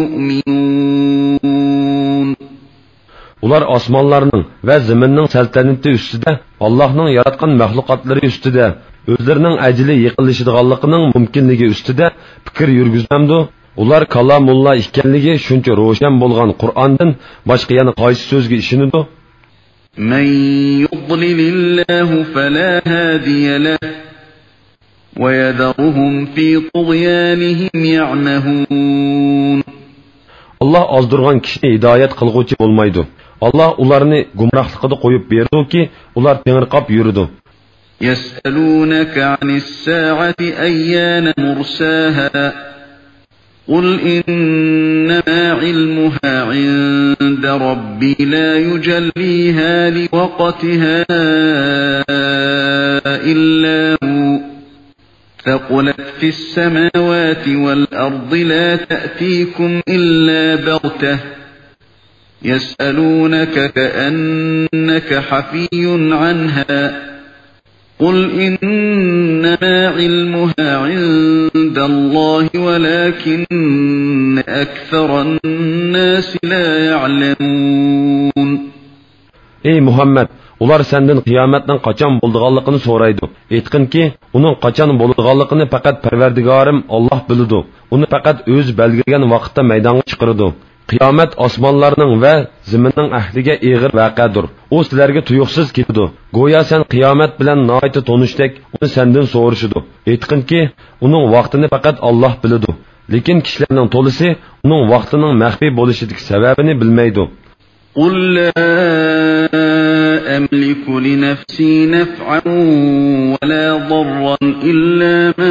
يؤمنون. Ular osmonlarning va zaminning saltanati ustida, Allohning yaratgan mahluqotlari ustida, o'zlarining ajli yiqilishadiganligining mumkinligi ustida fikr yurgizmamdi. Ular kalamulloh ekanligi shuncha ro'shan bo'lgan Qur'ondan boshqa yana qaysi so'zga ishonadi? Man yudlilillahu fala hadiya lahu wa yadharuhum fi tughyanihim ya'mahun. Allah ozdurgan kishini hidoyat qilguvchi bo'lmaydi. Allah ularni gumrohligida qo'yib berdi-ki, ular tengirqab yurdi. Yas'alunaka 'anis sa'ati ayyana mursaha qul innama 'ilmuha 'inda rabbi la yujalliha liwaqtiha illa hu ثقلت في السماوات والأرض لا تأتيكم إلا بغتة يسألونك كأنك حفي عنها قل إنما علمها عند الله ولكن أكثر الناس لا يعلمون. Ey Muhammed! Ular senden qiyomatning qachon bo'lganligini so'raydi. Aytqinki, uning qachon bo'lganligini faqat Parvardigorim Alloh biladi. Uni faqat o'z belgilagan vaqtda maydonga chiqaradi. Qiyomat osmonlarning va zaminning ahliga og'ir voqeadir. U sizlarga tuyuqsiz keladi. Go'yo sen qiyomat bilan noyta tonishdek uni sendan so'rashidi. Aytqinki, uning vaqtini faqat Alloh biladi. Lekin kishilarning to'lisi uning vaqtining maxfiy bo'lishining sababini bilmaydi. قل لا أملك لنفسي نفعا ولا ضرا إلا ما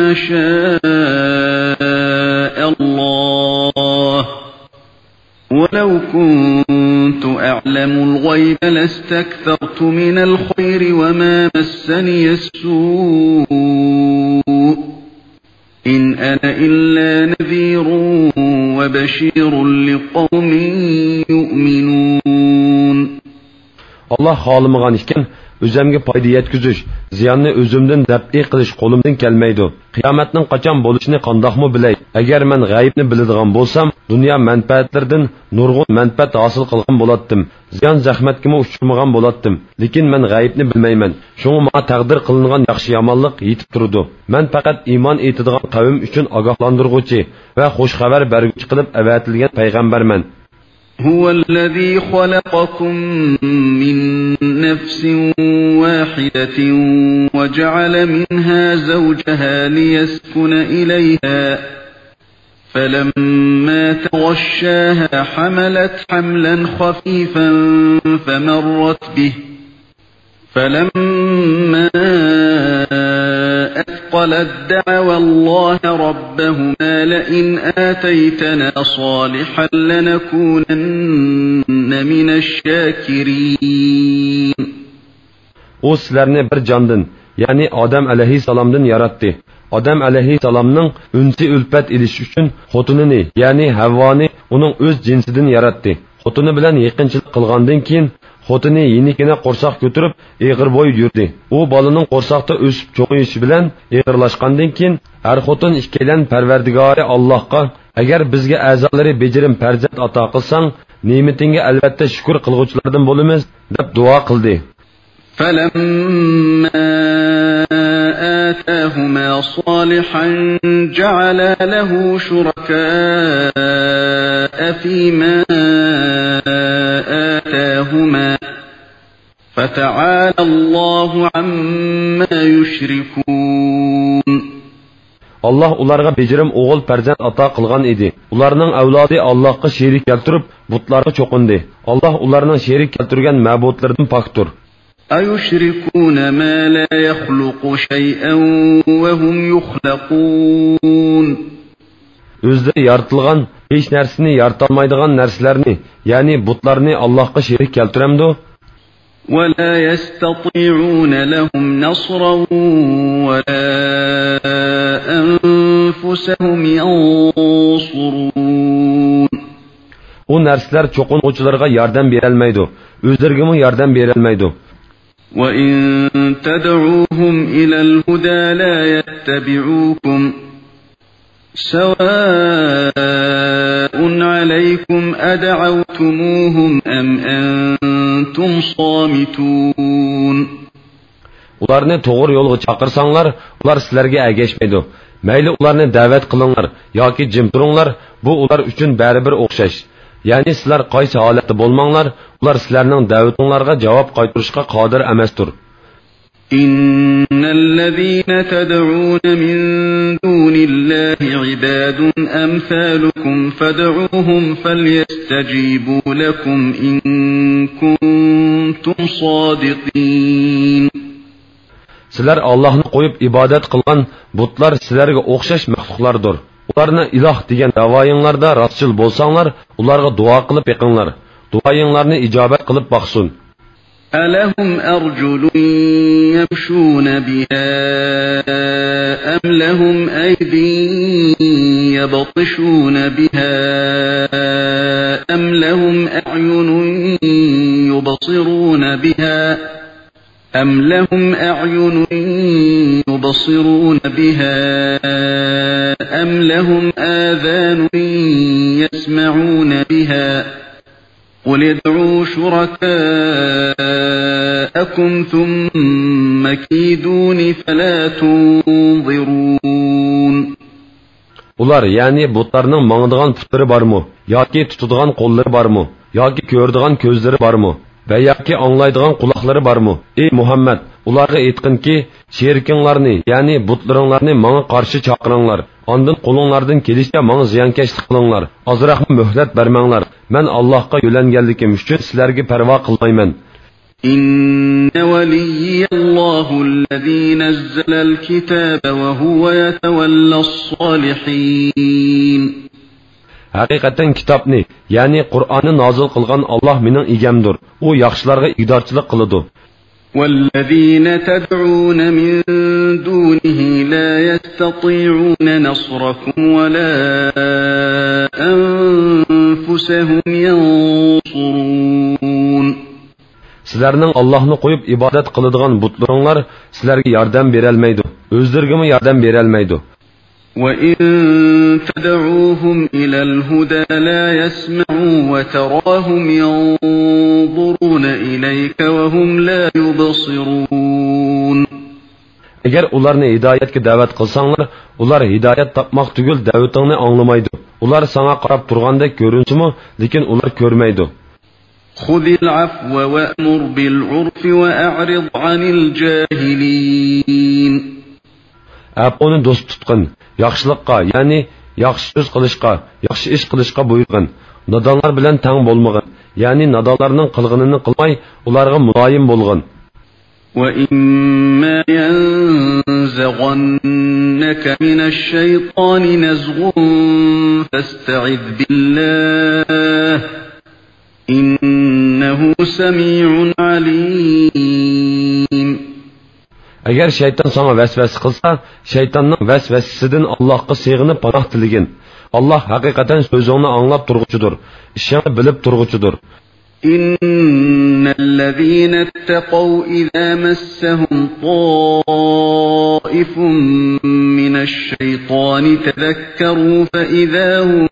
شاء الله ولو كنت أعلم الغيب لاستكثرت من الخير وما مسني السوء إن أنا إلا نذير وبشير لقوم يؤمنون. Allah xohlamagan ekan, o'zimga foyda yetkazish, ziyonni o'zimdan dab'i qilish qo'limdan kelmaydi. Qiyomatning qachon bo'lishini qandoqmi bilay? Agar men g'aybni biladigan bo'lsam, dunyo manfaatlaridan nurg'un manfaat hosil qilgan bo'lardim. Ziyon zahmatga uchmagan bo'lardim. Lekin men g'aybni bilmayman. Shunga menga taqdir qilingan yaxshi yomonlik yetib turdi. Men faqat iymon etadigan qavm uchun ogohlantiruvchi va xush xabar beruvchi qilib avatilgan payg'ambarman. هو الذي خلقكم من نفس واحدة وجعل منها زوجها ليسكن إليها فلما تغشاها حملت حملا خفيفا فمرت به فلما أثقلت دعوا الله ربهما لئن آتيتنا صالحا لنكونن من الشاكرين. O sizlarni bir jondan, ya'ni Odam alayhissalomdan yaratdi. Odam alayhissalomning unsi ulfat ilish uchun xotinini, ya'ni Havvoni uning o'z jinsidan yaratdi. Xotini bilan yaqinchilik qilgandan keyin xotini yenikini qo'rsoq ko'tarib eg'ir bo'y yurdi. U bolaning qo'rsoqda o'sib cho'qiyishi bilan eg'irlashgandan keyin har xotin ikkilan Parvardigori Allohga agar bizga a'zolari bejirim farzand ato qilsang, ne'matingga albatta shukr qilguvchilardan bo'lamiz deb duo qildi. فَلَمَّا آتَاهُمَا صَالِحًا جَعَلَا لَهُ شُرَكَاءَ فِيمَا آتَاهُمَا فَتَعَالَى اللَّهُ عَمَّا يُشْرِكُونَ. Allah ularga bejirim o'g'il farzand ato qilgan edi. Ularning avlodi Allohga sherik keltirib, butlarga cho'qindi. Allah ularning sherik keltirgan ma'budlardan pokdir. أَيُشْرِكُونَ مَا لَا يَخْلُقُ شَيْئًا وَهُمْ يُخْلَقُونَ. O'zlari yaratilgan hech narsani yaratolmaydigan narsalarni, ya'ni butlarni Allohga sherik keltiramdi? ولا يستطيعون لهم نصرا ولا أنفسهم ينصرون. O narsalar cho'qinuvchilarga yordam berolmaydi, o'zlariga yordam berolmaydi. وإن تدعوهم إلى الهدى لا يتبعوكم سواء عليكم أدعوتموهم أم أنتم صامتون. Ularni to'g'ri yo'lga chaqirsanlar, ular sizlarga ergashmaydi. Mayli ularni da'vat qilinglar yoki jim turinglar, bu ular uchun baribir o'xshash. Ya'ni sizlar qaysi holatda bo'lmanglar, ular sizlarning da'vatinglarga javob qaytarishga qodir emasdir. Innallazina tad'un min dunillahi ibadun amsalukum fad'uuhum falyastajibu lakum in kuntum sodiqin. Sizlar Allohni qo'yib ibodat qilgan butlar sizlarga o'xshash maxluqlardir. Ularni iloh degan da'voyinglarda rostchil bo'lsanglar, ularga duo qilib yiqinglar. Duoyinglarni ijobat qilib boqsin. Alahum arjulun yamshuna biha am lahum aydin yabtishuna biha am lahum a'yunun yubsiruna biha أم لهم أعين يبصرون بها أم لهم آذان يسمعون بها قل ادعوا شركاءكم ثم كيدون فلا تنظرون. Ular yani butlarning mangdigan putlari bormi, yoki tutadigan qo'llari bormi, yoki ko'radigan ko'zlari bormi? Va yoki anglaydigan quloqlari bormi? Ey Muhammad, ularga aytqinki, sherikinglarni, ya'ni butlaringlarni menga qarshi chaqiringlar. Ondan qo'linglardan kelishcha menga ziyonkashlik qilinglar. Ozroq muhlat bermanglar. Men Allohga yo'langanligim uchun sizlarga parvo qilmayman. Inna waliyallohu allazi nazzala al-kitaba wa huwa yatawalla as-salihin. Haqiqatan kitobni, ya'ni Qur'onni nozil qilgan Alloh mening egamdir. U yaxshilarga igdorchilik qiladi. والذين تدعون من دونه لا يستطيعون نصركم ولا أنفسهم ينصرون. Sizlarning Allohni qo'yib ibodat qiladigan butlaringlar sizlarga yordam berolmaydi. O'zlariga yordam berolmaydi. وَإِن تَدْعُوهُمْ إِلَى الْهُدَى لَا يَسْمَعُوا وَتَرَاهُمْ يَنظُرُونَ إِلَيْكَ وَهُمْ لَا يُبْصِرُونَ. Agar ularni hidoyatga da'vat qilsanglar, ular hidoyat topmoq tugul da'vatingni anglamaydi. Ular sana qarab turganda ko'rinsimi, lekin ular ko'rmaydi. خُذِ الْعَفْوَ وَأْمُرْ بِالْعُرْفِ وَأَعْرِضْ عَنِ الْجَاهِلِينَ. Uni do'st tutqin, yaxshilikqa, ya'ni yaxshi so'z qilishga, yaxshi ish qilishga buyurgin. Nodonlar bilan tang bo'lmagin, ya'ni nodonlarning qilganini qilmay, ularga muloyim bo'lgin. وَإِمَّا يَنزَغَنَّكَ مِنَ الشَّيْطَانِ نَزْغٌ فَاسْتَعِذْ بِاللَّهِ إِنَّهُ سَمِيعٌ عَلِيمٌ. Agar shayton sana vasvasa qilsa, shaytonning vasvasasidan Allohga sig'inib panoh tiligin. Alloh haqiqatan so'zingni anglab turg'uchidir, ishingni bilib turg'uchidir. Innallazina ittaqaw idza massahum ta'ifun minash shaytoni tadhakkaru fa idza hum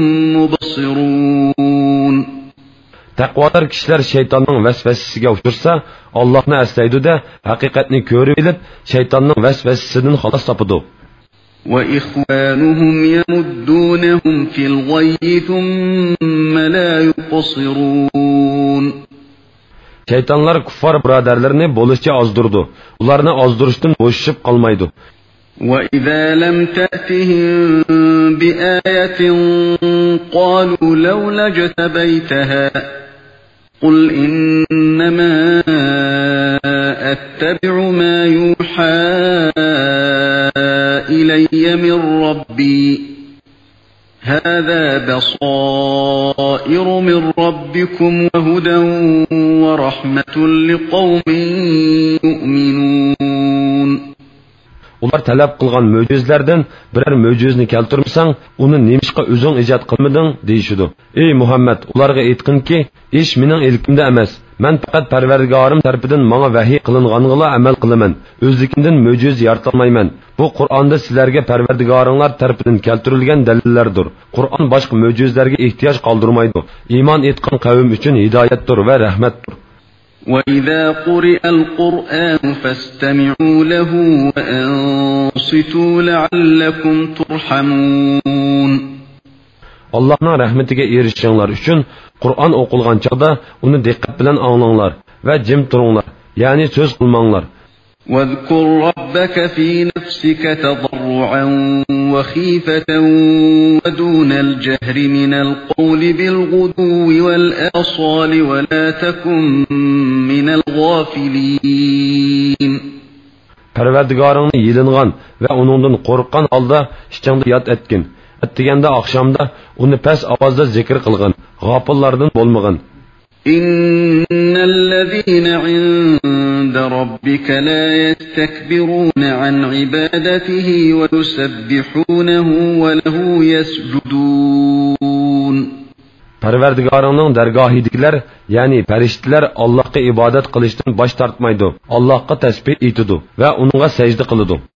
mubsirun. Taqvodor kishilar shaytonning vasvasasiga uchursa, Allohni aslaydi-da, haqiqatni ko'rib bilib, shaytonning vasvasasidan xalos topadi. Wa ikhwanuhum yamuddunhum fil ghayyi thumma la yuqsirun. Shaytonlar kuffar birodarlarini bo'lishcha ozdirdi. Ularni ozdirishdan bo'shishib qolmaydi. وَإِذَا لَمْ تَأْتِهِمْ بِآيَةٍ قَالُوا لَوْلَا اجْتَبَيْتَهَا قُلْ إِنَّمَا أَتَّبِعُ مَا يُوحَى إِلَيَّ مِنْ رَبِّي هذا بصائر من ربكم وهدى ورحمة لقوم يؤمنون. Ular talab qilgan mo'jizlardan biror mo'jizni keltirmasang, uni nemishqa o'zing ijod qilmading deyishidi. Ey Muhammad, ularga aytqinki, ish mening ilkimda emas. Men faqat Parvardigorim tarafidan menga vahiy qilinganigina amal qilaman. O'zlikimdan mo'jiz yaratolmayman. Bu Qur'onda sizlarga Parvardigoringlar tarafidan keltirilgan dalillardir. Qur'on boshqa mo'jizlarga ehtiyoj qoldirmaydi. Iymon etgan qavm uchun hidoyatdir va rahmatdir. وَإِذَا قُرِئَ الْقُرْآنُ فَاسْتَمِعُوا لَهُ وَأَنصِتُوا لَعَلَّكُمْ تُرْحَمُونَ. Allah'ın rahmetiga erişişinglar üçün Qur'on o'qilgan chaqda uni diqqat bilan anglanglar va jim turinglar, ya'ni so'z qilmanglar. وَاذْكُرْ رَبَّكَ فِي نَفْسِكَ تَضَرُّعًا وَخِيفَةً وَدُونَ الْجَهْرِ مِنَ الْقَوْلِ بِالْغُدُوِّ وَالْآصَالِ وَلَا تَكُن مِّنَ الْغَافِلِينَ. Parvardigoringni yilingan va uningdan qo'rqqan holda ichingda yod etgin. Atdiganda oqshomda uni past ovozda zikr qilgin. G'ofillardan bo'lmagin. innallazina 'inda robbika la yastakbiruna 'an 'ibadatihi wa yusabbihunahu wa lahu yasjudun. Parvardigoringning dargohidagilar, ya'ni farishtalar Allohga ibodat qilishdan bosh tortmaydi. Allohga tasbih etadi va uningga sajda qiladi.